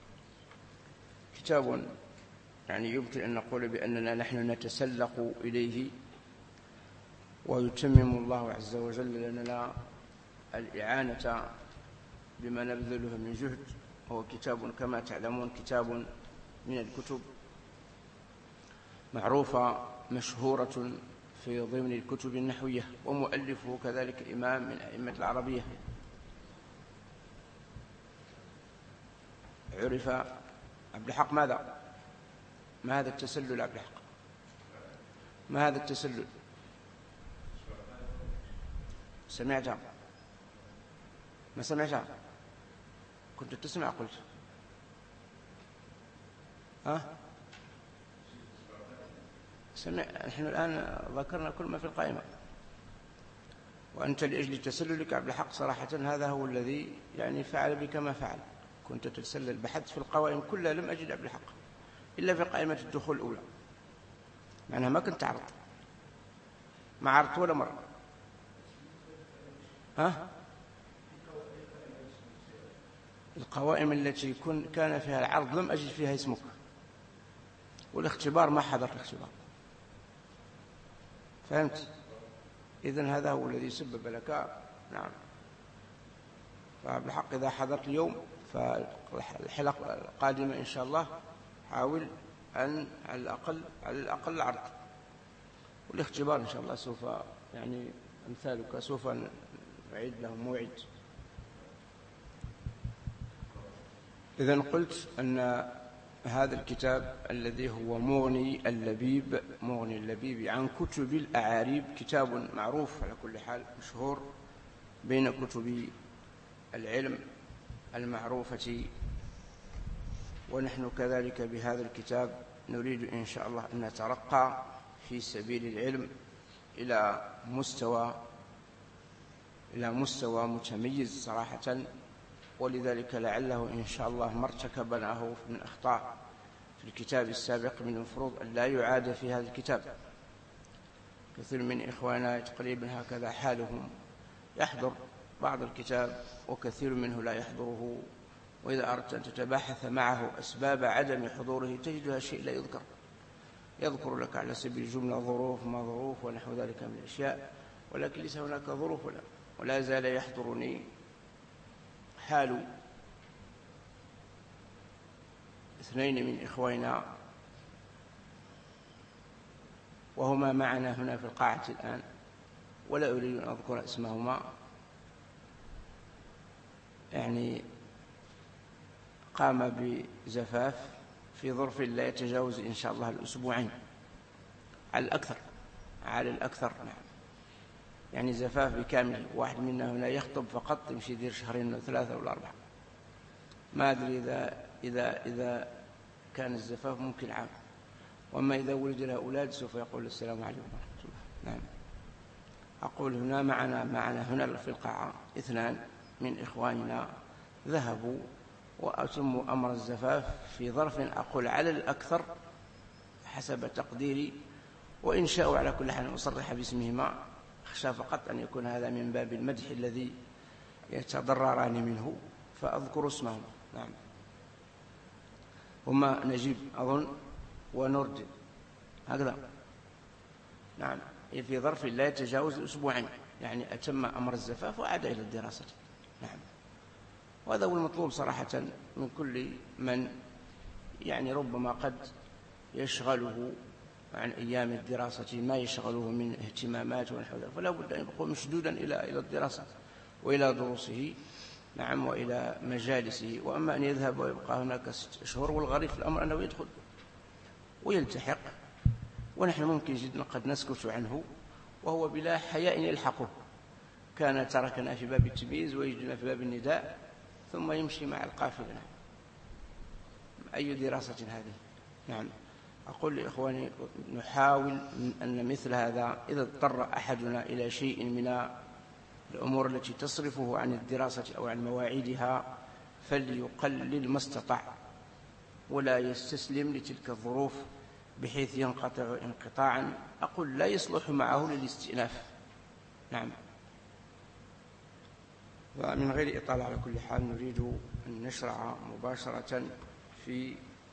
كتاب يعني يمكن أن نقول بأننا نحن نتسلق إليه، ويتمم الله عز وجل لنا الإعانة بما نبذله من جهد. هو كتاب كما تعلمون كتاب من الكتب معروفة مشهورة في ضمن الكتب النحوية، ومؤلفه كذلك إمام من أئمة العربية، عرف عبد الحق. ماذا؟ ما هذا التسلل عبد الحق؟ ما هذا التسلل؟ سمعتها؟ ما سمعتها؟ كنت تسمع قلت ها؟ سمع. نحن الآن ذكرنا كل ما في القائمة، وأنت لأجل تسللك عبد الحق صراحة هذا هو الذي يعني فعل بك ما فعل. كنت تتسلل، بحثت في القوائم كلها لم أجد عبد الحق إلا في قائمة الدخول الأولى، معناها ما كنت تعرض، ما عرضت ولا مرة. ها؟ القوائم التي كان فيها العرض لم أجد فيها اسمك، والاختبار ما حضرت الاختبار. فهمت؟ إذن هذا هو الذي سبب لك. نعم. فبالحق إذا حضرت اليوم فالحلقة القادمة إن شاء الله حاول أن على الأقل على الأقل العرض، والاختبار إن شاء الله سوف يعني أمثالك سوف نعيد لهم موعد. إذن قلت أن هذا الكتاب الذي هو مغني اللبيب، مغني اللبيب عن كتب الأعاريب، كتاب معروف على كل حال، مشهور بين كتب العلم المعروفة. ونحن كذلك بهذا الكتاب نريد إن شاء الله أن نترقى في سبيل العلم إلى مستوى إلى مستوى متميز صراحة، ولذلك لعله إن شاء الله ما ارتكبناه من أخطاء في الكتاب السابق من المفروض أن لا يعاد في هذا الكتاب. كثير من إخواننا تقريبا هكذا حالهم، يحضر بعض الكتاب وكثير منه لا يحضره، وإذا أردت أن تتباحث معه أسباب عدم حضوره تجدها شيء لا يذكر، يذكر لك على سبيل الجملة ظروف ما ظروف ونحو ذلك من الأشياء، ولكن ليس هناك ظروف. ولا, ولا زال يحضرني حال اثنين من إخواننا وهما معنا هنا في القاعة الآن، ولا أريد أن أذكر اسمهما، يعني قام بزفاف في ظرف لا يتجاوز إن شاء الله الأسبوعين على الأكثر، على الأكثر نعم. يعني زفاف بكامل، واحد منا هنا يخطب فقط يمشي يدير شهرين أو ثلاثة أو أربعة. ما أدري إذا إذا إذا كان الزفاف ممكن عام، وأما إذا ولد له أولاد سوف يقول السلام عليكم ورحمة الله. نعم. أقول هنا معنا معنا هنا في القاعة اثنان من إخواننا ذهبوا وأتموا أمر الزفاف في ظرف أقول على الأكثر حسب تقديري، وإن شاءوا على كل حال أصرح باسمهما، أخشى فقط أن يكون هذا من باب المدح الذي يتضرران منه، فأذكر اسمهم. نعم. هما نجيب أظن ونرد هكذا. نعم. في ظرف لا يتجاوز الأسبوعين، يعني أتم أمر الزفاف وعاد إلى الدراسة. نعم. وهذا هو المطلوب صراحة من كل من يعني ربما قد يشغله عن أيام الدراسة ما يشغله من اهتمامات ونحو ذلك، فلا بد أن يكون مشدودا إلى إلى الدراسة وإلى دروسه. نعم. وإلى مجالسه. وأما أن يذهب ويبقى هناك ست أشهر، والغريب في الأمر أنه يدخل ويلتحق، ونحن ممكن جدا قد نسكت عنه وهو بلا حياء يلحقه. كان تركنا في باب التمييز ويجدنا في باب النداء ثم يمشي مع القافلة. أي دراسة هذه؟ نعم. أقول لإخواني نحاول أن مثل هذا إذا اضطر أحدنا إلى شيء من الأمور التي تصرفه عن الدراسة أو عن مواعيدها فليقلل ما استطاع، ولا يستسلم لتلك الظروف بحيث ينقطع انقطاعا أقول لا يصلح معه للاستئناف. نعم. ومن غير إطالة على كل حال نريد أن نشرع مباشرة في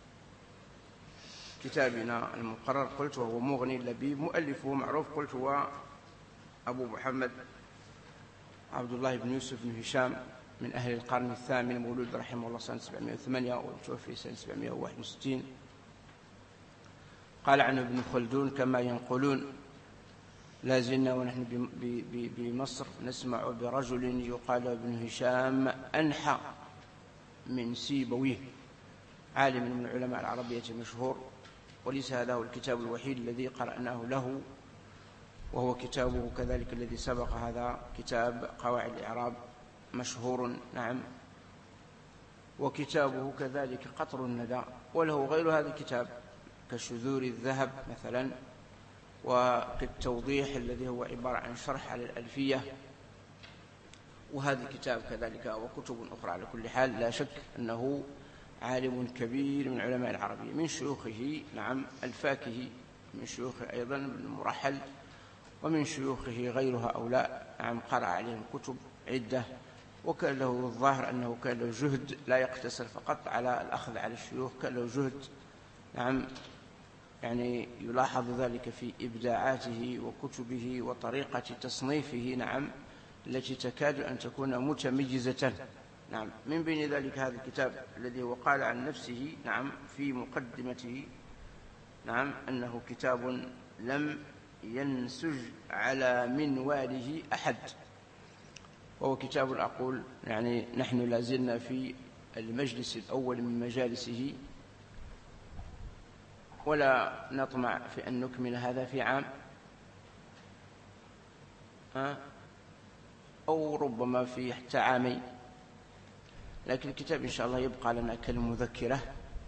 كتابنا المقرر. قلت وهو مغني اللبيب، مؤلفه معروف، قلت هو أبو محمد عبد الله بن يوسف بن هشام من أهل القرن الثامن، مولود رحمه الله سنة سبعمائة وثمانية وتوفي سنة سبعمائة وواحد وستين. قال عنه ابن خلدون كما ينقلون: لا زلنا ونحن بمصر نسمع برجل يقال ابن هشام أنحى من سيبويه، عالم من علماء العربية مشهور، وليس هذا هو الكتاب الوحيد الذي قرأناه له، وهو كتابه كذلك الذي سبق هذا، كتاب قواعد الإعراب مشهور. نعم. وكتابه كذلك قطر الندى، وله غير هذا الكتاب كشذور الذهب مثلا، وكالتوضيح الذي هو عبارة عن شرح على الألفية، وهذا الكتاب كذلك وكتب أخرى. على كل حال لا شك أنه عالم كبير من علماء العربية، من شيوخه نعم الفاكهي، من شيوخه أيضا ابن مرحل، ومن شيوخه غير هؤلاء. نعم. قرأ عليهم كتب عدة، وكان له الظاهر أنه كان له جهد لا يقتصر فقط على الأخذ على الشيوخ، كان له جهد. نعم. يعني يلاحظ ذلك في إبداعاته وكتبه وطريقة تصنيفه. نعم. التي تكاد أن تكون متميزة. نعم. من بين ذلك هذا الكتاب الذي هو قال عن نفسه نعم في مقدمته نعم أنه كتاب لم ينسج على منواله أحد، وهو كتاب أقول يعني نحن لازلنا في المجلس الأول من مجالسه، ولا نطمع في أن نكمل هذا في عام أو ربما في حتى عامين، لكن الكتاب إن شاء الله يبقى لنا كالمذكرة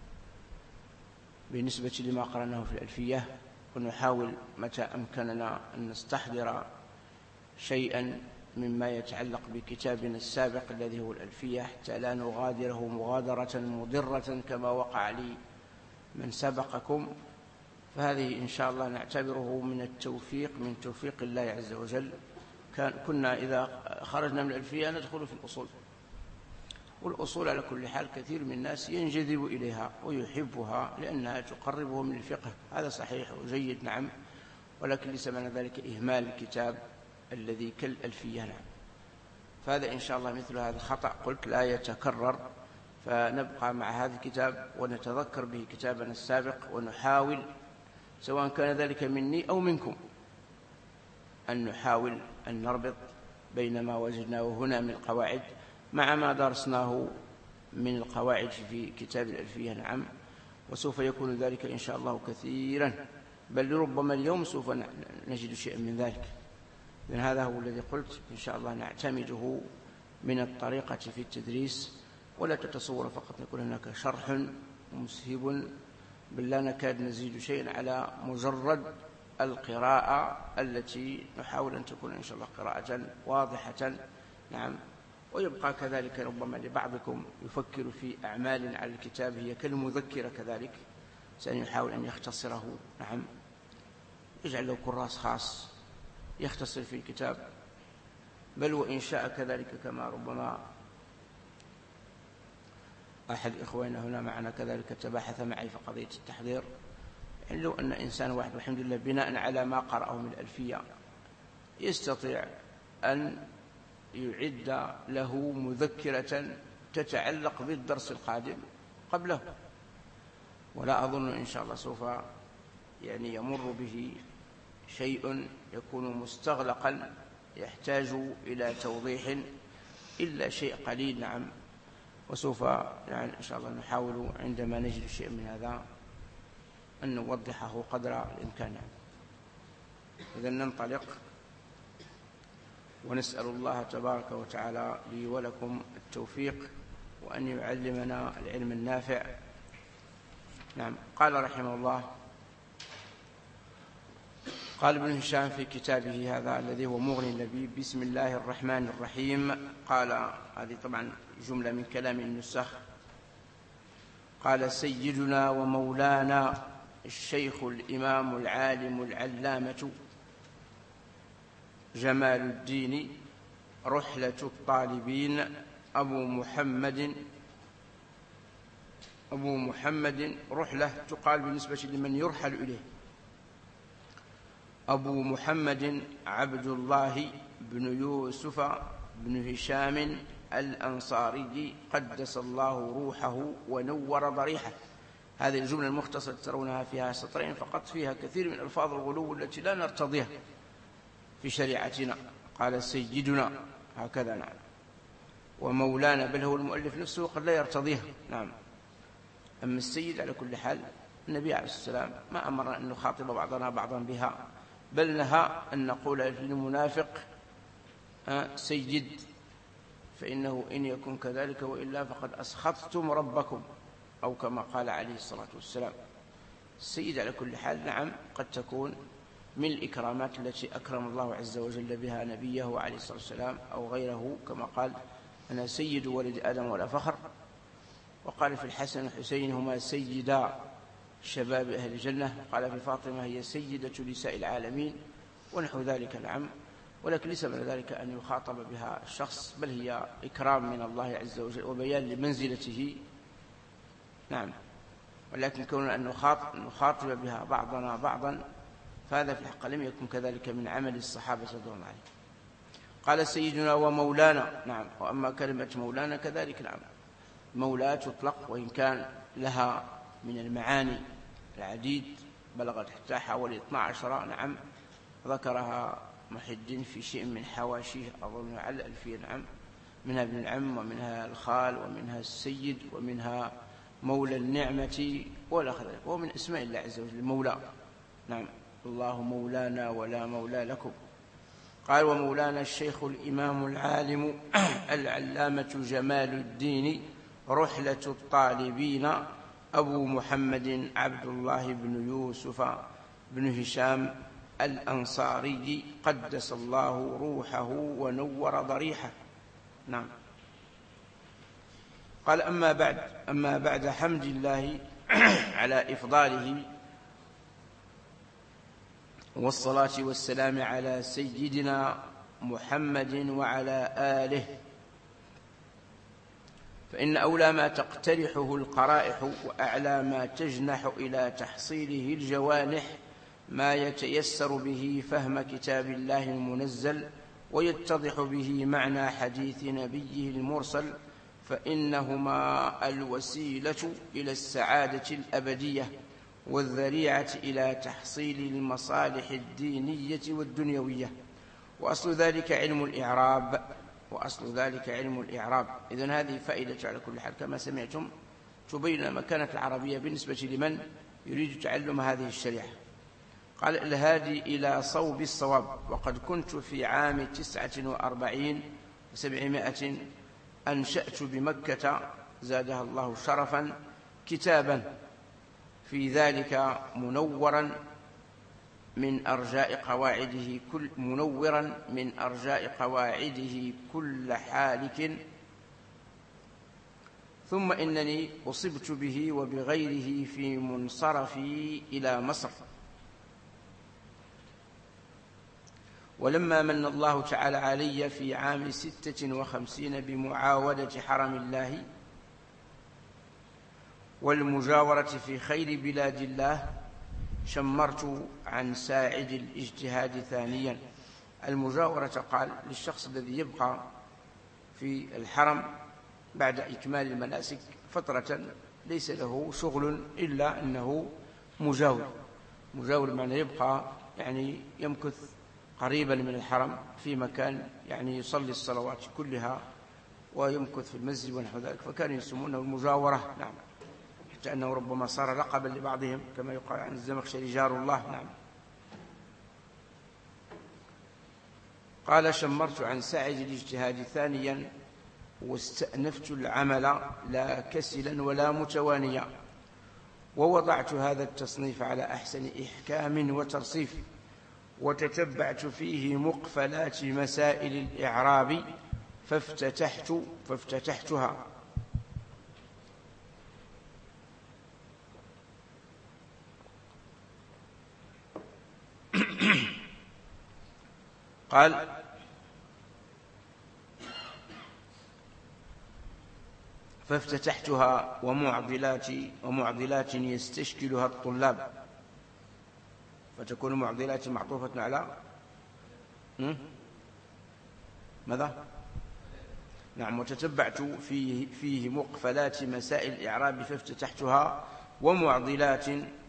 بالنسبة لما قرأناه في الألفية، ونحاول متى أمكننا أن نستحضر شيئا مما يتعلق بكتابنا السابق الذي هو الألفية حتى لا نغادره مغادرة مضرة كما وقع لي من سبقكم. فهذه إن شاء الله نعتبره من التوفيق، من توفيق الله عز وجل. كان كنا إذا خرجنا من الألفية ندخل في الأصول، والأصول على كل حال كثير من الناس ينجذب إليها ويحبها لأنها تقربه من الفقه، هذا صحيح وجيد. نعم. ولكن ليس معنى ذلك إهمال الكتاب الذي كالألفية. نعم. فهذا إن شاء الله مثل هذا الخطأ قلت لا يتكرر، فنبقى مع هذا الكتاب ونتذكر به كتابنا السابق، ونحاول سواء كان ذلك مني أو منكم أن نحاول أن نربط بين ما وجدناه هنا من القواعد مع ما درسناه من القواعد في كتاب الألفية. نعم، وسوف يكون ذلك إن شاء الله كثيرا، بل ربما اليوم سوف نجد شيئا من ذلك. لأن هذا هو الذي قلت إن شاء الله نعتمده من الطريقة في التدريس، ولا تتصور فقط يكون هناك شرح مسهب، بل لا نكاد نزيد شيئا على مجرد القراءة التي نحاول أن تكون إن شاء الله قراءة واضحة. نعم، ويبقى كذلك ربما لبعضكم يفكر في أعمال على الكتاب هي كالمذكرة كذلك، سيحاول أن يختصره. نعم، يجعل له كراس خاص يختصر في الكتاب، بل وإن شاء كذلك كما ربما أحد إخواننا هنا معنا كذلك تباحث معي في قضية التحضير، يعني لو أن إنسان واحد والحمد لله بناء على ما قرأه من الألفية يستطيع أن يعد له مذكرة تتعلق بالدرس القادم قبله، ولا أظن إن شاء الله سوف يعني يمر به شيء يكون مستغلقا يحتاج إلى توضيح إلا شيء قليل. نعم، وسوف يعني إن شاء الله نحاول عندما نجد شيء من هذا أن نوضحه قدر الإمكان. إذن ننطلق ونسأل الله تبارك وتعالى لي ولكم التوفيق وأن يعلمنا العلم النافع. نعم، قال رحمه الله، قال ابن هشام في كتابه هذا الذي هو مغني اللبيب: بسم الله الرحمن الرحيم. قال، هذه طبعا جملة من كلام النسخ، قال: سيدنا ومولانا الشيخ الإمام العالم العلامة جمال الدين رحلة الطالبين أبو محمد أبو محمد رحلة تقال بالنسبة لمن يرحل إليه، أبو محمد عبد الله بن يوسف بن هشام الأنصاري قدس الله روحه ونور ضريحه. هذه الجملة المختصرة ترونها فيها سطرين فقط، فيها كثير من ألفاظ الغلو التي لا نرتضيها في شريعتنا. قال سيدنا هكذا، نعم، ومولانا، بل هو المؤلف نفسه قد لا يرتضيها. نعم، أما السيد على كل حال النبي عليه السلام ما أمرنا أن نخاطب بعضنا بعضا بها، بل نهى أن نقول للمنافق سيد، فإنه إن يكن كذلك وإلا فقد أسخطتم ربكم، أو كما قال عليه الصلاة والسلام. السيد على كل حال نعم قد تكون من الإكرامات التي أكرم الله عز وجل بها نبيه عليه الصلاة والسلام أو غيره، كما قال: أنا سيد ولد آدم ولا فخر. وقال في الحسن والحسين: هما سيدا شباب أهل الجنة. قال في فاطمة: هي سيدة نساء العالمين، ونحو ذلك. نعم، ولكن ليس من ذلك أن يخاطب بها الشخص، بل هي إكرام من الله عز وجل وبيان لمنزلته. نعم، ولكن كون أن نخاطب بها بعضنا بعضا فهذا في الحق لم يكن كذلك من عمل الصحابة رضي الله عنهم. قال سيدنا ومولانا. نعم، وأما كلمة مولانا كذلك، نعم، مولا تطلق وإن كان لها من المعاني العديد، بلغت حتى حوالي اثنا عشر. نعم، ذكرها محي الدين في شيء من حواشيه أظن على الألفية. نعم، منها ابن العم، ومنها الخال، ومنها السيد، ومنها مولى النعمة ولا خذلك، وهو من اسماء الله عز وجل مولى. نعم، الله مولانا ولا مولى لكم. قال: ومولانا الشيخ الإمام العالم العلامة جمال الدين رحلة الطالبين أبو محمد عبد الله بن يوسف بن هشام الأنصاري قدس الله روحه ونور ضريحه. نعم، قال: أما بعد أما بعد حمد الله على إفضاله والصلاة والسلام على سيدنا محمد وعلى آله، فإن أولى ما تقترحه القرائح وأعلى ما تجنح إلى تحصيله الجوانح ما يتيسر به فهم كتاب الله المنزل ويتضح به معنى حديث نبيه المرسل، فإنهما الوسيلة إلى السعادة الأبدية والذريعة إلى تحصيل المصالح الدينية والدنيوية. وأصل ذلك علم الإعراب، وأصل ذلك علم الإعراب. إذن هذه فائدة على كل حال كما سمعتم تبين مكانة العربية بالنسبة لمن يريد تعلم هذه الشريعة. قال الهادي إلى صوب الصواب. وقد كنت في عام تسعة وأربعين وسبعمائة أنشأت بمكة زادها الله شرفا كتابا في ذلك منورا من أرجاء قواعده كل منورا من أرجاء قواعده كل حالك، ثم إنني أصبت به وبغيره في منصرفي إلى مصر. ولما من الله تعالى علي في عام ستة وخمسين بمعاودة حرم الله والمجاورة في خير بلاد الله شمرت عن ساعد الاجتهاد ثانيا. المجاورة قال للشخص الذي يبقى في الحرم بعد إكمال المناسك فترة ليس له شغل إلا أنه مجاور. مجاور معنى يبقى يعني يمكث قريبا من الحرم في مكان يعني يصلي الصلوات كلها ويمكث في المسجد ونحو ذلك، فكانوا يسمونه المجاورة. نعم، حتى أنه ربما صار لقبا لبعضهم كما يقال عن الزمخشري جار الله. نعم. قال شمرت عن ساعد الاجتهاد ثانيا واستأنفت العمل لا كسلا ولا متوانيا، ووضعت هذا التصنيف على أحسن إحكام وترصيف، وتتبعت فيه مقفلات مسائل الإعراب فافتتحت فافتتحتها قال فافتتحتها ومعضلات ومعضلات يستشكلها الطلاب، فتكون معضلات معطوفة على ماذا؟ نعم. وتتبعت فيه, فيه مقفلات مسائل الإعراب فافتتحتها ومعضلات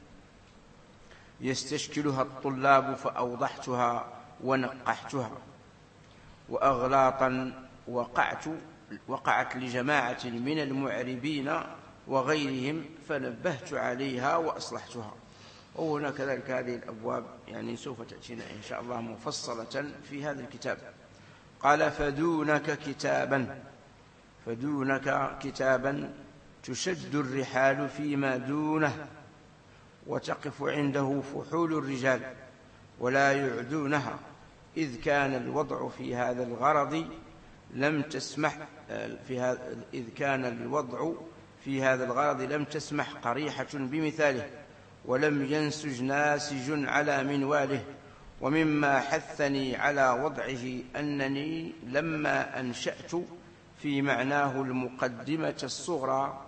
يستشكلها الطلاب فأوضحتها ونقحتها، وأغلاطا وقعت وقعت لجماعة من المعربين وغيرهم فنبهت عليها وأصلحتها. وهنا كذلك هذه الأبواب يعني سوف تأتينا إن شاء الله مفصلة في هذا الكتاب. قال فدونك كتابا فدونك كتابا تشد الرحال فيما دونه وتقف عنده فحول الرجال ولا يعدونها، إذ كان الوضع في هذا الغرض لم تسمح في هذا إذ كان الوضع في هذا الغرض لم تسمح قريحة بمثاله، ولم ينسج ناسج على منواله. ومما حثني على وضعه أنني لما أنشأت في معناه المقدمة الصغرى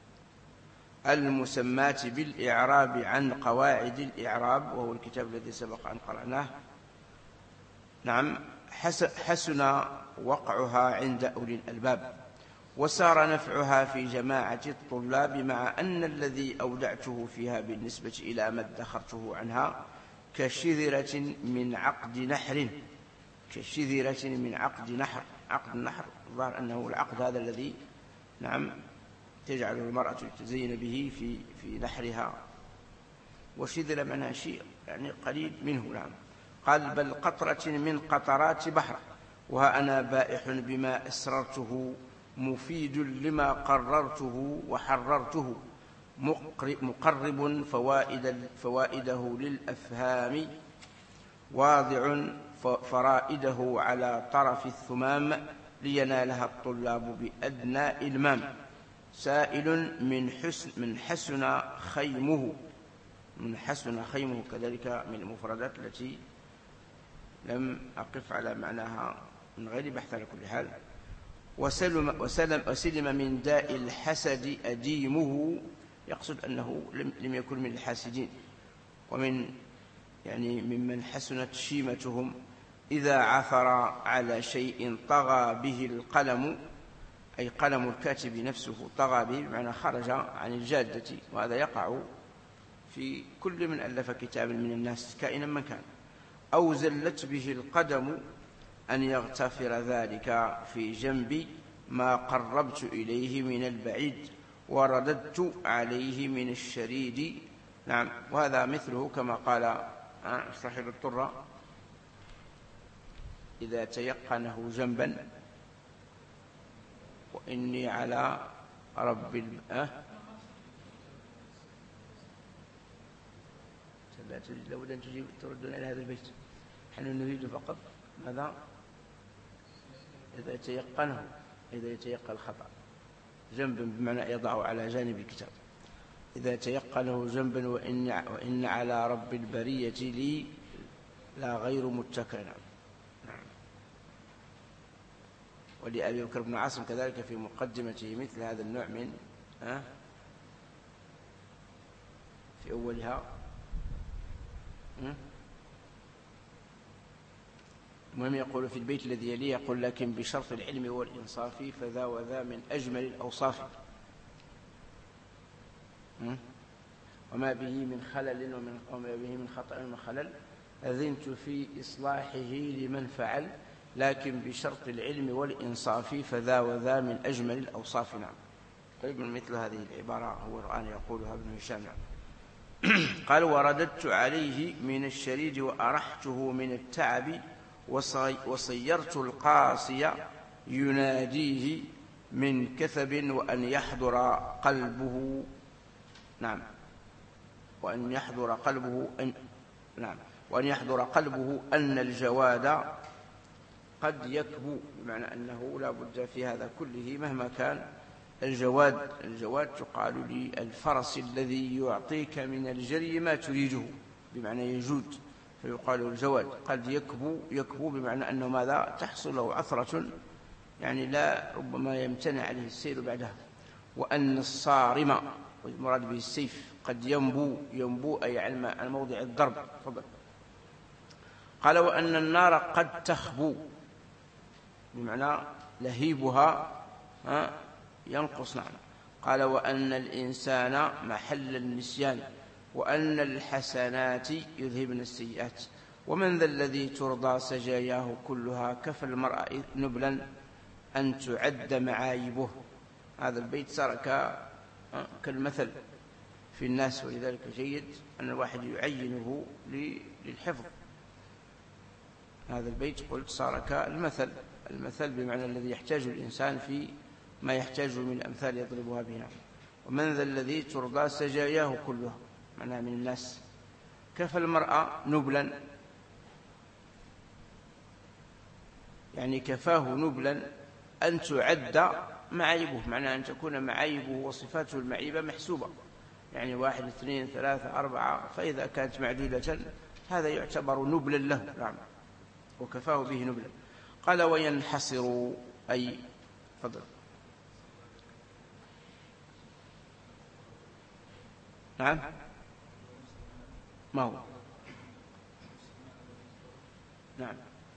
المسماة بالإعراب عن قواعد الإعراب، وهو الكتاب الذي سبق أن قرأناه، نعم، حسن وقعها عند أولي الألباب، وسار نفعها في جماعة الطلاب، مع أن الذي أودعته فيها بالنسبة إلى ما ادخرته عنها كشذرة من عقد نحر كشذرة من عقد نحر عقد النحر الظاهر أنه العقد هذا الذي نعم تجعل المرأة تزين به في في نحرها، وشذرة معناها شيء يعني قليل منه. نعم. قال بل قطرة من قطرات بحر، وها أنا بائح بما أسررته مفيد لما قررته وحررته، مقرب فوائد فوائده للأفهام، واضع فرائده على طرف الثمام لينالها الطلاب بأدنى إلمام، سائل من حسن من حسن خيمه من حسن خيمه كذلك من المفردات التي لم أقف على معناها من غير بحث على كل حال. وسلم, وسلم, وسلم من داء الحسد أديمه، يقصد أنه لم يكن من الحاسدين، ومن يعني ممن حسنت شيمتهم إذا عثر على شيء طغى به القلم، أي قلم الكاتب نفسه طغى به بمعنى خرج عن الجادة، وهذا يقع في كل من ألف كتابا من الناس كائنا من كان، أو زلت به القدم أن يغتفر ذلك في جنب ما قربت إليه من البعيد ورددت عليه من الشريد. نعم، وهذا مثله كما قال صاحب الطرة: إذا تيقنه جنبا وإني على رب ال... أه؟ لابد أن تجيب تردون إلى هذا البيت. نحن نريد فقط ماذا؟ إذا يتيقنه، إذا يتيقن الخطأ جنبا بمعنى يضعه على جانب الكتاب. إذا تيقنه جنبا وإن, وإن على رب البرية لي لا غير متكئ. نعم. ولأبي بكر بن عاصم كذلك في مقدمته مثل هذا النوع من أه؟ في أولها المهم يقول في البيت الذي يليه يقول: لكن بشرط العلم والإنصاف فذا وذا من أجمل الأوصاف، وما به من خلل ومن وما به من خطأ ومن خلل أذنت في إصلاحه لمن فعل، لكن بشرط العلم والإنصاف فذا وذا من أجمل الأوصاف. نعم. طيب، من مثل هذه العبارة هو الآن يقولها ابن هشام. نعم. قال: ورددت عليه من الشريد وأرحته من التعب وصيرت القاسي يناديه من كثب وأن يحضر قلبه. نعم. وأن يحضر قلبه أن نعم وأن يحضر قلبه أن الجواد قد يكبو، بمعنى أنه لا بد في هذا كله مهما كان الجواد. الجواد تقال للفرس الذي يعطيك من الجري ما تريده، بمعنى يجود، فيقال الجواد. قد يكبو، يكبو بمعنى أنه ماذا؟ تحصل له عثرة، يعني لا ربما يمتنع عليه السير بعدها. وأن الصارم، والمراد به السيف، قد ينبو، ينبو أي عن موضع الضرب. فضل. قال: وأن النار قد تخبو، بمعنى لهيبها ينقص. نعم. قال: وأن الإنسان محل النسيان، وأن الحسنات يذهبن السيئات، ومن ذا الذي ترضى سجاياه كلها، كفى المرء نبلا أن تعد معايبه. هذا البيت صار كالمثل في الناس، ولذلك جيد أن الواحد يعينه للحفظ. هذا البيت قلت صار كالمثل، المثل بمعنى الذي يحتاج الإنسان في ما يحتاج من الأمثال يضربها بها. ومن ذا الذي ترضى سجاياه كلها، معناها من الناس. كفى المرء نبلا، يعني كفاه نبلا أن تعد معايبه، معناها أن تكون معايبه وصفاته المعيبة محسوبة، يعني واحد اثنين ثلاثة أربعة، فإذا كانت معدودة هذا يعتبر نبلا له. نعم. وكفاه به نبلا. قال: وينحصر أي فضل. نعم. ما هو؟ نعم.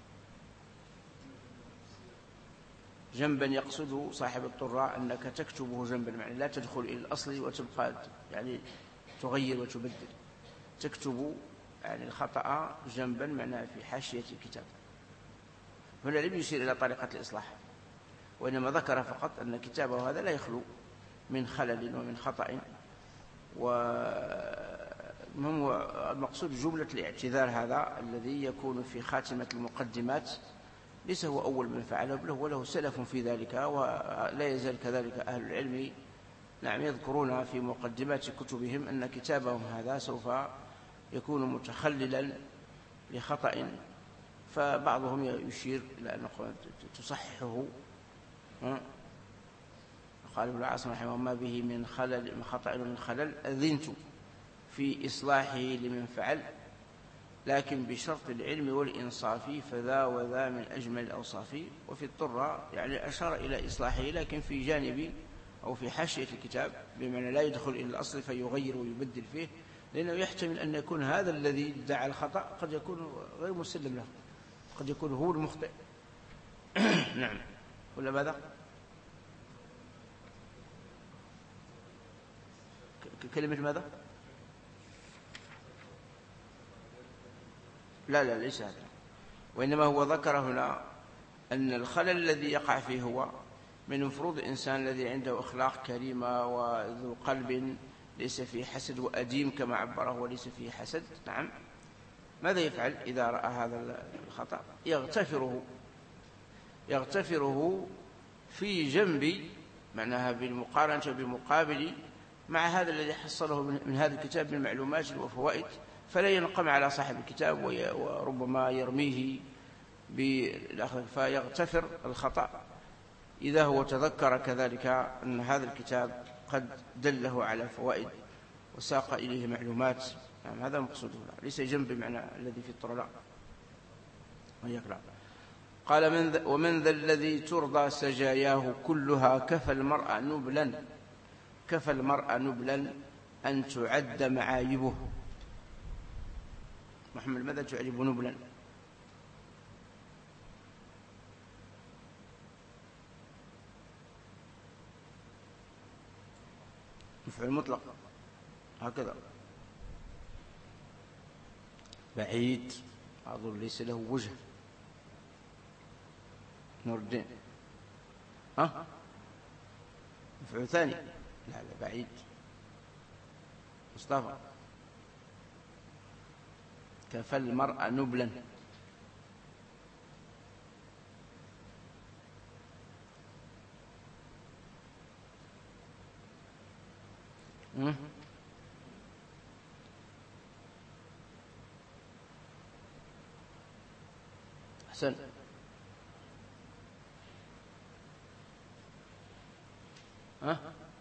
جنبا يقصده صاحب الطراء أنك تكتبه جنبا، يعني لا تدخل إلى الأصل وتبقى يعني تغير وتبدل، تكتب يعني الخطأ جنبا، معناه في حاشية الكتاب. هنا لم يشير إلى طريقة الإصلاح، وإنما ذكر فقط أن كتابه هذا لا يخلو من خلل ومن خطأ. والمقصود جملة الاعتذار هذا الذي يكون في خاتمة المقدمات ليس هو أول من فعله، بل هو له سلف في ذلك، ولا يزال كذلك أهل العلم نعم يذكرون في مقدمات كتبهم أن كتابهم هذا سوف يكون متخللا لخطأ، فبعضهم يشير إلى أن تصححه. قال ابن العاصم رحمه الله: ما به من خلل من خطأ ومن خلل أذنت في إصلاحه لمن فعل، لكن بشرط العلم والإنصاف فذا وذا من أجمل الأوصاف. وفي الطرة يعني أشار إلى إصلاحه، لكن في جانب أو في حاشية الكتاب، بمعنى لا يدخل إلى الأصل فيغير ويبدل فيه، لأنه يحتمل أن يكون هذا الذي ادعى الخطأ قد يكون غير مسلم له، قد يكون هو المخطئ. نعم. ولا ماذا؟ كلمة ماذا؟ لا لا ليس هذا، وإنما هو ذكر هنا أن الخلل الذي يقع فيه هو من المفروض الإنسان الذي عنده أخلاق كريمة وذو قلب ليس فيه حسد وأديم كما عبره وليس فيه حسد، نعم، ماذا يفعل إذا رأى هذا الخطأ؟ يغتفره يغتفره في جنب، معناها بالمقارنة بمقابل مع هذا الذي حصله من هذا الكتاب من معلومات وفوائد، فلا ينقم على صاحب الكتاب وربما يرميه بالأخذ، فيغتفر الخطأ إذا هو تذكر كذلك أن هذا الكتاب قد دله على فوائد وساق إليه معلومات، نعم، هذا مقصوده، ليس جنب معنى الذي في الطرلاء ويقرأ. قال من ذا ومن ذا الذي ترضى سجاياه كلها كفى المرء نبلا كفى المرء نبلا أن تعد معايبه. محمد، ماذا تعرب نبلا؟ مفعول مطلق هكذا، بعيد، أظن ليس له وجه. نور الدين، ها، مفعول ثاني، لا لا، بعيد. مصطفى، كفى المرء نبلا. أحسن. ها،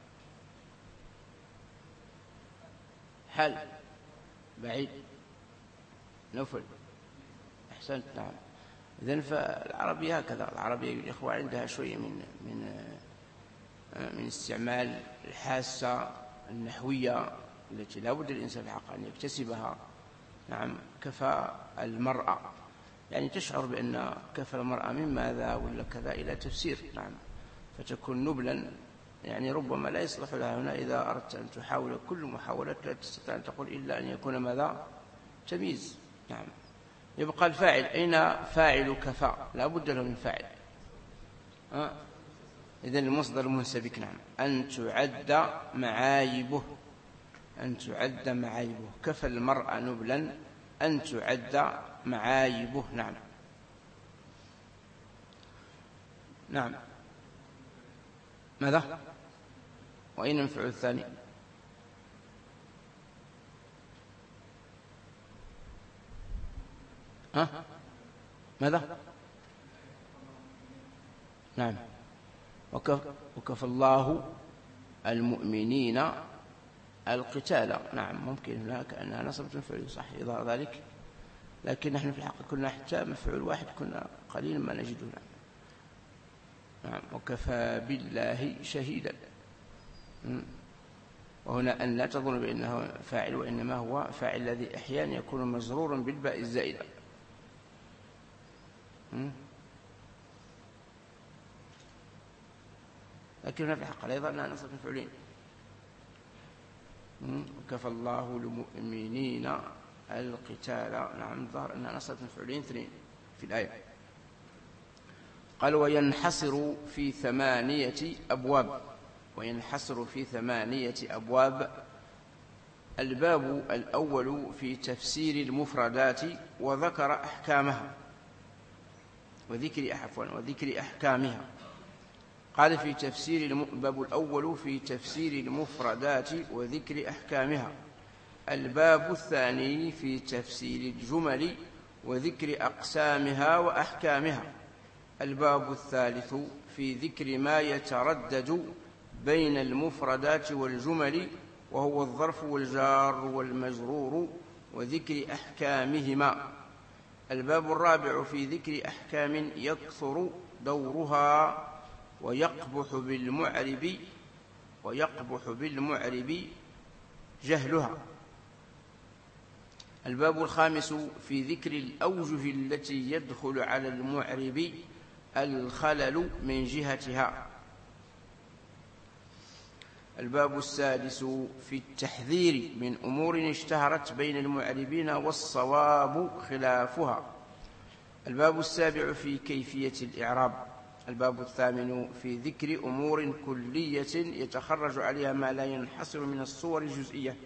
حل، بعيد، نفل. أحسنت، نعم. إذن فالعربية هكذا، العربية الإخوة عندها شوية من من من استعمال الحاسة النحوية التي لا بد الإنسان الحق أن يكتسبها. نعم، كفى المرأة، يعني تشعر بأن كفى المرأة من ماذا ولا كذا إلى تفسير، نعم، فتكون نبلا، يعني ربما لا يصلح لها هنا. إذا أردت أن تحاول كل محاولة لا تستطيع أن تقول إلا أن يكون ماذا؟ تمييز، نعم. يبقى الفاعل، أين فاعل كفى؟ لا بد له من فاعل. أه؟ إذن المصدر المنسبك، نعم، أن تعد معايبه، أن تعد معايبه. كفى المرء نبلا أن تعد معايبه، نعم. نعم، ماذا؟ وأين المفعول الثاني؟ ها؟ ماذا؟ نعم، وكف وكفى الله المؤمنين القتال، نعم، ممكن هناك كأنها نصبت مفعول، صح، إظهار ذلك، لكن نحن في الحق كنا حتى مفعول واحد كنا قليلا ما نجده. نعم، وكفى بالله شهيدا. وهنا أن لا تظن بأنه فاعل، وإنما هو فاعل الذي أحيانا يكون مجرورا بالباء الزائدة. لكن في الحق أيضا أنها نصب مفعولين. وكفى الله المؤمنين القتال، نعم، ظهر أنها نصب مفعولين اثنين في الآية. قال وينحصر في ثمانية أبواب، وينحصر في ثمانية أبواب. الباب الأول في تفسير المفردات وذكر أحكامها وذكر عفوا وذكر أحكامها. قال في تفسير الباب الأول في تفسير المفردات وذكر أحكامها. الباب الثاني في تفسير الجمل وذكر أقسامها وأحكامها. الباب الثالث في ذكر ما يتردد بين المفردات والجمل وهو الظرف والجار والمجرور وذكر أحكامهما. الباب الرابع في ذكر أحكام يكثر دورها ويقبح بالمعرب ويقبح بالمعرب جهلها. الباب الخامس في ذكر الأوجه التي يدخل على المعرب الخلل من جهتها. الباب السادس في التحذير من أمور اشتهرت بين المعربين والصواب خلافها. الباب السابع في كيفية الإعراب. الباب الثامن في ذكر أمور كلية يتخرج عليها ما لا ينحصر من الصور الجزئية.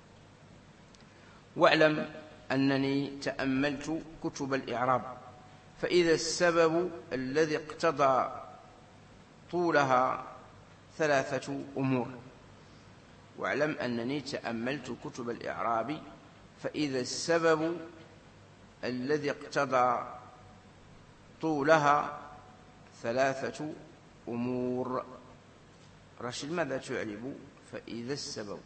واعلم أنني تأملت كتب الإعراب، فإذا السبب الذي اقتضى طولها ثلاثة أمور. واعلم أنني تأملت كتب الإعراب، فإذا السبب الذي اقتضى طولها ثلاثة أمور. رشيد، ماذا تعرب فإذا السبب؟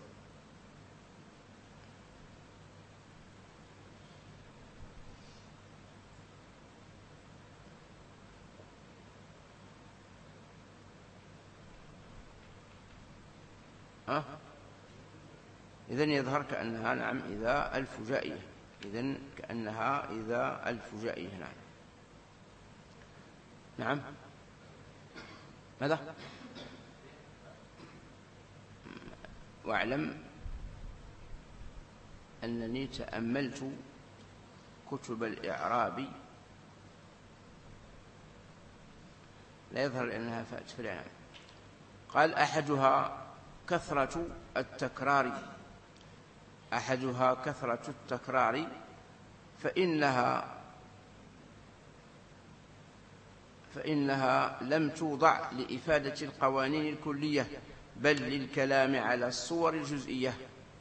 أه؟ إذن يظهر كأنها نعم إذا الفجائية. إذن كأنها إذا الفجائية. نعم نعم ماذا؟ واعلم أنني تأملت كتب الإعراب، لا يظهر لأنها فأت فعلا. قال أحدها كثرة التكرار أحدها كثرة التكرار فإنها فإنها لم توضع لإفادة القوانين الكلية بل للكلام على الصور الجزئية.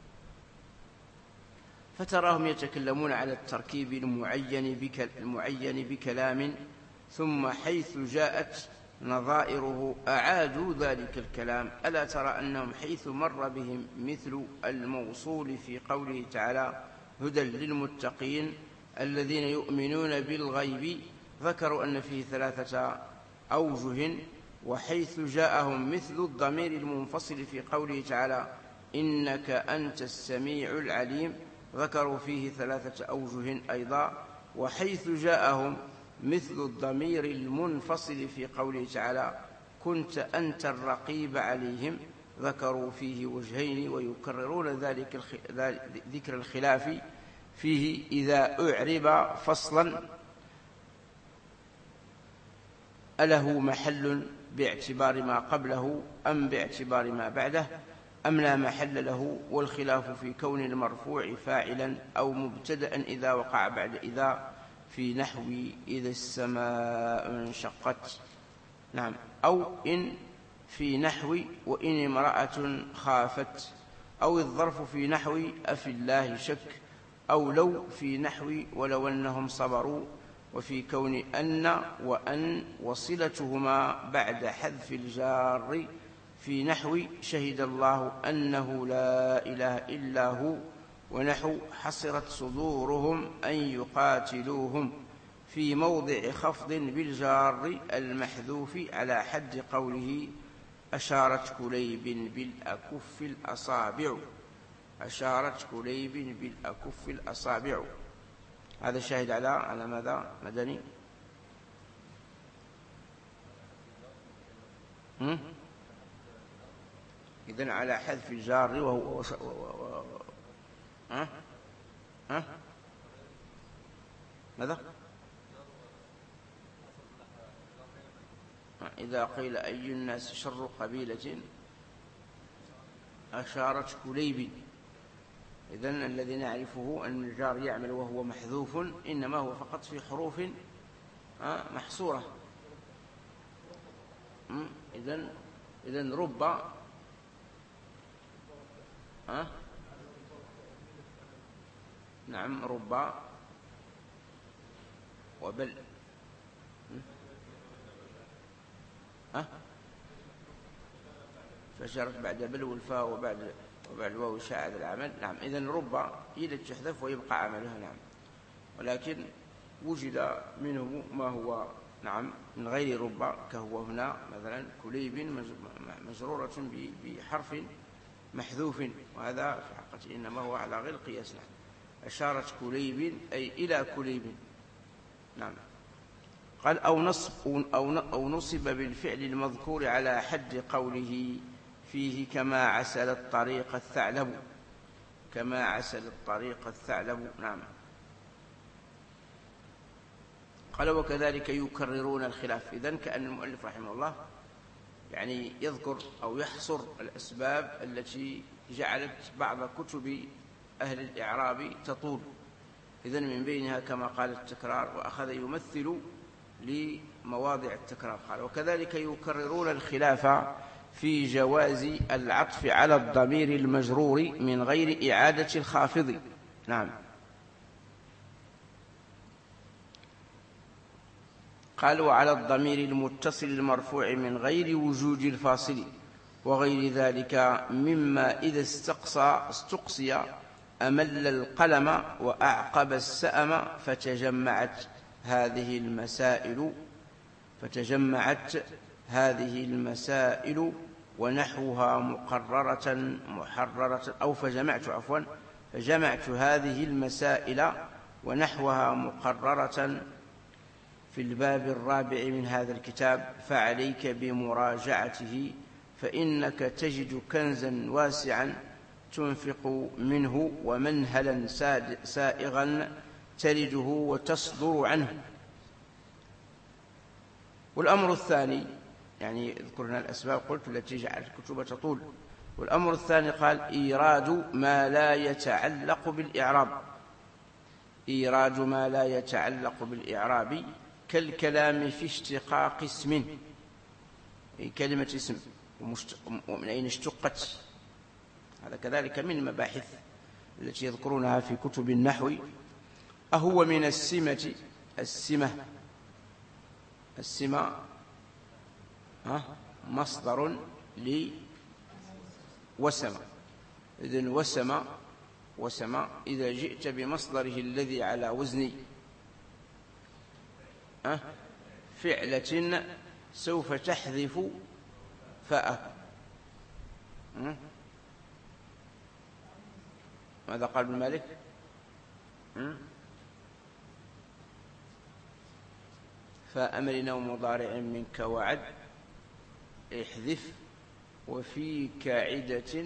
فتراهم يتكلمون على التركيب المعين, المعين بكلام، ثم حيث جاءت نظائره أعادوا ذلك الكلام. ألا ترى أنهم حيث مر بهم مثل الموصول في قوله تعالى هدى للمتقين الذين يؤمنون بالغيب، ذكروا أن فيه ثلاثة أوجه. وحيث جاءهم مثل الضمير المنفصل في قوله تعالى إنك أنت السميع العليم، ذكروا فيه ثلاثة أوجه أيضا. وحيث جاءهم مثل الضمير المنفصل في قوله تعالى كنت أنت الرقيب عليهم، ذكروا فيه وجهين. ويكررون ذلك ذكر الخلاف فيه إذا أعرب فصلا أله محل باعتبار ما قبله أم باعتبار ما بعده أم لا محل له. والخلاف في كون المرفوع فاعلا أو مبتدأ إذا وقع بعد إذا، في نحو إذا السماء انشقت. نعم. أو إن في نحو وإن امرأة خافت، أو الظرف في نحو أفي الله شك، أو لو في نحو ولو أنهم صبروا. وفي كون أن وأن وصلتهما بعد حذف الجار في نحو شهد الله أنه لا إله إلا هو، ونحو حصرت صدورهم أن يقاتلوهم، في موضع خفض بالجار المحذوف على حد قوله أشارت كليب بالأكف الأصابع. أشارت كليب بالأكف الأصابع. هذا شاهد على على ماذا مدني؟ إذن على حذف الجار وهو و... و... و... أه؟ أه؟ ماذا؟ إذا قيل أي الناس شر قبيلة أشارت كليب. إذن الذي نعرفه أن الجار يعمل وهو محذوف إنما هو فقط في حروف محصورة. إذن إذن رب أه؟ نعم رب وبل أه؟ فشرت بعد بل والفاء وبعد وبعد الواو شاعد العمل. نعم. إذن رب يلج تحذف ويبقى عملها. نعم. ولكن وجد منه ما هو نعم من غير رب، كهو هنا مثلا كليب مجرورة بحرف محذوف، وهذا في حقيقة إنما هو على غير قياس. نعم. أشارت كليب أي إلى كليب. نعم. قال أو نصب أو نصب بالفعل المذكور على حد قوله فيه كما عسل الطريق الثعلب. كما عسل الطريق الثعلب. نعم. قال وكذلك يكررون الخلاف. إذن كأن المؤلف رحمه الله يعني يذكر أو يحصر الأسباب التي جعلت بعض كتب أهل الإعراب تطول. إذن من بينها كما قال التكرار، وأخذ يمثل لمواضع التكرار. قال وكذلك يكررون الخلاف في جواز العطف على الضمير المجرور من غير إعادة الخافض. نعم. قال وعلى الضمير المتصل المرفوع من غير وجود الفاصل وغير ذلك مما إذا استقصى استقصي أمل القلم وأعقب السأم فتجمعت هذه المسائل فتجمعت هذه المسائل ونحوها مقررة محررة أو فجمعت عفوا فجمعت هذه المسائل ونحوها مقررة في الباب الرابع من هذا الكتاب، فعليك بمراجعته فإنك تجد كنزا واسعا تنفق منه ومنهلا سائغا تلده وتصدر عنه. والأمر الثاني يعني ذكرنا الأسباب قلت التي جعلت الكتب تطول. والأمر الثاني قال إيراد ما لا يتعلق بالإعراب، إيراد ما لا يتعلق بالإعراب كالكلام في اشتقاق اسم، كلمة اسم ومن أين اشتقت، هذا كذلك من المباحث التي يذكرونها في كتب النحو. أهو من السمة، السمة السمة مصدر لوسم، إذن وسم وسم إذا جئت بمصدره الذي على وزن فعلة سوف تحذف فاء. ماذا قال ابن مالك؟ فأمرنا ومضارع منك وعد احذف وفي كاعدة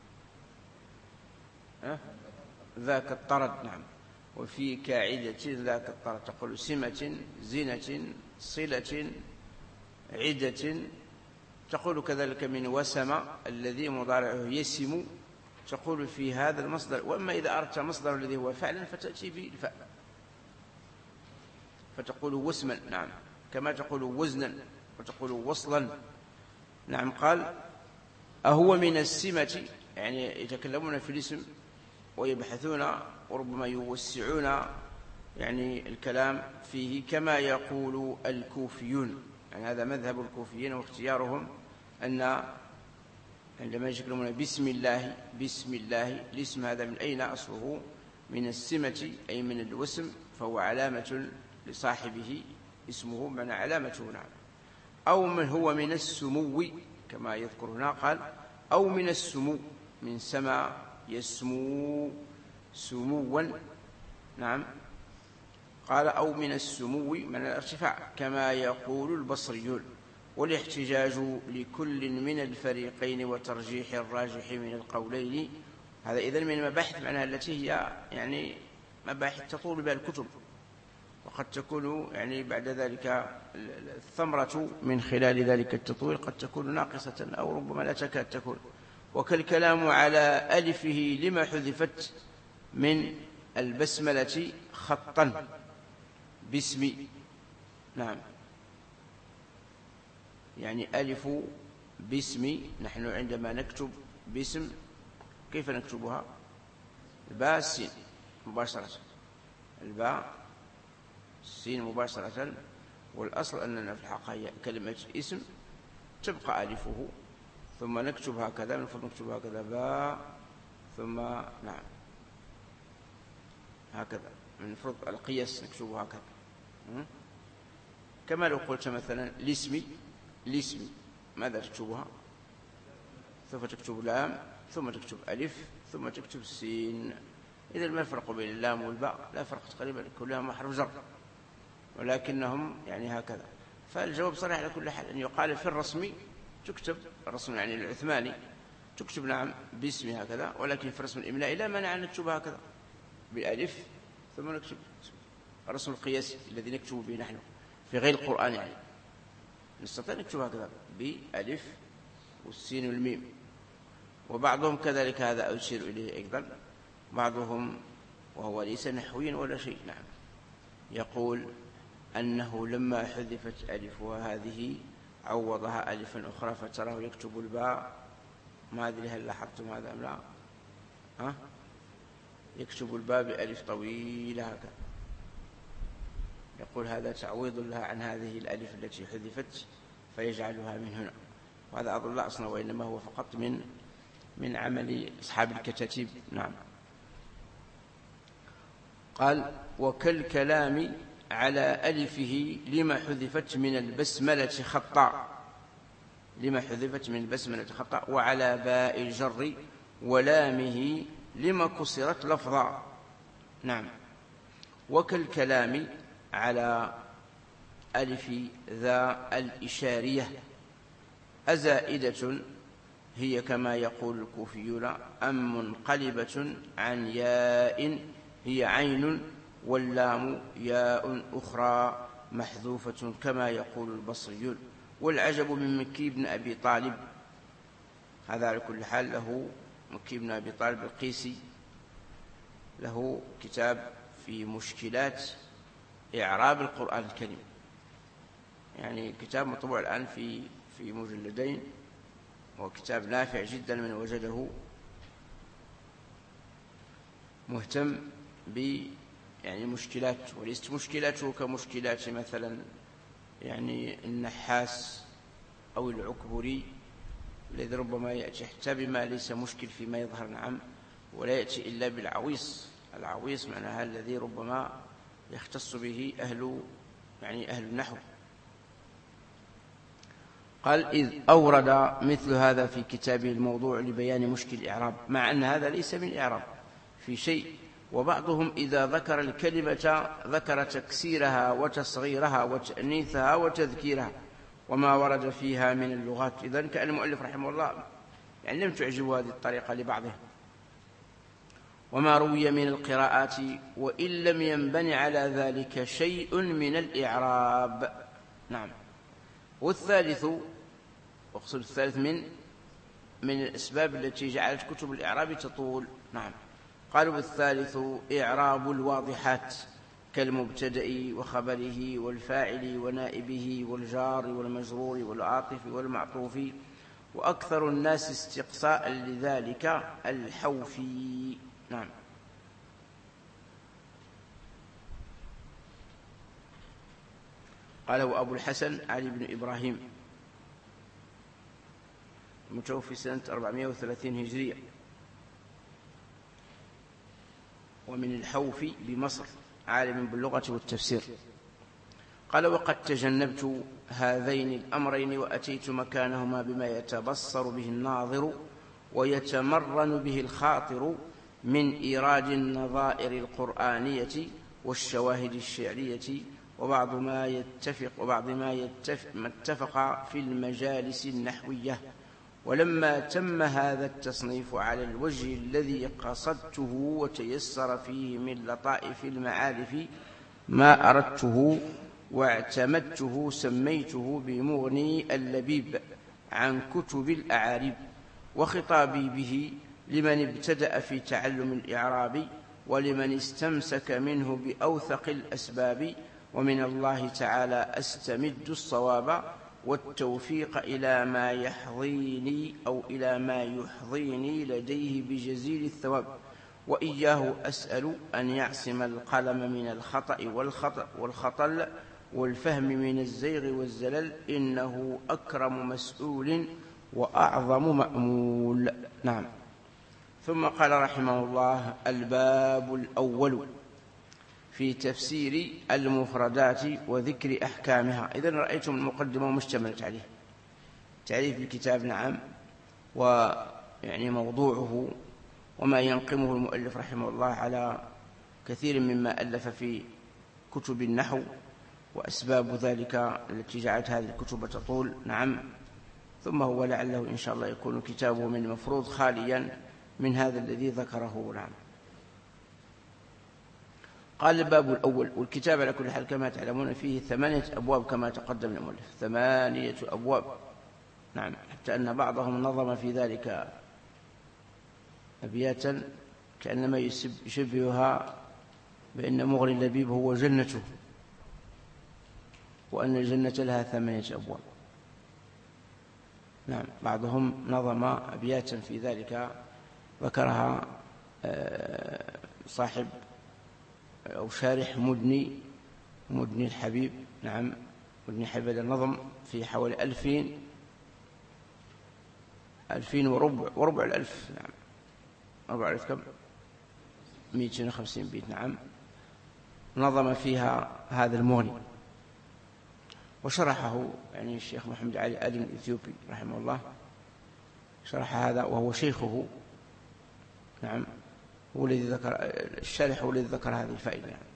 ذاك الطرد. نعم. وفي كاعدة ذاك الطرد تقول سمة زنة صلة عدة. تقول كذلك من وسم الذي مضارعه يسم، تقول في هذا المصدر. وأما إذا أردت مصدر الذي هو فعلا فتأتي به الفاء فتقول وسما. نعم. كما تقول وزنا وتقول وصلا. نعم. قال أهو من السمة يعني يتكلمون في الاسم ويبحثون وربما يوسعون يعني الكلام فيه كما يقول الكوفيون. يعني هذا مذهب الكوفيين واختيارهم أن عندما يتكلمون بسم الله بسم الله الاسم هذا من أين أصله؟ من السمة أي من الوسم، فهو علامة لصاحبه اسمه من علامته. نعم. أو من هو من السمو كما يذكر هنا، قال أو من السمو من سما يسمو سموا. نعم. قال أو من السمو من الارتفاع كما يقول البصريون، والاحتجاج لكل من الفريقين وترجيح الراجح من القولين. هذا إذن من المباحث معناها التي هي يعني مباحث تطول بها الكتب، وقد تكون يعني بعد ذلك الثمرة من خلال ذلك التطويل قد تكون ناقصة أو ربما لا تكاد تكون. وكالكلام على ألفه لما حذفت من البسملة خطا باسم. نعم. يعني ألف باسم، نحن عندما نكتب باسم كيف نكتبها؟ الباء السين مباشرة، الباء السين مباشرة. والأصل أننا في الحقيقة كلمة اسم تبقى ألفه ثم نكتب هكذا، المفروض نكتب هكذا باء ثم نعم هكذا، المفروض القياس نكتبه هكذا. كما لو قلت مثلا الاسم الاسم ماذا تكتبها؟ سوف تكتب لام ثم تكتب ألف ثم تكتب سين. إذا ما الفرق بين اللام والباء؟ لا فرق تقريبا، كلها حرف جر، ولكنهم يعني هكذا. فالجواب صريح على كل حال أن يقال في الرسم تكتب الرسم يعني العثماني تكتب نعم باسم هكذا، ولكن في رسم الإملاء لا مانع أن نكتب هكذا بالألف ثم نكتب. الرسم القياسي الذي نكتب به نحن في غير القرآن، يعني نستطيع نكتب هكذا بألف والسين والميم. وبعضهم كذلك، هذا أشير إليه أيضا، بعضهم وهو ليس نحويا ولا شيء، نعم، يقول أنه لما حذفت ألفها هذه عوضها ألفا أخرى، فتراه يكتب الباء، ما أدري هل لاحظتم هذا أم لا، ها؟ يكتب الباء بألف طويلة هكذا، يقول هذا تعويض لها عن هذه الألف التي حذفت فيجعلها من هنا. وهذا أظن لا أصلا، وإنما هو فقط من من عمل أصحاب الكتاتيب، نعم. قال وكالكلام على ألفه لما حذفت من البسملة خطا، لما حذفت من البسملة خطا، وعلى باء الجر ولامه لما كسرت لفظا، نعم. وكالكلام على ألف ذا الإشارية أزائدة هي كما يقول الكوفيون، أم منقلبة عن ياء هي عين، واللام ياء أخرى محذوفة كما يقول البصريون. والعجب من مكي بن أبي طالب، هذا على كل حال له مكي بن أبي طالب القيسي له كتاب في مشكلات إعراب القرآن الكريم، يعني كتاب مطبوع الآن في في مجلدين، وكتاب نافع جدا من وجده، مهتم ب يعني مشكلات، وليست مشكلاته كمشكلات مثلا يعني النحاس أو العكبري الذي ربما يأتي حتى بما ليس مشكل فيما يظهر، نعم، ولا يأتي إلا بالعويص. العويص معناها الذي ربما يختص به أهل يعني أهل النحو. قال إذ أورد مثل هذا في كتابه الموضوع لبيان مشكل الإعراب، مع أن هذا ليس من الإعراب في شيء. وبعضهم إذا ذكر الكلمة ذكر تكسيرها وتصغيرها وتأنيثها وتذكيرها وما ورد فيها من اللغات. إذن كان المؤلف رحمه الله يعني لم تعجب هذه الطريقة لبعضه. وما روي من القراءات وإن لم ينبني على ذلك شيء من الإعراب، نعم. والثالث، واقصد الثالث من من الأسباب التي جعلت كتب الإعراب تطول، نعم. قالوا بالثالث إعراب الواضحات كالمبتدأ وخبره والفاعل ونائبه والجار والمجرور والعاطف والمعطوف، وأكثر الناس استقصاء لذلك الحوفي، نعم. قاله أبو الحسن علي بن إبراهيم المتوفي سنة أربعمائة وثلاثين هجرية، ومن الحوفي بمصر، عالم باللغة والتفسير. قال وقد تجنبت هذين الأمرين وأتيت مكانهما بما يتبصر به الناظر ويتمرن به الخاطر من إيراد النظائر القرآنية والشواهد الشعرية وبعض ما يتفق وبعض ما يتفق, ما اتفق في المجالس النحوية. ولما تم هذا التصنيف على الوجه الذي قصدته وتيسر فيه من لطائف المعارف ما أردته واعتمدته سميته بمغني اللبيب عن كتب الأعاريب، وخطابي به لمن ابتدأ في تعلم الإعراب ولمن استمسك منه بأوثق الأسباب. ومن الله تعالى أستمد الصواب والتوفيق إلى ما يحظيني أو إلى ما يحظيني لديه بجزيل الثواب، وإياه أسأل أن يعصم القلم من الخطأ والخطأ والخطل والفهم من الزيغ والزلل، إنه أكرم مسؤول وأعظم مأمول، نعم. ثم قال رحمه الله الباب الأول في تفسير المفردات وذكر أحكامها. إذن رأيتم المقدمة مشتملة عليه، تعريف الكتاب، نعم، ويعني موضوعه وما ينقمه المؤلف رحمه الله على كثير مما ألف في كتب النحو وأسباب ذلك التي جعلت هذه الكتب تطول، نعم. ثم هو لعله إن شاء الله يكون كتابه من المفروض خاليا من هذا الذي ذكره، نعم. قال الباب الأول. والكتاب على كل حال كما تعلمون فيه ثمانية أبواب كما تقدم المؤلف، ثمانية أبواب. نعم، حتى أن بعضهم نظم في ذلك أبياتا كأنما يشبهها بأن مغري اللبيب هو جنته، وأن الجنة لها ثمانية أبواب. نعم، بعضهم نظم أبياتا في ذلك ذكرها صاحب أو شارح مدني مدني الحبيب. نعم، مدني الحبيب النظم في حوالي ألفين ألفين وربع وربع الألف. نعم، ربع الألف كم؟ مئتين وخمسين بيت. نعم، نظم فيها هذا المغني وشرحه يعني الشيخ محمد علي آدم الإثيوبي رحمه الله، شرح هذا وهو شيخه. نعم، هو الذي ذكر الشارح هو الذي ذكر هذه الفائدة. يعني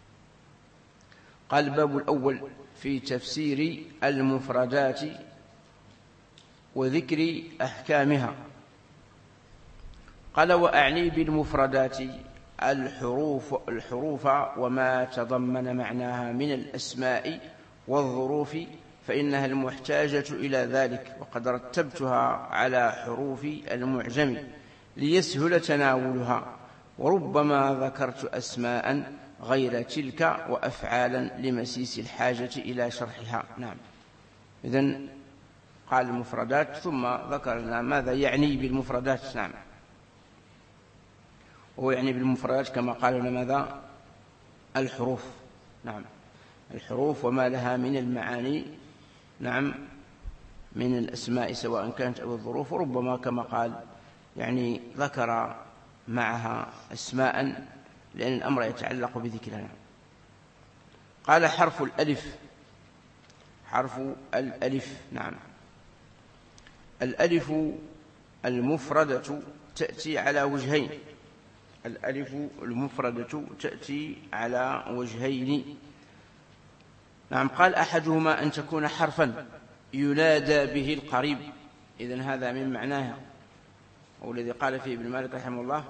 قال الباب الأول في تفسير المفردات وذكر أحكامها. قال وأعني بالمفردات الحروف الحروف وما تضمن معناها من الأسماء والظروف، فإنها المحتاجة إلى ذلك، وقد رتبتها على حروف المعجم ليسهل تناولها، وربما ذكرت أسماء غير تلك وأفعالا لمسيس الحاجة إلى شرحها. نعم، إذن قال المفردات ثم ذكر لنا ماذا يعني بالمفردات. نعم، وهو يعني بالمفردات كما قال لنا ماذا؟ الحروف. نعم، الحروف وما لها من المعاني. نعم، من الأسماء سواء كانت أو الظروف، وربما كما قال يعني ذكر معها أسماء لأن الأمر يتعلق بذكرها. قال حرف الألف. حرف الألف. نعم، الألف المفردة تأتي على وجهين. الألف المفردة تأتي على وجهين. نعم، قال أحدهما أن تكون حرفا ينادى به القريب، إذن هذا من معناها، والذي قال فيه ابن مالك رحمه الله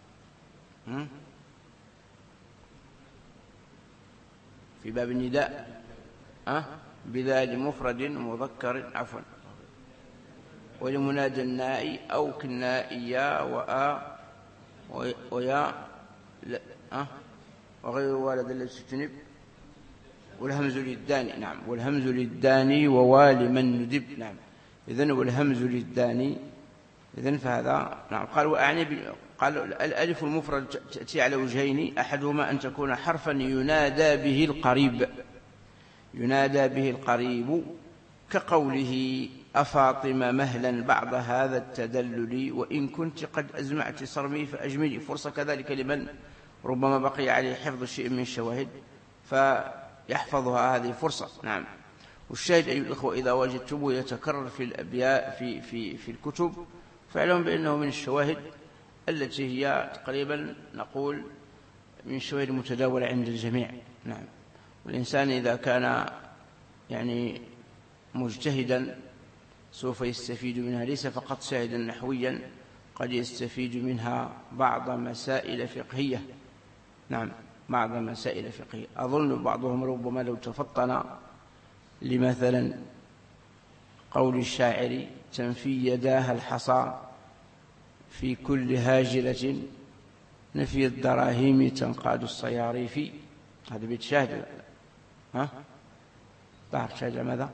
في باب النداء أه؟ بذا لمفرد مذكر عفوا ولمنادى النائي أو كالنائيا وآ ويا أه؟ وغير والد الذي تجنب والهمز للداني. نعم، والهمز للداني ووال من ندب. نعم، إذن والهمز للداني. إذن فهذا. نعم، قال وأعني قال الألف المفرد تأتي على وجهين، أحدهما أن تكون حرفا ينادى به القريب. ينادى به القريب كقوله أفاطمة مهلا بعد هذا التدلل وإن كنت قد أزمعت صرمي فأجملي. فرصة كذلك لمن ربما بقي عليه حفظ شيء من الشواهد فيحفظها، هذه فرصة. نعم، والشاهد أيها الأخوة إذا وجدتموه يتكرر في الأبياء في في في الكتب فاعلموا بأنه من الشواهد التي هي تقريبا نقول من الشواهد المتداولة عند الجميع. نعم، والإنسان إذا كان يعني مجتهدا سوف يستفيد منها، ليس فقط شاهدا نحويا، قد يستفيد منها بعض مسائل فقهية. نعم، بعض مسائل فقهية. أظن بعضهم ربما لو تفطن لمثلا قول الشاعر تنفي يداها الحصى في كل هاجرة نفي الدراهم تنقاد الصياريف. هذا بيت شاهد. ها ظهر شاهد ماذا؟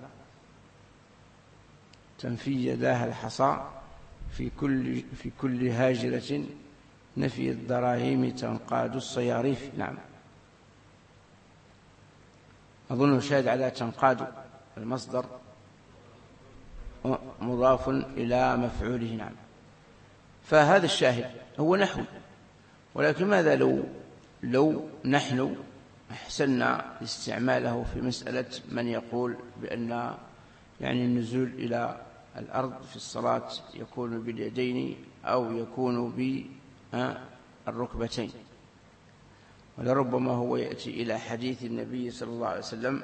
تنفي يداها الحصى في كل في كل هاجرة نفي الدراهم تنقاد الصياريف. نعم، أظنه شاهد على تنقاد المصدر مضاف إلى مفعوله. نعم، فهذا الشاهد هو نحو، ولكن ماذا لو لو نحن أحسننا استعماله في مسألة من يقول بأن يعني النزول إلى الأرض في الصلاة يكون باليدين أو يكون بالركبتين، ولربما هو يأتي إلى حديث النبي صلى الله عليه وسلم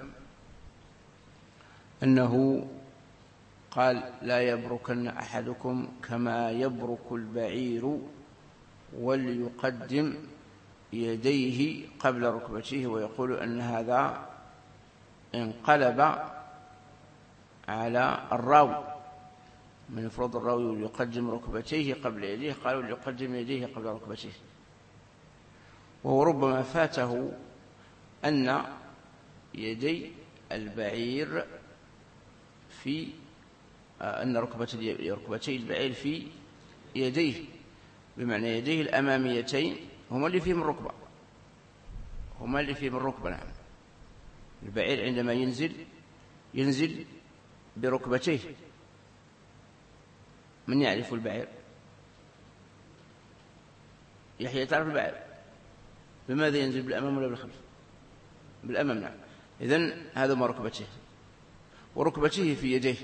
أنه قال لا يبركن أحدكم كما يبرك البعير وليقدم يديه قبل ركبتيه، ويقول أن هذا انقلب على الراوي، من المفروض الراوي يقدم ركبتيه قبل يديه، قالوا يقدم يديه قبل ركبتيه. وهو ربما فاته أن يدي البعير في أن ركبتي البعير في يديه، بمعنى يديه الأماميتين هما اللي فيهم الركبة، هما اللي فيهم الركبة. نعم، البعير عندما ينزل ينزل بركبتيه. من يعرف البعير؟ يحيى تعرف البعير بماذا ينزل، بالأمام ولا بالخلف؟ بالأمام. نعم، إذن هذا ما ركبته، وركبته في يديه.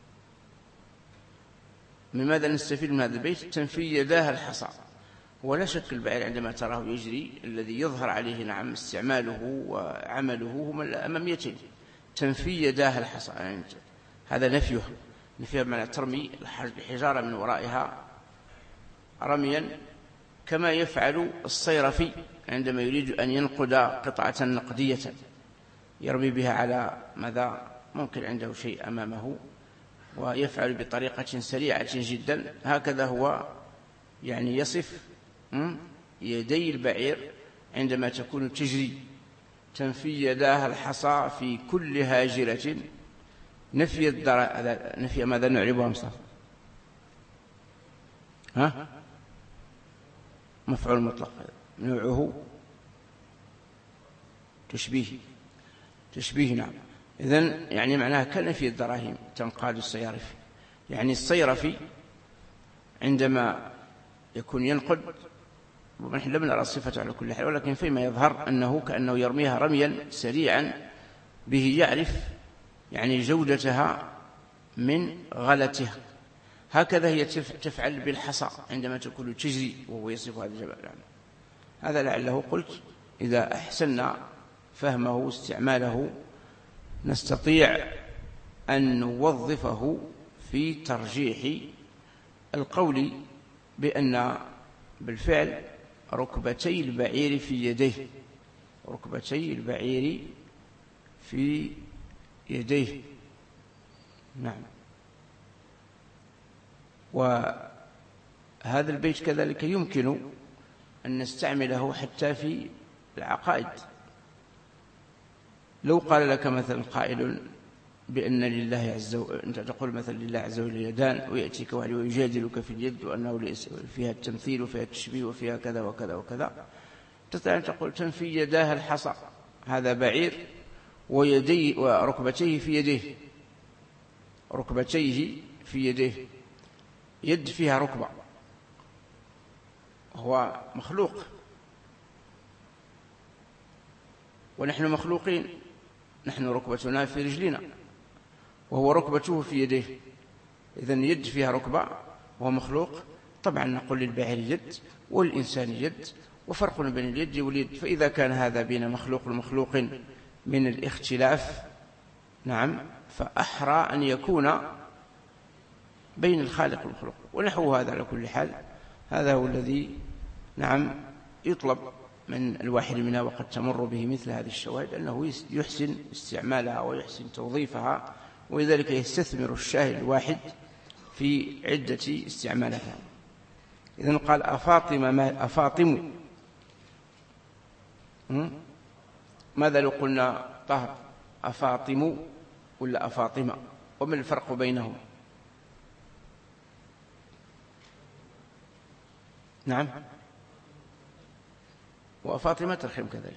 من ماذا نستفيد من هذا البيت؟ تنفي يداه الحصى. ولا شك البعير عندما تراه يجري الذي يظهر عليه نعم استعماله وعمله هما الأماميتين، تنفي يداه الحصى، يعني هذا نفيه نفيه بمعنى ترمي الحجارة من ورائها رميا، كما يفعل الصيرفي عندما يريد أن ينقد قطعة نقدية يرمي بها على ماذا ممكن عنده شيء أمامه، ويفعل بطريقة سريعة جدا. هكذا هو يعني يصف يدي البعير عندما تكون تجري، تنفي يداها الحصى في كل هاجرة. نفي الدر... نفي ماذا نعربها مصطفى؟ ها مفعول مطلق، نوعه تشبيه تشبيه. نعم، إذن يعني معناها كنفي الدراهم تنقاد الصيارفي. يعني الصيرفي عندما يكون ينقد، ونحن لم نرى الصفة على كل حال، ولكن فيما يظهر أنه كأنه يرميها رميا سريعا به يعرف يعني جودتها من غلتها. هكذا هي تفعل بالحصى عندما تكون تجري، وهو يصف هذا الجبل. يعني هذا لعله قلت إذا أحسننا فهمه واستعماله نستطيع أن نوظفه في ترجيح القول بأن بالفعل ركبتي البعير في يديه، ركبتي البعير في يديه. نعم. وهذا البيت كذلك يمكن أن نستعمله حتى في العقائد. لو قال لك مثلا قائل بأن لله عز وجل، أنت تقول مثلا لله عز وجل يدان، ويأتيك واحد ويجادلك في اليد وأنه ليس فيها التمثيل وفيها التشبيه وفيها كذا وكذا وكذا، تستطيع أن تقول تنفي يداها الحصى، هذا بعير ويديه وركبتيه في يديه، ركبتيه في يديه، يد فيها ركبة، هو مخلوق ونحن مخلوقين، نحن ركبتنا في رجلنا وهو ركبته في يديه، إذن يد فيها ركبة وهو مخلوق. طبعا نقول للبعير يد والإنسان يد، وفرق بين اليد واليد. فإذا كان هذا بين مخلوق ومخلوق من الاختلاف، نعم، فأحرى أن يكون بين الخالق والمخلوق، ونحو هذا على كل حال. هذا هو الذي نعم يطلب من الواحد منها، وقد تمر به مثل هذه الشواهد، أنه يحسن استعمالها ويحسن توظيفها، ولذلك يستثمر الشاهد الواحد في عدة استعمالاتها. إذن قال أفاطم ما أفاطم، ماذا لو قلنا طهر أفاطم ولا أفاطمة؟ وما الفرق بينهم؟ نعم، وفاطمة ترحم كذلك.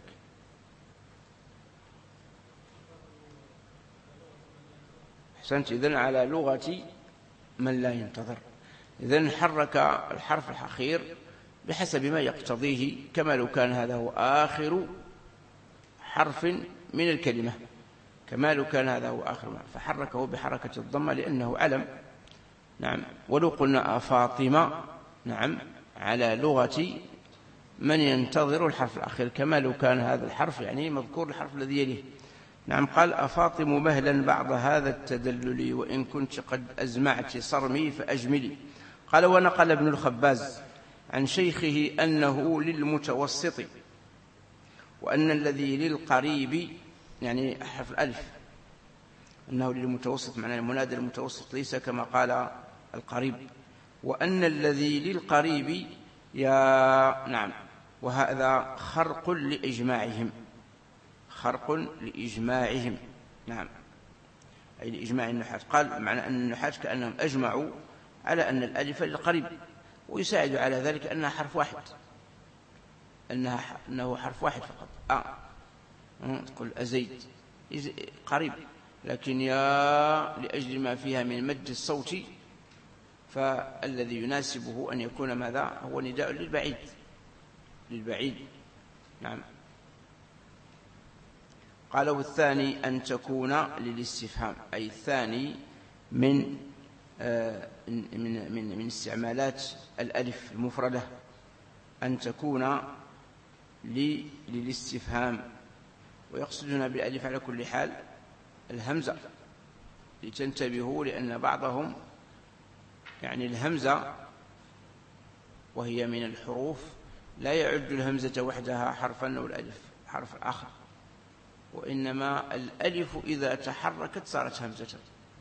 أحسنت. إذن على لغة من لا ينتظر. إذن حرك الحرف الأخير بحسب ما يقتضيه، كما لو كان هذا هو آخر حرف من الكلمة، كما لو كان هذا هو آخر ما، فحركه بحركة الضمة لأنه علم. نعم. ولو قلنا أفاطمة، نعم، على لغة من ينتظر الحرف الأخير، كما لو كان هذا الحرف يعني مذكور الحرف الذي يليه. نعم. قال أفاطم مهلا بعض هذا التدلل، وإن كنت قد أزمعت صرمي فأجملي. قال ونقل ابن الخباز عن شيخه أنه للمتوسط وأن الذي للقريب يعني حرف الألف أنه للمتوسط، معنى المنادى المتوسط ليس كما قال القريب. وأن الذي للقريب يا نعم، وهذا خرق لإجماعهم، خرق لإجماعهم نعم، أي لإجماع النحاة. قال معنى أن النحاة كأنهم أجمعوا على أن الألف للقريب، ويساعد على ذلك أنها حرف واحد، أنها أنه حرف واحد فقط. آه تقول أزيد قريب، لكن يا لأجل ما فيها من مد الصوت فالذي يناسبه أن يكون ماذا؟ هو نداء للبعيد، للبعيد نعم. قال والثاني أن تكون للاستفهام، أي الثاني من آه من من من استعمالات الألف المفردة، أن تكون للاستفهام. ويقصدنا بالألف على كل حال الهمزة، لتنتبهوا، لأن بعضهم يعني الهمزة وهي من الحروف لا يعد الهمزة وحدها حرفا أو الألف حرف آخر، وإنما الألف إذا تحركت صارت همزة،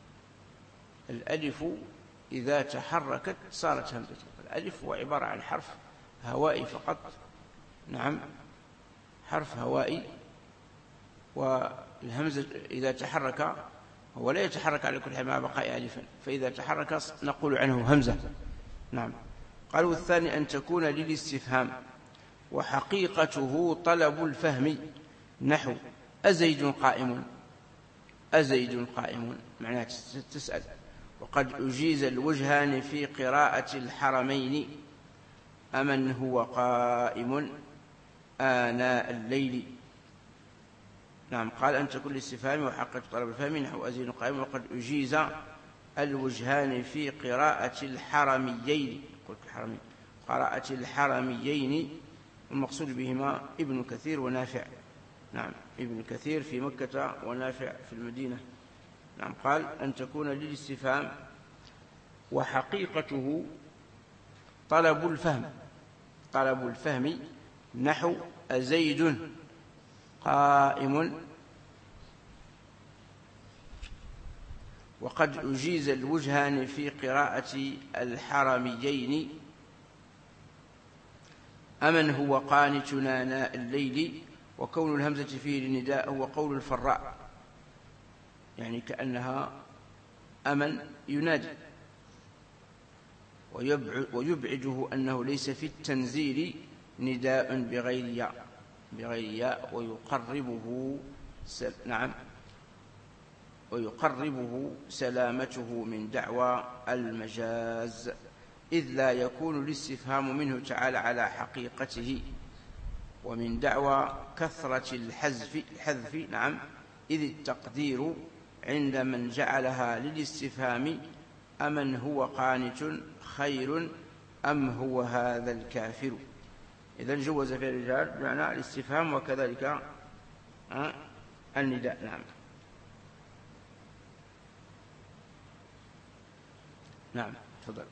الألف إذا تحركت صارت همزة. الألف هو عبارة عن حرف هوائي فقط نعم، حرف هوائي، والهمزة إذا تحرك هو لا يتحرك على كل حال مع بقاء ألفا، فإذا تحرك نقول عنه همزة نعم. قالوا الثاني أن تكون للاستفهام، وحقيقته طلب الفهم، نحو أزيد قائم، أزيد قائم معناه تسأل. وقد أجيز الوجهان في قراءة الحرمين، أمن هو قائم آناء الليل نعم. قال أن تكون للاستفهام وحقيقة طلب الفهم، نحو أزيد قائم. وقد أجيز الوجهان في قراءة الحرميين، قلت الحرمين، قراءة الحرميين، المقصود بهما ابن كثير ونافع نعم، ابن كثير في مكة ونافع في المدينة نعم. قال أن تكون للاستفهام وحقيقته طلب الفهم، طلب الفهم، نحو أزيد قائم. وقد أجيز الوجهان في قراءة الحرميين، أمن هو قانت آناء الليل. وكون الهمزة فيه للنداء هو قول الفراء، يعني كأنها أمن ينادي. ويبعده أنه ليس في التنزيل نداء بغير ياء، بغير ياء، ويقربه سل... نعم ويقربه سلامته من دعوى المجاز، إذ لا يكون الاستفهام منه تعالى على حقيقته، ومن دعوى كثرة الحذف الحذف نعم، إذ التقدير عند من جعلها للاستفهام أمن هو قانت خير أم هو هذا الكافر. إذن جوز في الرجال بمعنى الاستفهام وكذلك النداء نعم. نعم تفضل.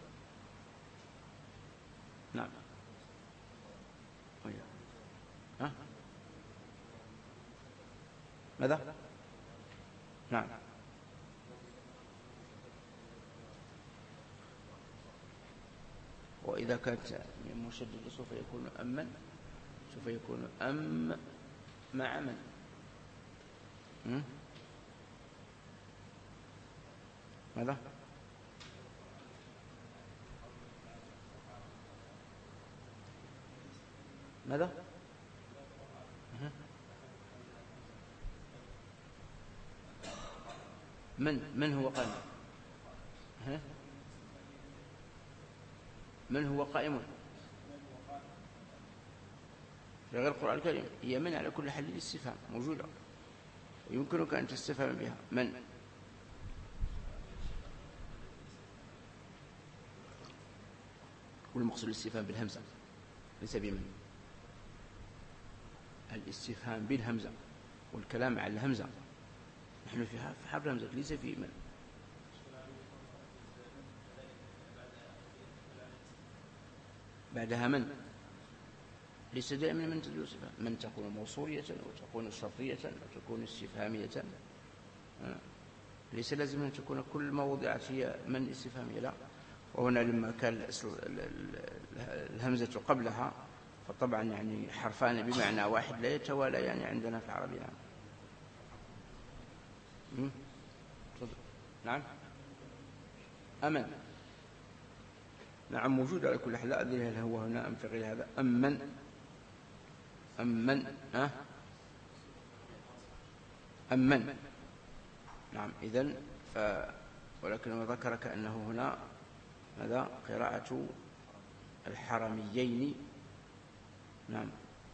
نعم ها؟ ماذا؟ نعم وإذا كانت مشدد سوف يكون أمن، سوف يكون أم مع من؟ م? ماذا؟ ماذا؟ من من هو قائم؟ من هو قائم في غير القرآن الكريم؟ هي من على كل حال الاستفهام موجودة، ويمكنك أن تستفهم بها. من والمقصود الاستفهام بالهمزة ليس بمن، الاستفهام بالهمزة والكلام على الهمزة، نحن في حرف الهمزة ليس في من. بعدها من ليس دائما من تدل صفة، من تكون موصولية وتكون شرطية وتكون استفهامية. ليس لازم أن تكون كل ما وضعت هي من استفهامية، لا. وهنا لما كان الهمزة قبلها فطبعا يعني حرفان بمعنى واحد لا يتوالى يعني عندنا في العربية. نعم. نعم أمن، نعم موجود على كل حال. لا أدري هل هو هنا أم في غير هذا. أمن أمن أه؟ أمن نعم. إذن ف... ولكن ذكر كأنه هنا هذا قراءة الحرميين. نعم.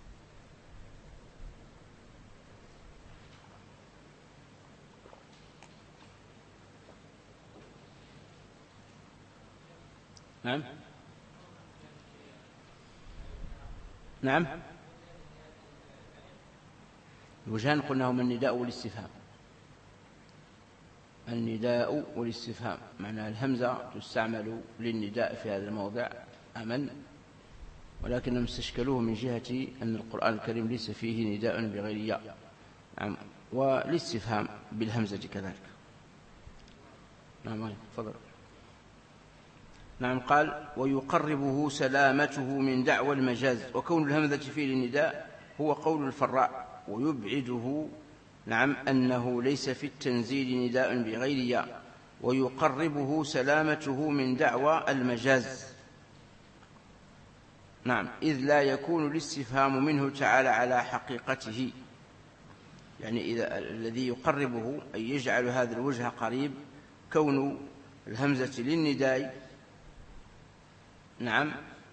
نعم نعم. الوجهان قلنا هما النداء والاستفهام. النداء والاستفهام معنى الهمزة تستعمل للنداء في هذا الموضع أمن، ولكنهم استشكلوه من جهة أن القرآن الكريم ليس فيه نداء بغير ياء. نعم. والاستفهام بالهمزة كذلك. نعم تفضل. نعم. قال ويقربه سلامته من دعوى المجاز، وكون الهمزة فيه للنداء هو قول الفراء، ويبعده نعم أنه ليس في التنزيل نداء بغير ياء، ويقربه سلامته من دعوى المجاز. نعم. إذ لا يكون الاستفهام منه تعالى على حقيقته، يعني إذا الذي يقربه أي يجعل هذا الوجه قريب كون الهمزة للنداء، نعم،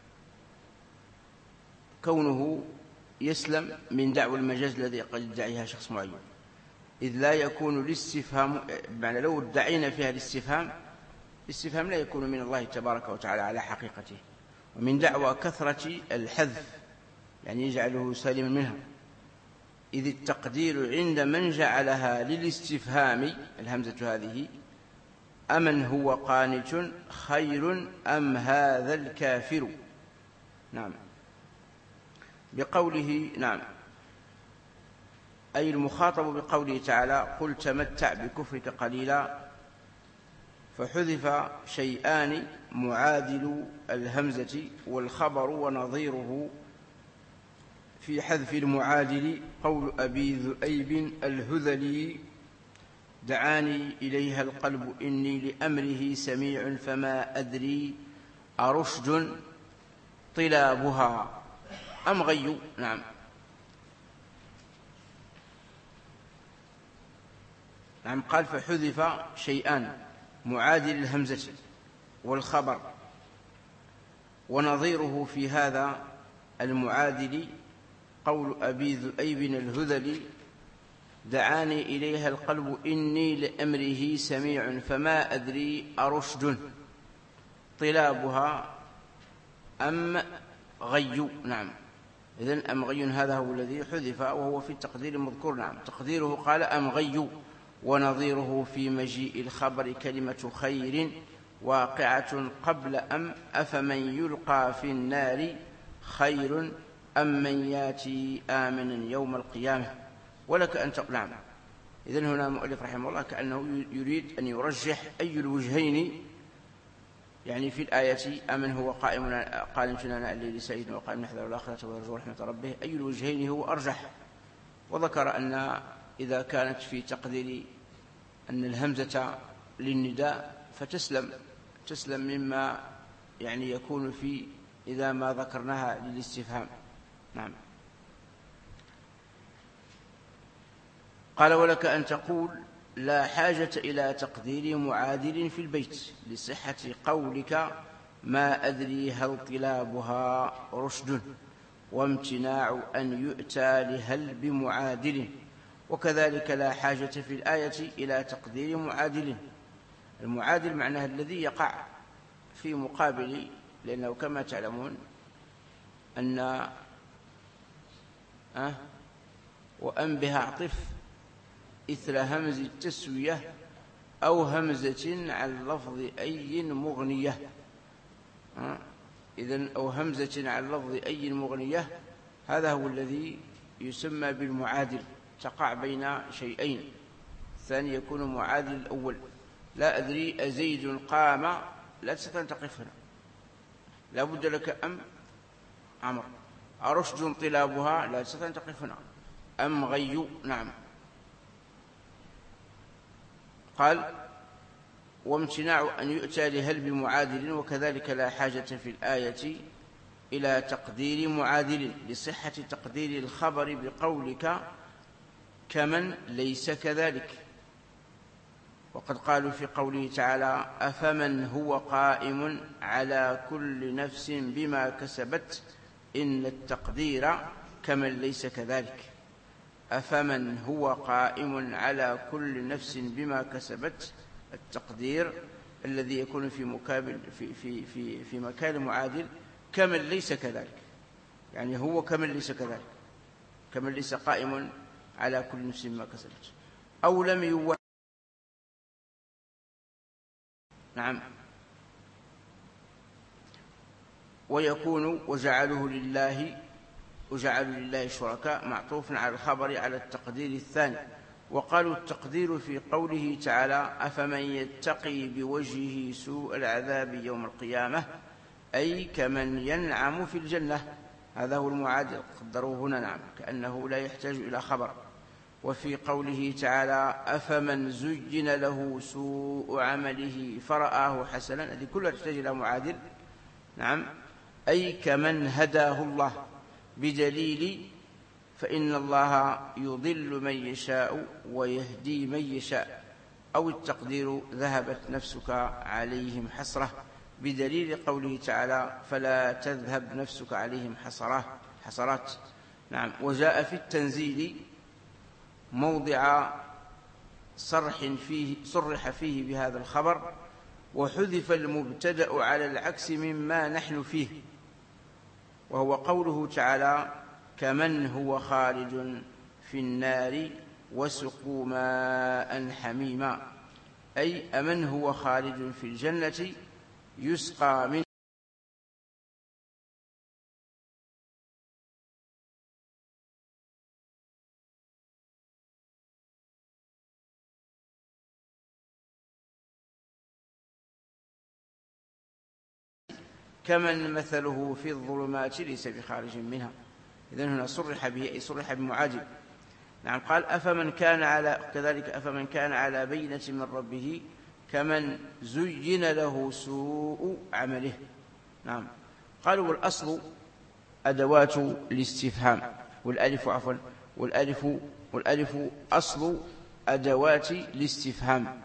كونه يسلم من دعوى المجاز الذي قد يدعيها شخص معين. إذ لا يكون الاستفهام، بمعنى لو ادعينا فيها الاستفهام، الاستفهام لا يكون من الله تبارك وتعالى على حقيقته، ومن دعوى كثرة الحذف يعني يجعله سالما منها. إذ التقدير عند من جعلها للاستفهام الهمزة هذه أمن هو قانت خير أم هذا الكافر. نعم. بقوله نعم أي المخاطب بقوله تعالى قل تمتع بكفرك قليلا، فحذف شيئان معادل الهمزة والخبر ونظيره. في حذف المعادل قول أبي ذؤيب الهذلي دعاني إليها القلب إني لأمره سميع فما أدري أرشد طلابها أم غي. نعم. نعم. قال فحذف شيئان معادل الهمزة والخبر ونظيره. في هذا المعادل قول أبي ذؤيب الهذلي دعاني إليها القلب إني لأمره سميع فما أدري أرشد طلابها أم غي. نعم. إذن أم غي هذا هو الذي حذف وهو في التقدير المذكور. نعم. تقديره قال أم غي، ونظيره في مجيء الخبر كلمة خير واقعة قبل أم أفمن يلقى في النار خير أم من ياتي آمنا يوم القيامة ولك أن تقول. نعم. إذن هنا مؤلف رحمه الله كأنه يريد أن يرجح أي الوجهين يعني في الآية أمن هو قائم قائم شناء الليل سعيد وقائم نحذر الآخرة ويرجو رحمة ربه، أي الوجهين هو أرجح. وذكر أن إذا كانت في تقدير أن الهمزة للنداء فتسلم تسلم مما يعني يكون في إذا ما ذكرناها للاستفهام. نعم. قال ولك أن تقول لا حاجة إلى تقدير معادل في البيت لصحة قولك ما أدري هل طلابها رشد، وامتناع أن يؤتى لهل بمعادل. وكذلك لا حاجة في الآية إلى تقدير معادل. المعادل معناه الذي يقع في مقابل، لأنه كما تعلمون أن أه وأن بها عطف إثر همز التسوية أو همزة عن لفظ أي مغنية. أه؟ إذن أو همزة عن لفظ أي مغنية هذا هو الذي يسمى بالمعادل، تقع بين شيئين، الثاني يكون معادل الأول. لا أدري أزيد قام، لا تستطيع أن تقف هنا، لا بد لك أم عمر. أرشد طلابها، لا تستطيع أن تقف هنا، أم غي. نعم. قال وامتناع أن يؤتى لهل بمعادل، وكذلك لا حاجة في الآية إلى تقدير معادل لصحة تقدير الخبر بقولك كمن ليس كذلك. وقد قالوا في قوله تعالى أفمن هو قائم على كل نفس بما كسبت إن التقدير كمن ليس كذلك. أفمن هو قائم على كل نفس بما كسبت، التقدير الذي يكون في مكابل في في في في مكان معادل كمن ليس كذلك، يعني هو كمن ليس كذلك، كمن ليس قائم على كل نفس بما كسبت. أو لم يوحد. نعم. ويكون وجعله لله، وجعلوا لله شركاء معطوف على الخبر على التقدير الثاني. وقالوا التقدير في قوله تعالى أفمن يتقي بوجهه سوء العذاب يوم القيامة، أي كمن ينعم في الجنة، هذا هو المعادل، قدروه هنا. نعم، كأنه لا يحتاج إلى خبر. وفي قوله تعالى أفمن زين له سوء عمله فرآه حسنا، هذه كلها تحتاج إلى معادل. نعم، أي كمن هداه الله، بدليل فإن الله يضل من يشاء ويهدي من يشاء. أو التقدير ذهبت نفسك عليهم حسرة، بدليل قوله تعالى فلا تذهب نفسك عليهم حسرات. نعم. وجاء في التنزيل موضع صرح فيه صرح فيه بهذا الخبر، وحذف المبتدأ على العكس مما نحن فيه، وهو قوله تعالى كمن هو خالد في النار وسقوا ماء حميما، أي أمن هو خالد في الجنة يسقى من كمن مثله في الظلمات ليس بخارج منها. إذن هنا صرح به، أي صرح بمعادل. نعم. قال أفمن كان على كذلك أفمن كان على بينة من ربه كمن زين له سوء عمله. نعم. قالوا والأصل أدوات الاستفهام، والألف عفوا والألف والألف أصل أدوات الاستفهام.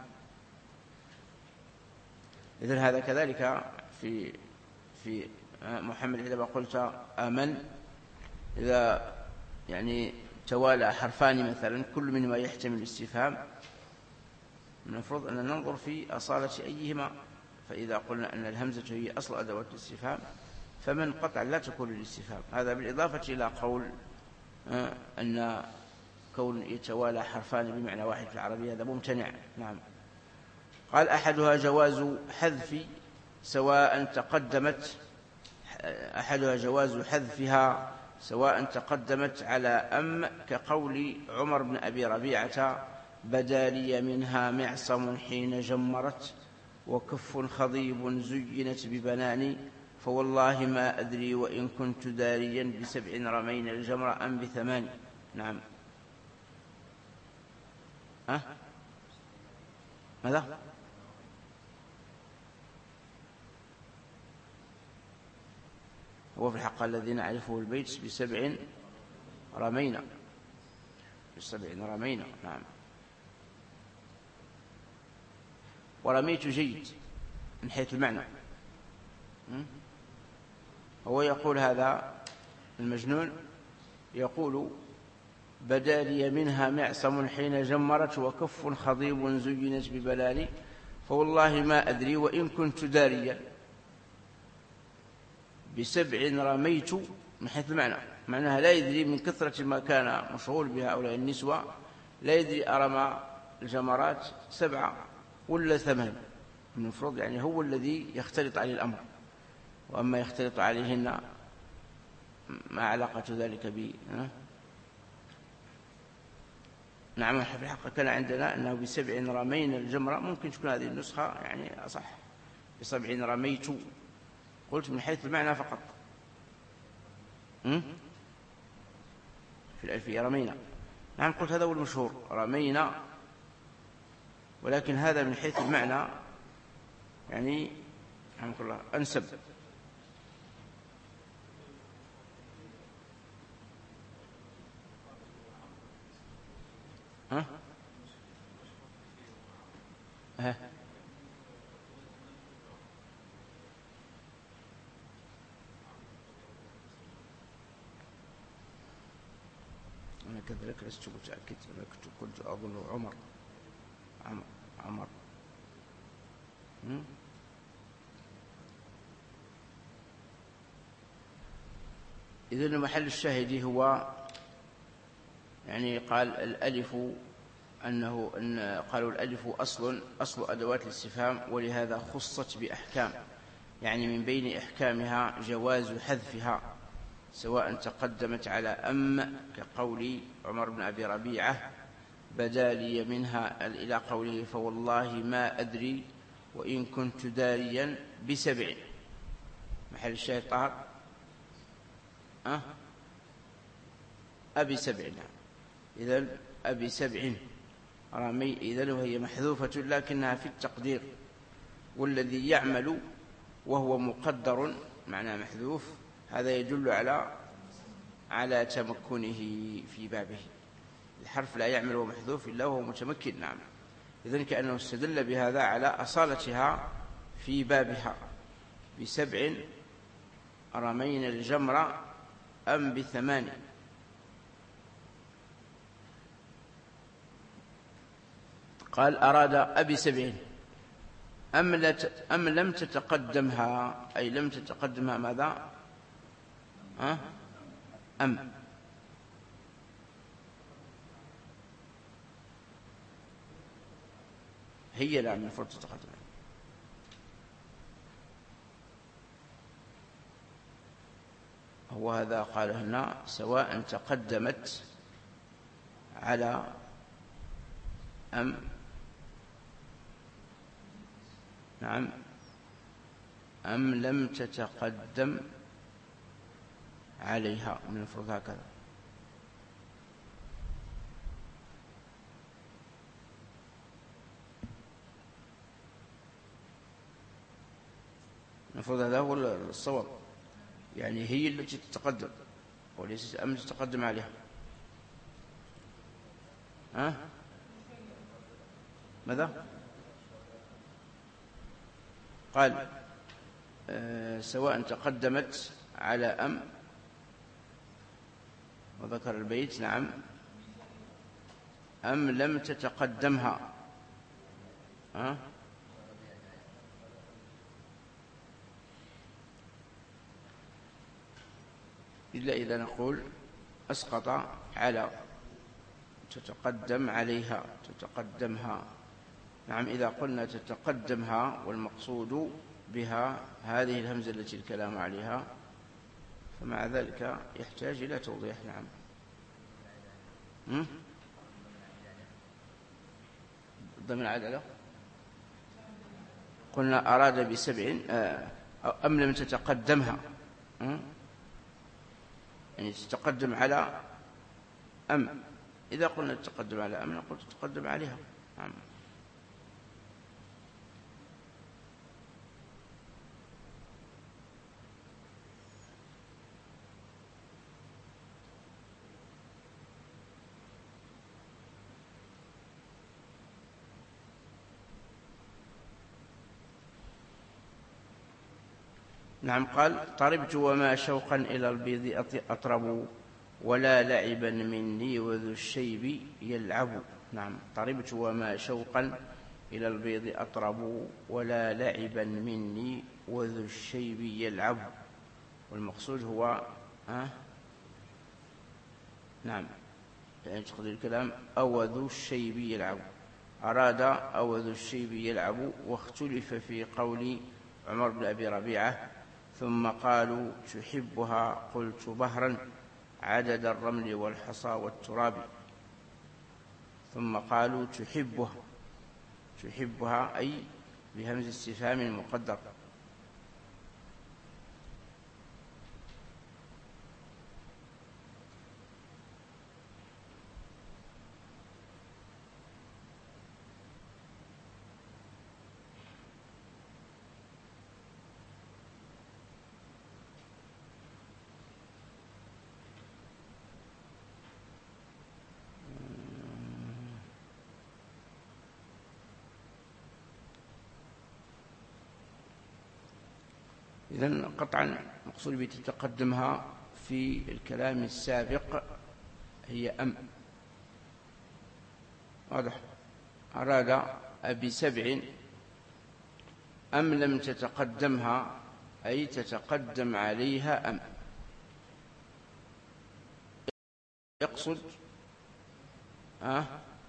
إذن هذا كذلك في في محمد إذا قلت آمن، إذا يعني توالى حرفان مثلا كل منهما يحتمل الاستفهام، من المفروض أن ننظر في أصالة أيهما. فإذا قلنا أن الهمزة هي أصل أدوات الاستفهام فمن قطع لا تكون الاستفهام. هذا بالإضافة إلى قول أن كون يتوالى حرفان بمعنى واحد في العربية هذا ممتنع. نعم. قال أحدها جواز حذف سواء تقدمت أحدها جواز حذفها سواء تقدمت على أم، كقول عمر بن أبي ربيعة بدا لي منها معصم حين جمرت، وكف خضيب زينت ببناني، فوالله ما أدري وإن كنت داريا بسبع رمين الجمر أم بثمان. نعم. أه؟ ماذا؟ هو في الحق الذي نعرفه البيت بسبع رمينا، بسبع رمينا. نعم. ورميت جيد من حيث المعنى. هو يقول هذا المجنون يقول بدا لي منها معصم حين جمرت، وكف خضيب زينت ببلالي، فوالله ما أدري وإن كنت داريا بسبع رميت، من حيث المعنى، معناها لا يدري من كثرة ما كان مشغول بهؤلاء النسوة، لا يدري أرمى الجمرات سبعة ولا ثمان. من المفروض يعني هو الذي يختلط عليه الأمر، وأما يختلط عليهن ما علاقة ذلك ب نعم في الحقيقة كان عندنا أنه بسبع رمينا الجمرة، ممكن تكون هذه النسخة يعني أصح، بسبع رميت، قلت من حيث المعنى فقط م? في الألفية رمينا، نعم قلت هذا هو المشهور رمينا، ولكن هذا من حيث المعنى يعني رحمك الله أنسب. ها؟ ها؟ أنا كذلك لست متأكد، أنا كنت أظن عمر عمر عمر إذن محل الشاهد هو يعني قال الألف أنه أن قالوا الألف أصل أصل أدوات الاستفهام، ولهذا خصت بأحكام، يعني من بين إحكامها جواز حذفها سواء تقدمت على أم كقول عمر بن أبي ربيعة بدا لي منها إلى قوله فوالله ما أدري وإن كنت داريا بسبع. محل الشاهد طهر أه؟ أبي سبع، إذن أبي سبع رمي، إذن وهي محذوفة لكنها في التقدير، والذي يعمل وهو مقدر معنى محذوف هذا يدل على على تمكنه في بابه. الحرف لا يعمل ومحذوف إلا وهو متمكن، نعم، إذن كأنه استدل بهذا على أصالتها في بابها. بسبع رمينا الجمرة أم بثمان، قال أراد أبي سبع أم, أم لم تتقدمها، أي لم تتقدمها ماذا أه؟ أم هي لا من المفروض تتقدم، هو هذا قال هنا سواء تقدمت على أم، نعم، أم لم تتقدم عليها، من المفروض هكذا. المفروض هذا هو الصواب، يعني هي التي تتقدم وليست أم تتقدم عليها. ها؟ ماذا؟ قال آه سواء تقدمت على أم، وذكر البيت، نعم، أم لم تتقدمها. ها؟ إلا إذا نقول أسقط على تتقدم عليها تتقدمها، نعم، إذا قلنا تتقدمها والمقصود بها هذه الهمزة التي الكلام عليها، فمع ذلك يحتاج إلى توضيح. نعم، ضمن العدلة قلنا أراد بسبع أم لم تتقدمها، يعني تتقدم على أم، إذا قلنا تتقدم على أم نقول تتقدم عليها. نعم. نعم، قال طربت وما شوقا إلى البيض أطرب ولا لعبا مني وذو الشيب يلعب. نعم، طربت وما شوقا إلى البيض أطرب ولا لعبا مني وذو الشيب يلعب، والمقصود هو ها؟ نعم، يعني تقدير الكلام أو ذو الشيب يلعب، أراد أو ذو الشيب يلعب، واختلف في قول عمر بن أبي ربيعة ثم قالوا تحبها قلت بهرا عدد الرمل والحصى والتراب. ثم قالوا تحبها تحبها أي بهمز استفهام مقدر. إذن قطعا مقصود بتتقدمها في الكلام السابق هي أم. واضح؟ أراد بسبع أم لم تتقدمها أي تتقدم عليها أم. يقصد أه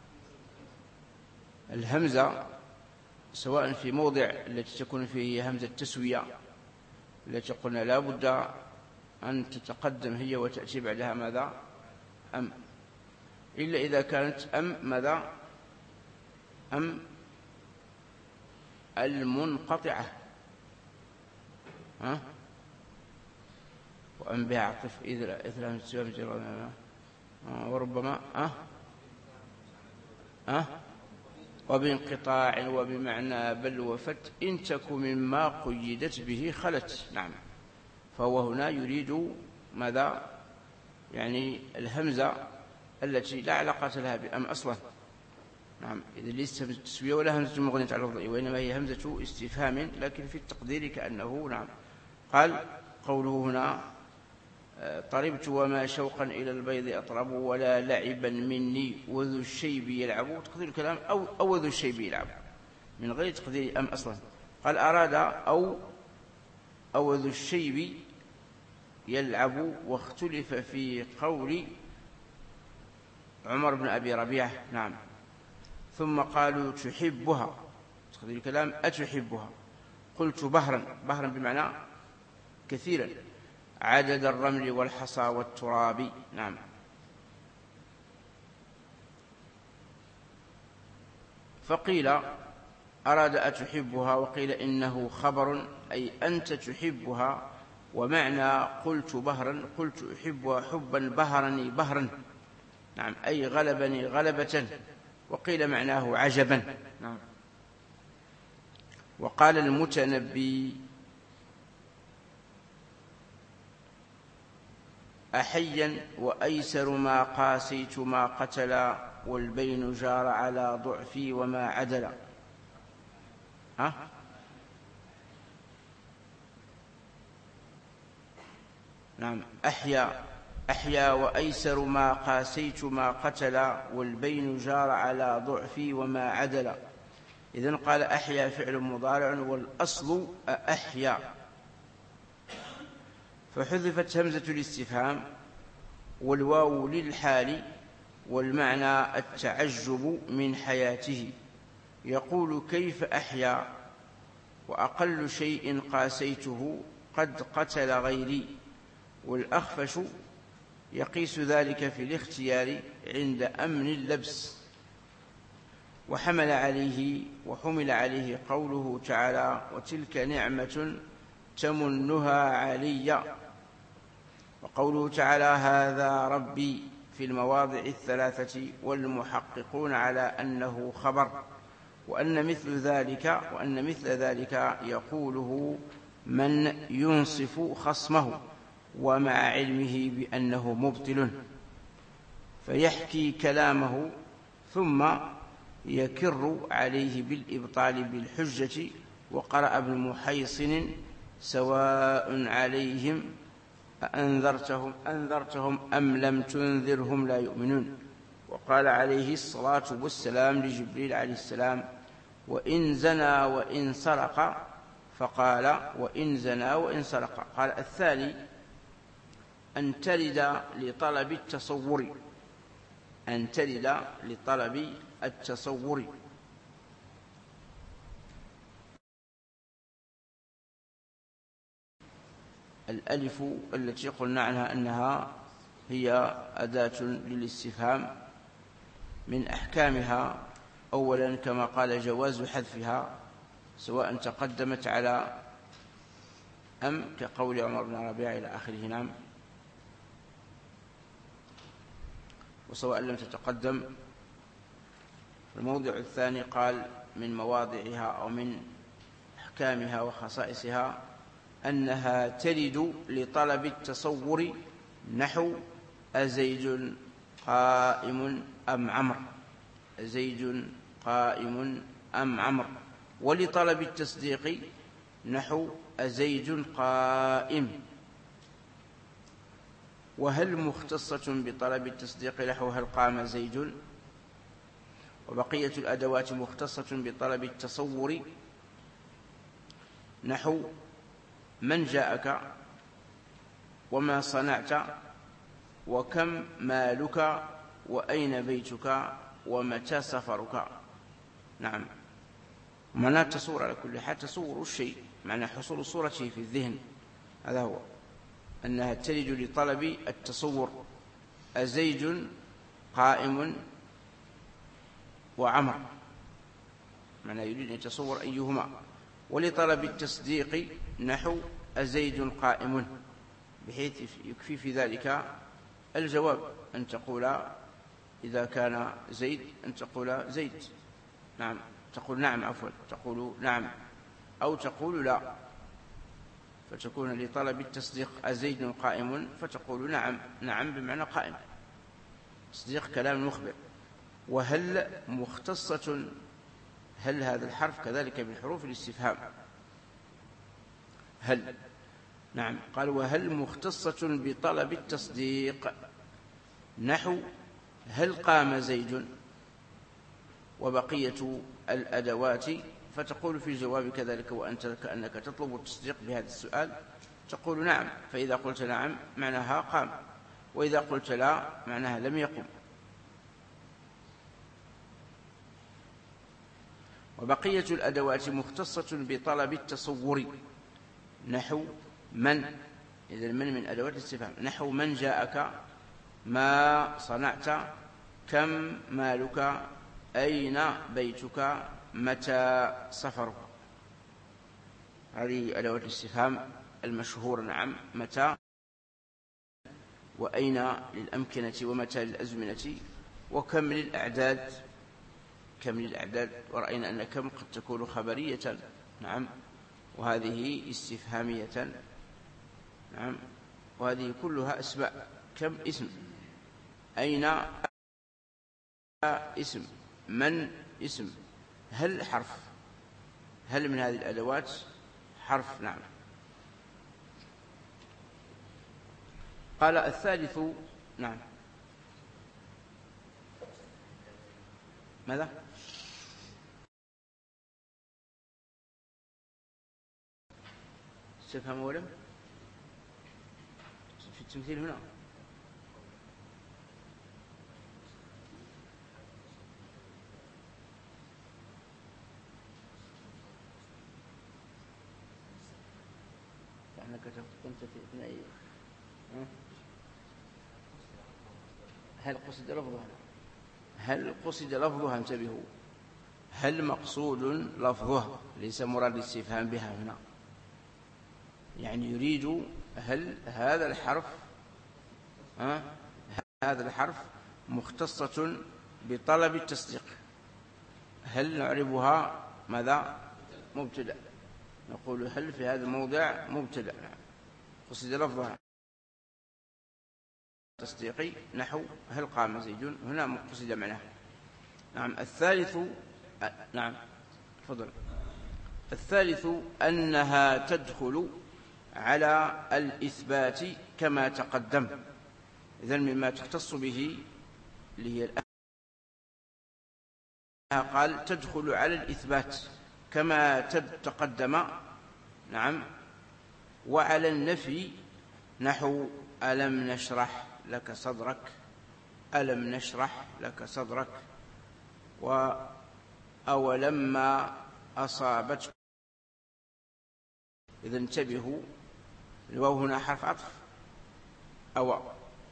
الهمزة سواء في موضع التي تكون فيه همزة تسوية التي قلنا لا بد أن تتقدم هي وتأتي بعدها ماذا أم، إلا إذا كانت أم ماذا أم المنقطعة ها وأم بها عطف إذا إثر وربما أه أه وبانقطاع وبمعنى بل وفت إن تك مما قيدت به خلت. نعم، فهو هنا يريد ماذا يعني الهمزة التي لا علاقة لها بأم أصلا. نعم، إذا ليست همزة تسوية ولا همزة مغنية على الوضع، وإنما هي همزة استفهام لكن في التقدير كأنه نعم. قال قوله هنا طربت وما شوقا إلى البيض أطرب ولا لعبا مني وذو الشيب يلعب، تقدير الكلام أو, أو ذو الشيب يلعب من غير تقدير أم أصلا. قال أراد أو أو ذو الشيب يلعب، واختلف في قول عمر بن أبي ربيعة. نعم، ثم قالوا تحبها تقدير الكلام أتحبها قلت بهرا بهرا بمعنى كثيرا عدد الرمل والحصى والتراب. نعم، فقيل أراد أتحبها وقيل إنه خبر أي أنت تحبها، ومعنى قلت بهرا قلت أحبها حبا بهرني بهرا. نعم، أي غلبني غلبة، وقيل معناه عجبا. نعم. وقال المتنبي أحيا وأيسر ما قاسيت ما قتلا والبين جار على ضعفي وما عدلا. ها؟ نعم، أحيا أحيا وأيسر ما قاسيت ما قتلا والبين جار على ضعفي وما عدلا. إذن قال أحيا فعل مضارع والأصل أحيا، فحذفت همزة الاستفهام والواو للحال، والمعنى التعجب من حياته. يقول كيف أحيا وأقل شيء قاسيته قد قتل غيري، والأخفش يقيس ذلك في الاختيار عند أمن اللبس. وحمل عليه وحمل عليه قوله تعالى وتلك نعمة تمنها علي، وقوله تعالى هذا ربي في المواضع الثلاثة، والمحققون على أنه خبر، وأن مثل ذلك وأن مثل ذلك يقوله من ينصف خصمه ومع علمه بأنه مبطل، فيحكي كلامه ثم يكر عليه بالإبطال بالحجة. وقرأ ابن محيصن سواء عليهم أنذرتهم أنذرتهم أم لم تنذرهم لا يؤمنون. وقال عليه الصلاة والسلام لجبريل عليه السلام وإن زنى وإن سرق، فقال وإن زنى وإن سرق. قال الثاني أن تلد لطلب التصور أن تلد لطلب التصور. الألف التي قلنا عنها أنها هي أداة للاستفهام، من أحكامها أولا كما قال جواز حذفها سواء تقدمت على أم، كقول عمر بن ربيعة إلى آخره. نعم. وسواء لم تتقدم. الموضع الثاني قال من مواضعها أو من أحكامها وخصائصها أنها ترد لطلب التصور، نحو أزيد قائم أم عمرو، أزيد قائم أم عمرو. ولطلب التصديق نحو أزيد قائم. وهل مختصة بطلب التصديق نحو هل قام زيد. وبقية الأدوات مختصة بطلب التصور، نحو من جاءك، وما صنعت، وكم مالك، وأين بيتك، ومتى سفرك. نعم. معنى التصور على كل حال تصور الشيء، معنى حصول صورته في الذهن، هذا هو، أنها تلج لطلب التصور. أزيد قائم وعمر، معنى يريد أن يتصور أيهما. ولطلب التصديق نحو أزيد قائم، بحيث يكفي في ذلك الجواب، أن تقول إذا كان زيد أن تقول زيد. نعم. تقول نعم، عفوا تقول نعم، أو تقول لا، فتكون لطلب التصديق أزيد قائم فتقول نعم. نعم بمعنى قائم، تصديق كلام المخبر. وهل مختصة، هل هذا الحرف كذلك من حروف الاستفهام، هل. نعم. قال وهل مختصة بطلب التصديق، نحو هل قام زيد. وبقية الأدوات فتقول في الجواب كذلك وأنت كأنك تطلب التصديق بهذا السؤال، تقول نعم، فإذا قلت نعم معناها قام، وإذا قلت لا معناها لم يقم. وبقية الأدوات مختصة بطلب التصور، نحو من، إذا من من أدوات الاستفهام، نحو من جاءك، ما صنعت، كم مالك، أين بيتك، متى سفرك. هذه أدوات الاستفهام المشهورة. نعم. متى وأين للأمكنة، ومتى للأزمنة، وكم للأعداد، كم للأعداد. ورأينا أن كم قد تكون خبرية. نعم. وهذه استفهامية. نعم. وهذه كلها أسماء. كم اسم، أين اسم، من اسم، هل حرف، هل من هذه الأدوات حرف. نعم. قال الثالث. نعم. ماذا؟ استفهام أولا في التمثيل هنا. يعني كنت في أي هل قصد لفظها، هل قصد لفظها، انتبهوا، هل مقصود لفظها، ليس مراد الاستفهام بها هنا، يعني يريد هل هذا الحرف ها هذا الحرف مختصة بطلب التصديق. هل نعربها ماذا؟ مبتدأ. نقول هل في هذا الموضع مبتدأ. قصد لفظها تصديقي، نحو هل قام زيد، هنا قصد معناه. نعم. الثالث. نعم تفضل. الثالث أنها تدخل على الإثبات كما تقدم. إذن مما تختص به اللي هي الآية قال تدخل على الإثبات كما تقدم. نعم. وعلى النفي نحو ألم نشرح لك صدرك، ألم نشرح لك صدرك، وأولما أصابتك. إذا انتبهوا، الواو هنا حرف عطف أو،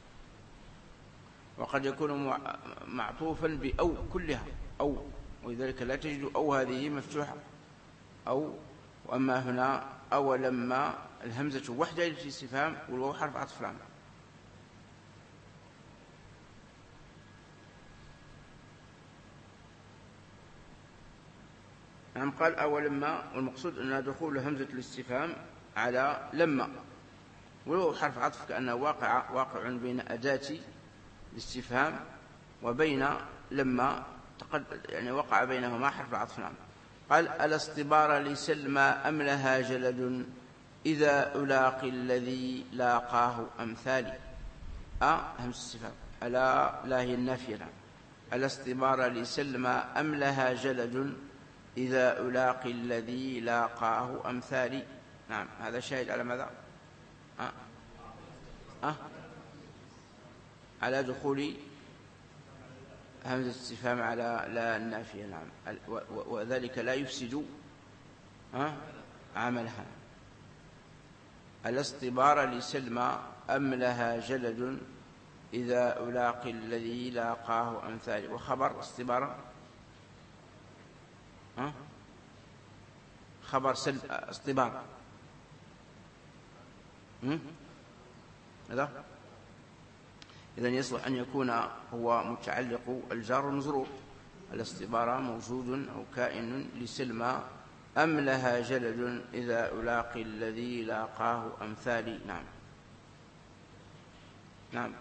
وقد يكون معطوفا بأو كلها أو، ولذلك لا تجد أو هذه مفتوحة أو. وأما هنا أولما الهمزة وحدة للاستفهام والواو حرف عطف لام. نعم. قال أولما، والمقصود أن دخول همزة الاستفهام على لما، ولو حرف عطف كأنه واقع واقع بين أداة الاستفهام وبين لما تقد يعني وقع بينهما حرف عطف. نعم. قال الاصطبار لسلمى أم لها جلد إذا ألاقي الذي لاقاه أمثالي. أ همزة استفهام، ألا لا هي النافية. نعم. الاصطبار لسلمى أم لها جلد إذا ألاقي الذي لاقاه أمثالي. نعم. هذا شاهد على ماذا؟ أه؟ أه؟ على دخول همزة استفهام على لا النافية. نعم. وذلك لا يفسد أه؟ عملها. الاصطبار لسلمى أم لها جلد إذا ألاقي الذي لاقاه أمثالي. وخبر اصطبار أه؟ خبر سلم اصطبار هذا إذن يصلح أن يكون هو متعلق الجار والمجرور. الاصطبار موجود أو كائن لسلمى أم لها جلد إذا ألاقي الذي لاقاه أمثالي. نعم. نعم.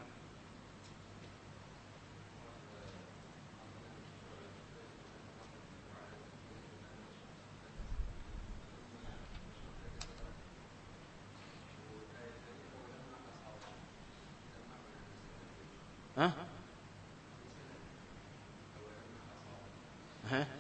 ها؟ ها؟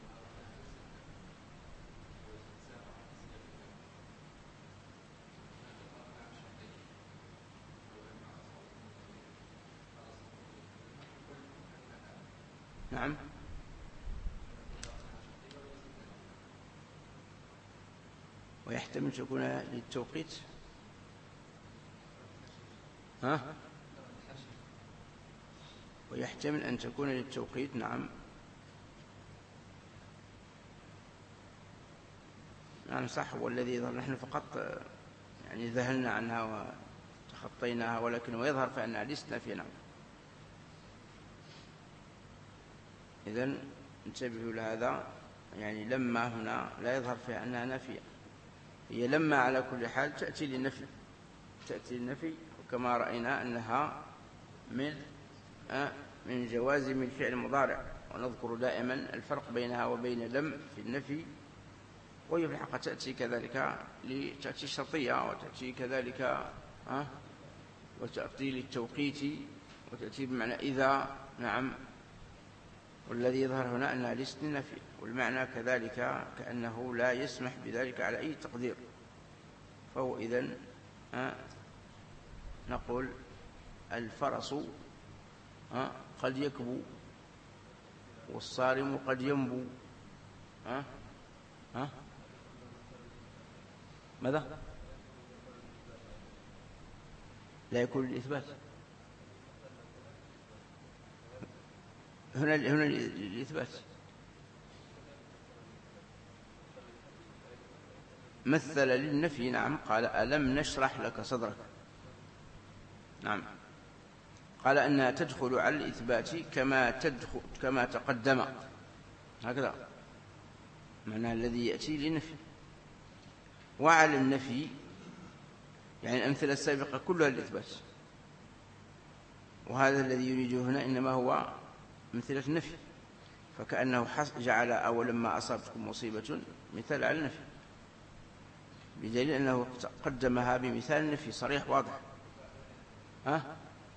نعم. ويحتمل تكون للتوقيت. ها؟ ويحتمل أن تكون للتوقيت. نعم. نعم صح. والذي يظهر نحن فقط يعني ذهلنا عنها وتخطيناها، ولكن ويظهر فأنها لسنا في. نعم. إذن انتبهوا لهذا، يعني لما هنا لا يظهر فيها أنها نافية، هي لما على كل حال تأتي للنفي، تأتي للنفي. وكما رأينا أنها من من جوازم الفعل المضارع، ونذكر دائما الفرق بينها وبين لم في النفي. وهي في الحقيقة تأتي كذلك لتأتي الشرطية، وتأتي كذلك وتأتي للتوقيت، وتأتي بمعنى إذا. نعم. والذي يظهر هنا أنها ليست للنفي، والمعنى كذلك كأنه لا يسمح بذلك على أي تقدير. فهو إذن نقول الفرس قد يكبو، والصارم قد ينبو. ها؟ ها؟ ماذا؟ لا يكون الإثبات هنا هنا الإثبات. مثل للنفي. نعم. قال ألم نشرح لك صدرك. نعم. قال أنها تدخل على الإثبات كما تدخل كما تقدم، هكذا معنى الذي يأتي للنفي. وعلى النفي يعني الأمثلة السابقة كلها للإثبات، وهذا الذي يريده هنا إنما هو أمثلة النفي، فكأنه جعل أولما أصابتكم مصيبة مثال على النفي، بدليل أنه قدمها بمثال النفي صريح واضح. ها؟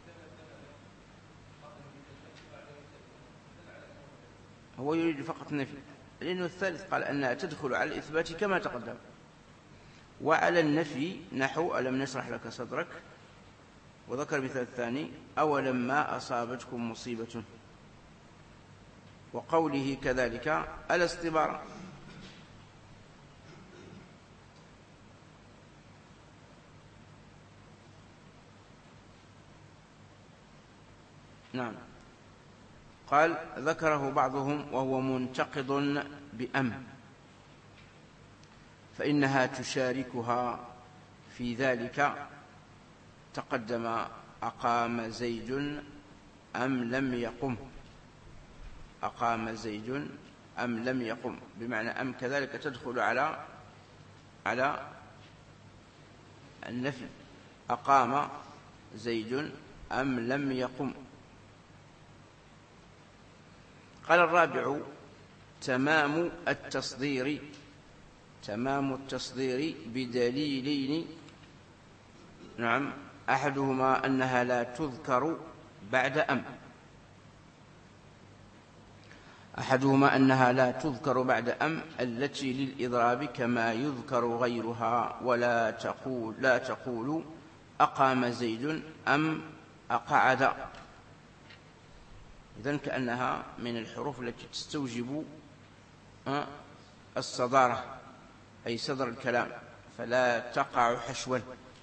هو يريد فقط النفي، لأنه الثالث قال أنها تدخل على الإثبات كما تقدم. وعلى النفي نحو ألم نشرح لك صدرك، وذكر مثال الثاني أولما أصابتكم مصيبة. وقوله كذلك نعم. قال ذكره بعضهم وهو منتقض بأم، فإنها تشاركها في ذلك. تقدم أقام زيد أم لم يقم، أقام زيد أم لم يقم، بمعنى أم كذلك تدخل على على النفي. أقام زيد أم لم يقم. قال الرابع تمام التصدير، تمام التصدير بدليلين. نعم. أحدهما أنها لا تذكر بعد أم، أحدهما أنها لا تذكر بعد أم التي للإضراب كما يذكر غيرها، ولا تقول لا تقول أقام زيد أم أقعد. إذن كأنها من الحروف التي تستوجب الصدارة، أي صدر الكلام، فلا تقع حشوا.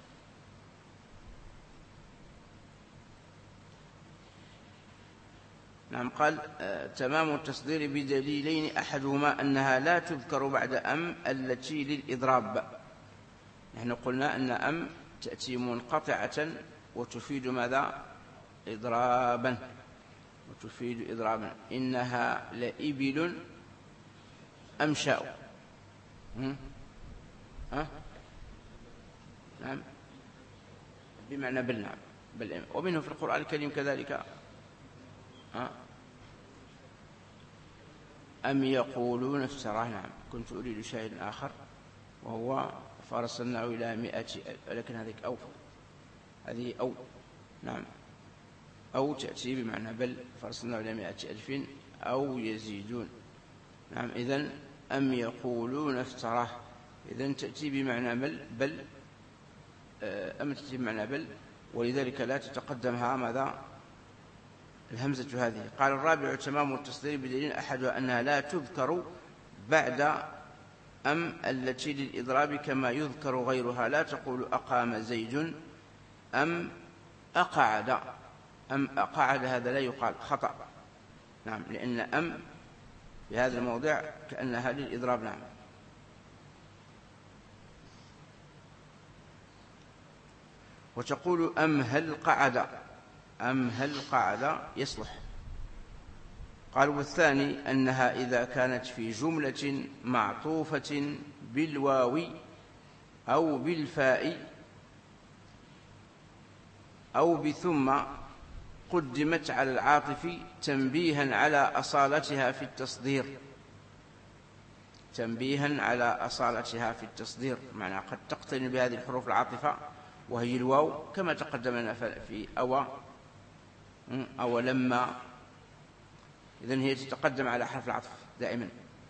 نعم. قال تمام التصدير بدليلين، أحدهما أنها لا تذكر بعد أم التي للإضراب. نحن قلنا أن أم تأتي منقطعة وتفيد ماذا؟ إضرابا، وتفيد إضرابا. إنها لإبل أمشاء. ها؟ نعم، بمعنى بل. نعم بل. ومنه في القرآن الكريم كذلك ها؟ أم يقولون افتراه. نعم. كنت أريد شاهد آخر وهو فارسلناه إلى مئة، لكن هذه أو هذه أو نعم أو تأتي بمعنى بل، فارسلناه إلى مئة ألف أو يزيدون. نعم. إذن أم يقولون افتراه، إذن تأتي بمعنى بل بل أم تأتي بمعنى بل، ولذلك لا تتقدمها ماذا؟ الهمزة هذه. قال الرابع تمام التصدير بدليل، أحدها أنها لا تذكر بعد أم التي للإضراب كما يذكر غيرها. لا تقول أقام زيد أم أقعد. أم أقعد هذا لا يقال، خطأ. نعم. لأن أم في هذا الموضع كأنها للإضراب. نعم. وتقول أم هل قعد، أم هل قعد يصلح. قال والثاني أنها إذا كانت في جملة معطوفة بالواو أو بالفاء أو بثم قدمت على العاطف تنبيها على أصالتها في التصدير، تنبيها على أصالتها في التصدير، معنى قد تقترن بهذه الحروف العاطفة وهي الواو، كما تقدم لنا في أو أو لما. إذن هي تتقدم على حرف العطف دائما.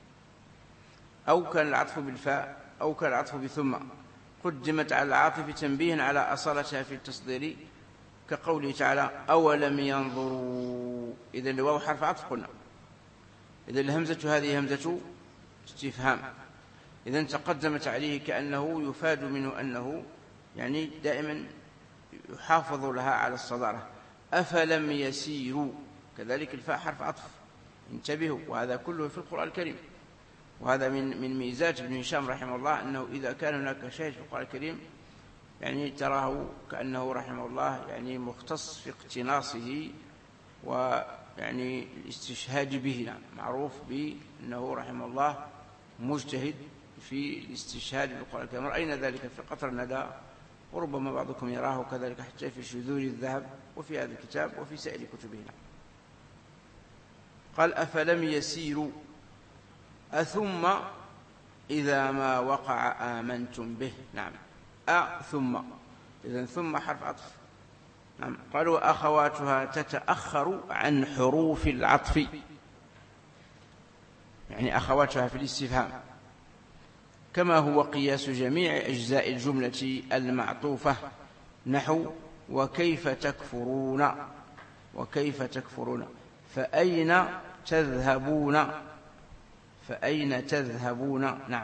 أو كان العطف بالفاء أو كان العطف بثم قدمت على العاطف تنبيها على أصالتها في التصدير، كقوله تعالى أولم ينظروا. إذن الواو حرف عطف قلنا، إذن الهمزة هذه همزة استفهام، إذن تقدمت عليه كأنه يفاد منه أنه يعني دائما يحافظ لها على الصدارة. أفلم يسيروا، كذلك الفاء حرف عطف، انتبهوا. وهذا كله في القرآن الكريم، وهذا من من ميزات ابن هشام رحمه الله، أنه إذا كان هناك شيء في القرآن الكريم يعني تراه كأنه رحمه الله يعني مختص في اقتناصه ويعني الاستشهاد به. نعم. معروف بأنه رحمه الله مجتهد في الاستشهاد بالقرآن الكريم. رأينا ذلك في قطر الندى، وربما بعضكم يراه كذلك حتى في شذور الذهب وفي هذا الكتاب وفي سائر كتبنا. قال أفلم يسيروا أثم إذا ما وقع آمنتم به. نعم. أ ثم، إذن ثم حرف عطف. نعم. قالوا أخواتها تتأخر عن حروف العطف، يعني أخواتها في الاستفهام، كما هو قياس جميع أجزاء الجملة المعطوفة، نحو وكيف تكفرون، وكيف تكفرون، فأين تذهبون، فأين تذهبون. نعم.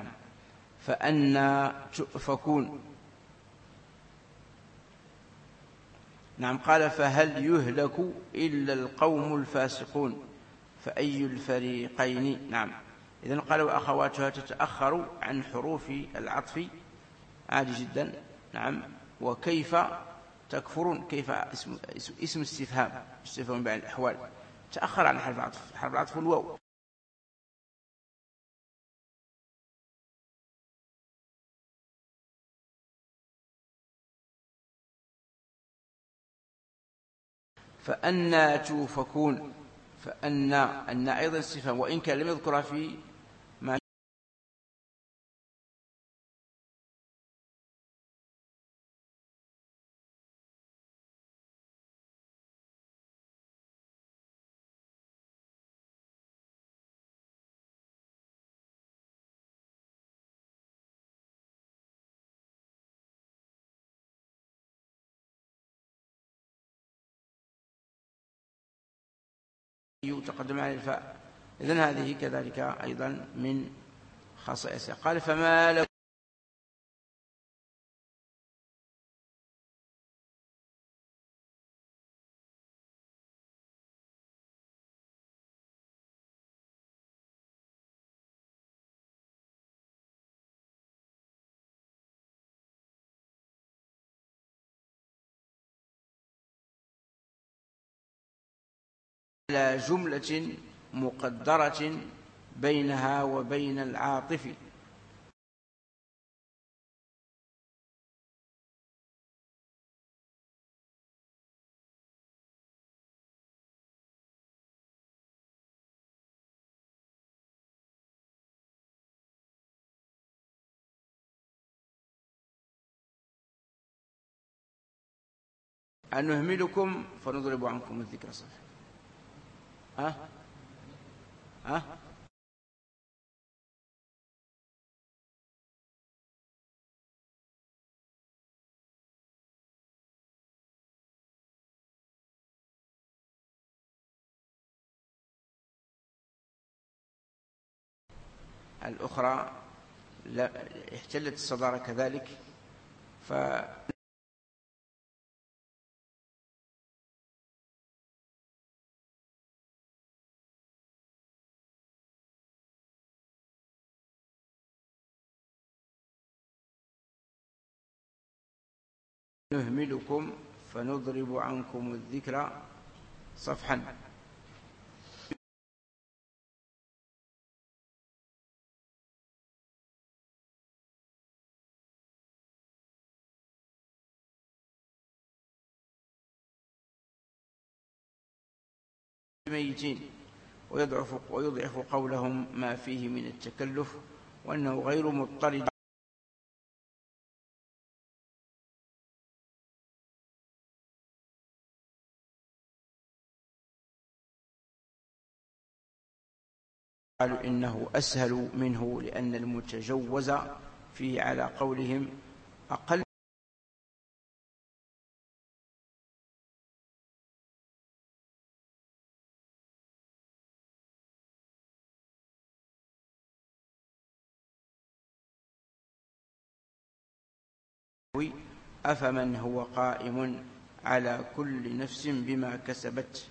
فأنا تؤفكون. نعم. قال فهل يهلك إلا القوم الفاسقون فأي الفريقين. نعم. إذن قال وأخواتها تتأخر عن حروف العطف عادي جدا. نعم. وكيف تكفرون، كيف اسم, اسم استفهام، استفهام بين الأحوال، تأخر عن حرف العطف، حرف العطف الواو. فأنا توفكون، فأنا أن أيضا استفهام، وإن كان لم يذكرها في ما تقدم على الفاء. إذن هذه كذلك أيضا من خصائصها. قال فما لكم على جملة مقدرة بينها وبين العاطف. أن نهملكم فنضرب عنكم الذكر صفحة. ها ها الأخرى لا احتلت الصدارة كذلك. فنهملكم فنضرب عنكم الذكر صفحا. ميتين ويضعف, ويضعف قولهم ما فيه من التكلف وأنه غير مضطرد قالوا إنه أسهل منه لأن المتجوز فيه على قولهم أقل أفمن هو قائم على كل نفس بما كسبت.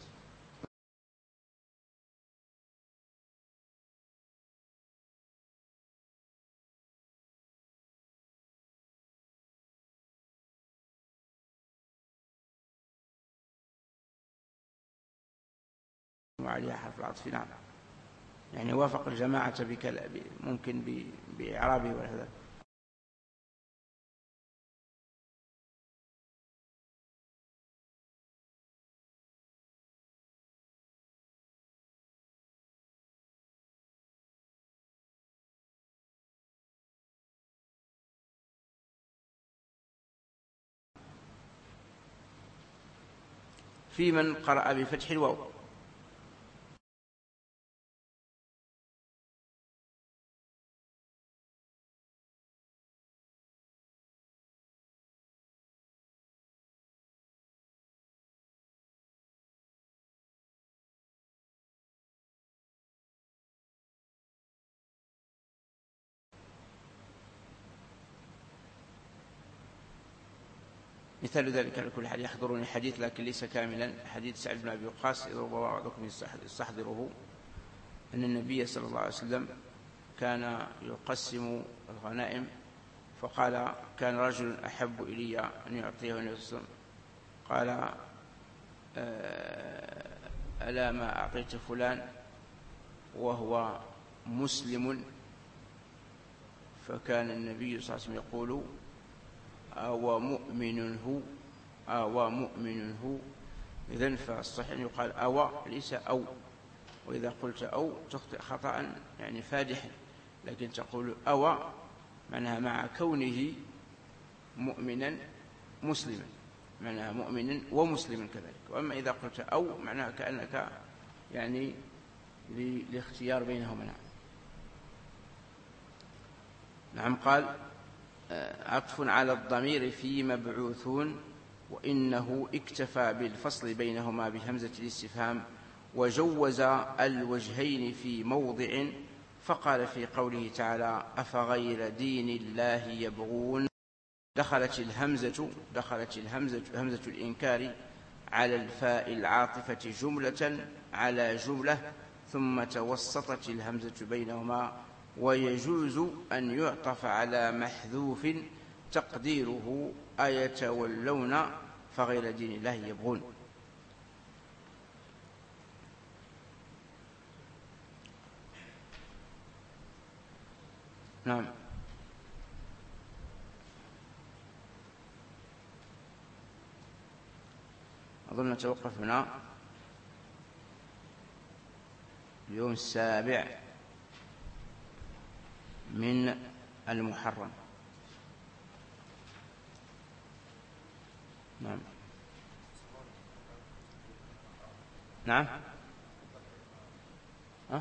وعليها حرف العطف. نعم. يعني وافق الجماعة بكلام ممكن بإعرابه وهذا. في من قرأ بفتح الواو. مثال ذلك على كل حال يحضرني حديث لكن ليس كاملا، حديث سعد بن أبي وقاص إذا ربما بعضكم يستحضره، أن النبي صلى الله عليه وسلم كان يقسم الغنائم، فقال كان رجل أحب إلي أن يعطيه النبي صلى الله عليه وسلم، قال ألا ما أعطيت فلان وهو مسلم؟ فكان النبي صلى الله عليه وسلم يقول أو مؤمن هو أو مؤمن هو. إذن فالصحيح أن يقال أو ليس أو، وإذا قلت أو تخطئ خطأ يعني فادحا، لكن تقول أو معناها مع كونه مؤمنا مسلما، معناها مؤمنا ومسلما كذلك. وأما إذا قلت أو معناها كأنك يعني لاختيار بينهما. نعم. نعم. قال عطف على الضمير في مبعوثون، وإنه اكتفى بالفصل بينهما بهمزة الاستفهام، وجوز الوجهين في موضع، فقال في قوله تعالى أفغير دين الله يبغون، دخلت الهمزة دخلت الهمزة همزة الإنكار على الفاء العاطفة جملة على جملة، ثم توسطت الهمزة بينهما، ويجوز أن يعطف على محذوف تقديره أيتولون فغير دين الله يبغون. نعم. أظن نتوقف هنا. اليوم السابع من المحرم. نعم. نعم. أه؟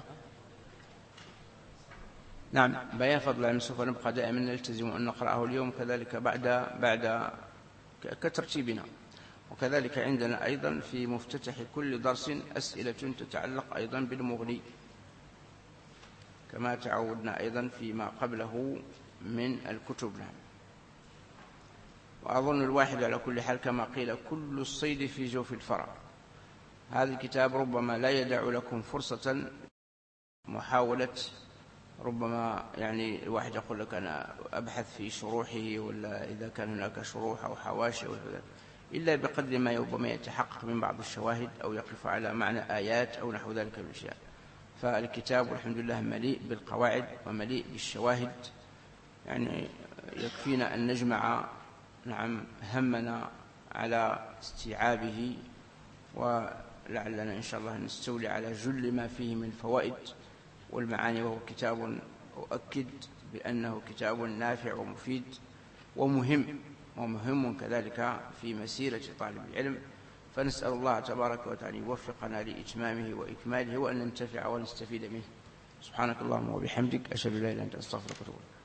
نعم. بيان فضل العلم سوف نبقى دائما نلتزم أن نقرأه اليوم، كذلك بعد بعد كترتيبنا. وكذلك عندنا أيضا في مفتتح كل درس أسئلة تتعلق أيضا بالمغني، كما تعودنا أيضا فيما قبله من الكتب. نعم. وأظن الواحد على كل حال كما قيل كل الصيد في جوف الفرع. هذا الكتاب ربما لا يدع لكم فرصة محاولة، ربما يعني الواحد يقول لك أنا أبحث في شروحه، ولا إذا كان هناك شروح أو حواشي إلا بقدر ما ربما يتحقق من بعض الشواهد أو يقف على معنى آيات أو نحو ذلك من الأشياء. فالكتاب والحمد لله مليء بالقواعد ومليء بالشواهد، يعني يكفينا أن نجمع نعم همنا على استيعابه، ولعلنا إن شاء الله نستولي على جل ما فيه من فوائد والمعاني. وهو كتاب أؤكد بأنه كتاب نافع ومفيد ومهم، ومهم كذلك في مسيرة طالب العلم. فنسأل الله تبارك وتعالى يوفقنا لإتمامه وإكماله، وأن ننتفع ونستفيد منه. سبحانك اللهم وبحمدك، أشهد أن لا إله إلا أنت، أستغفرك وأتوب إليك.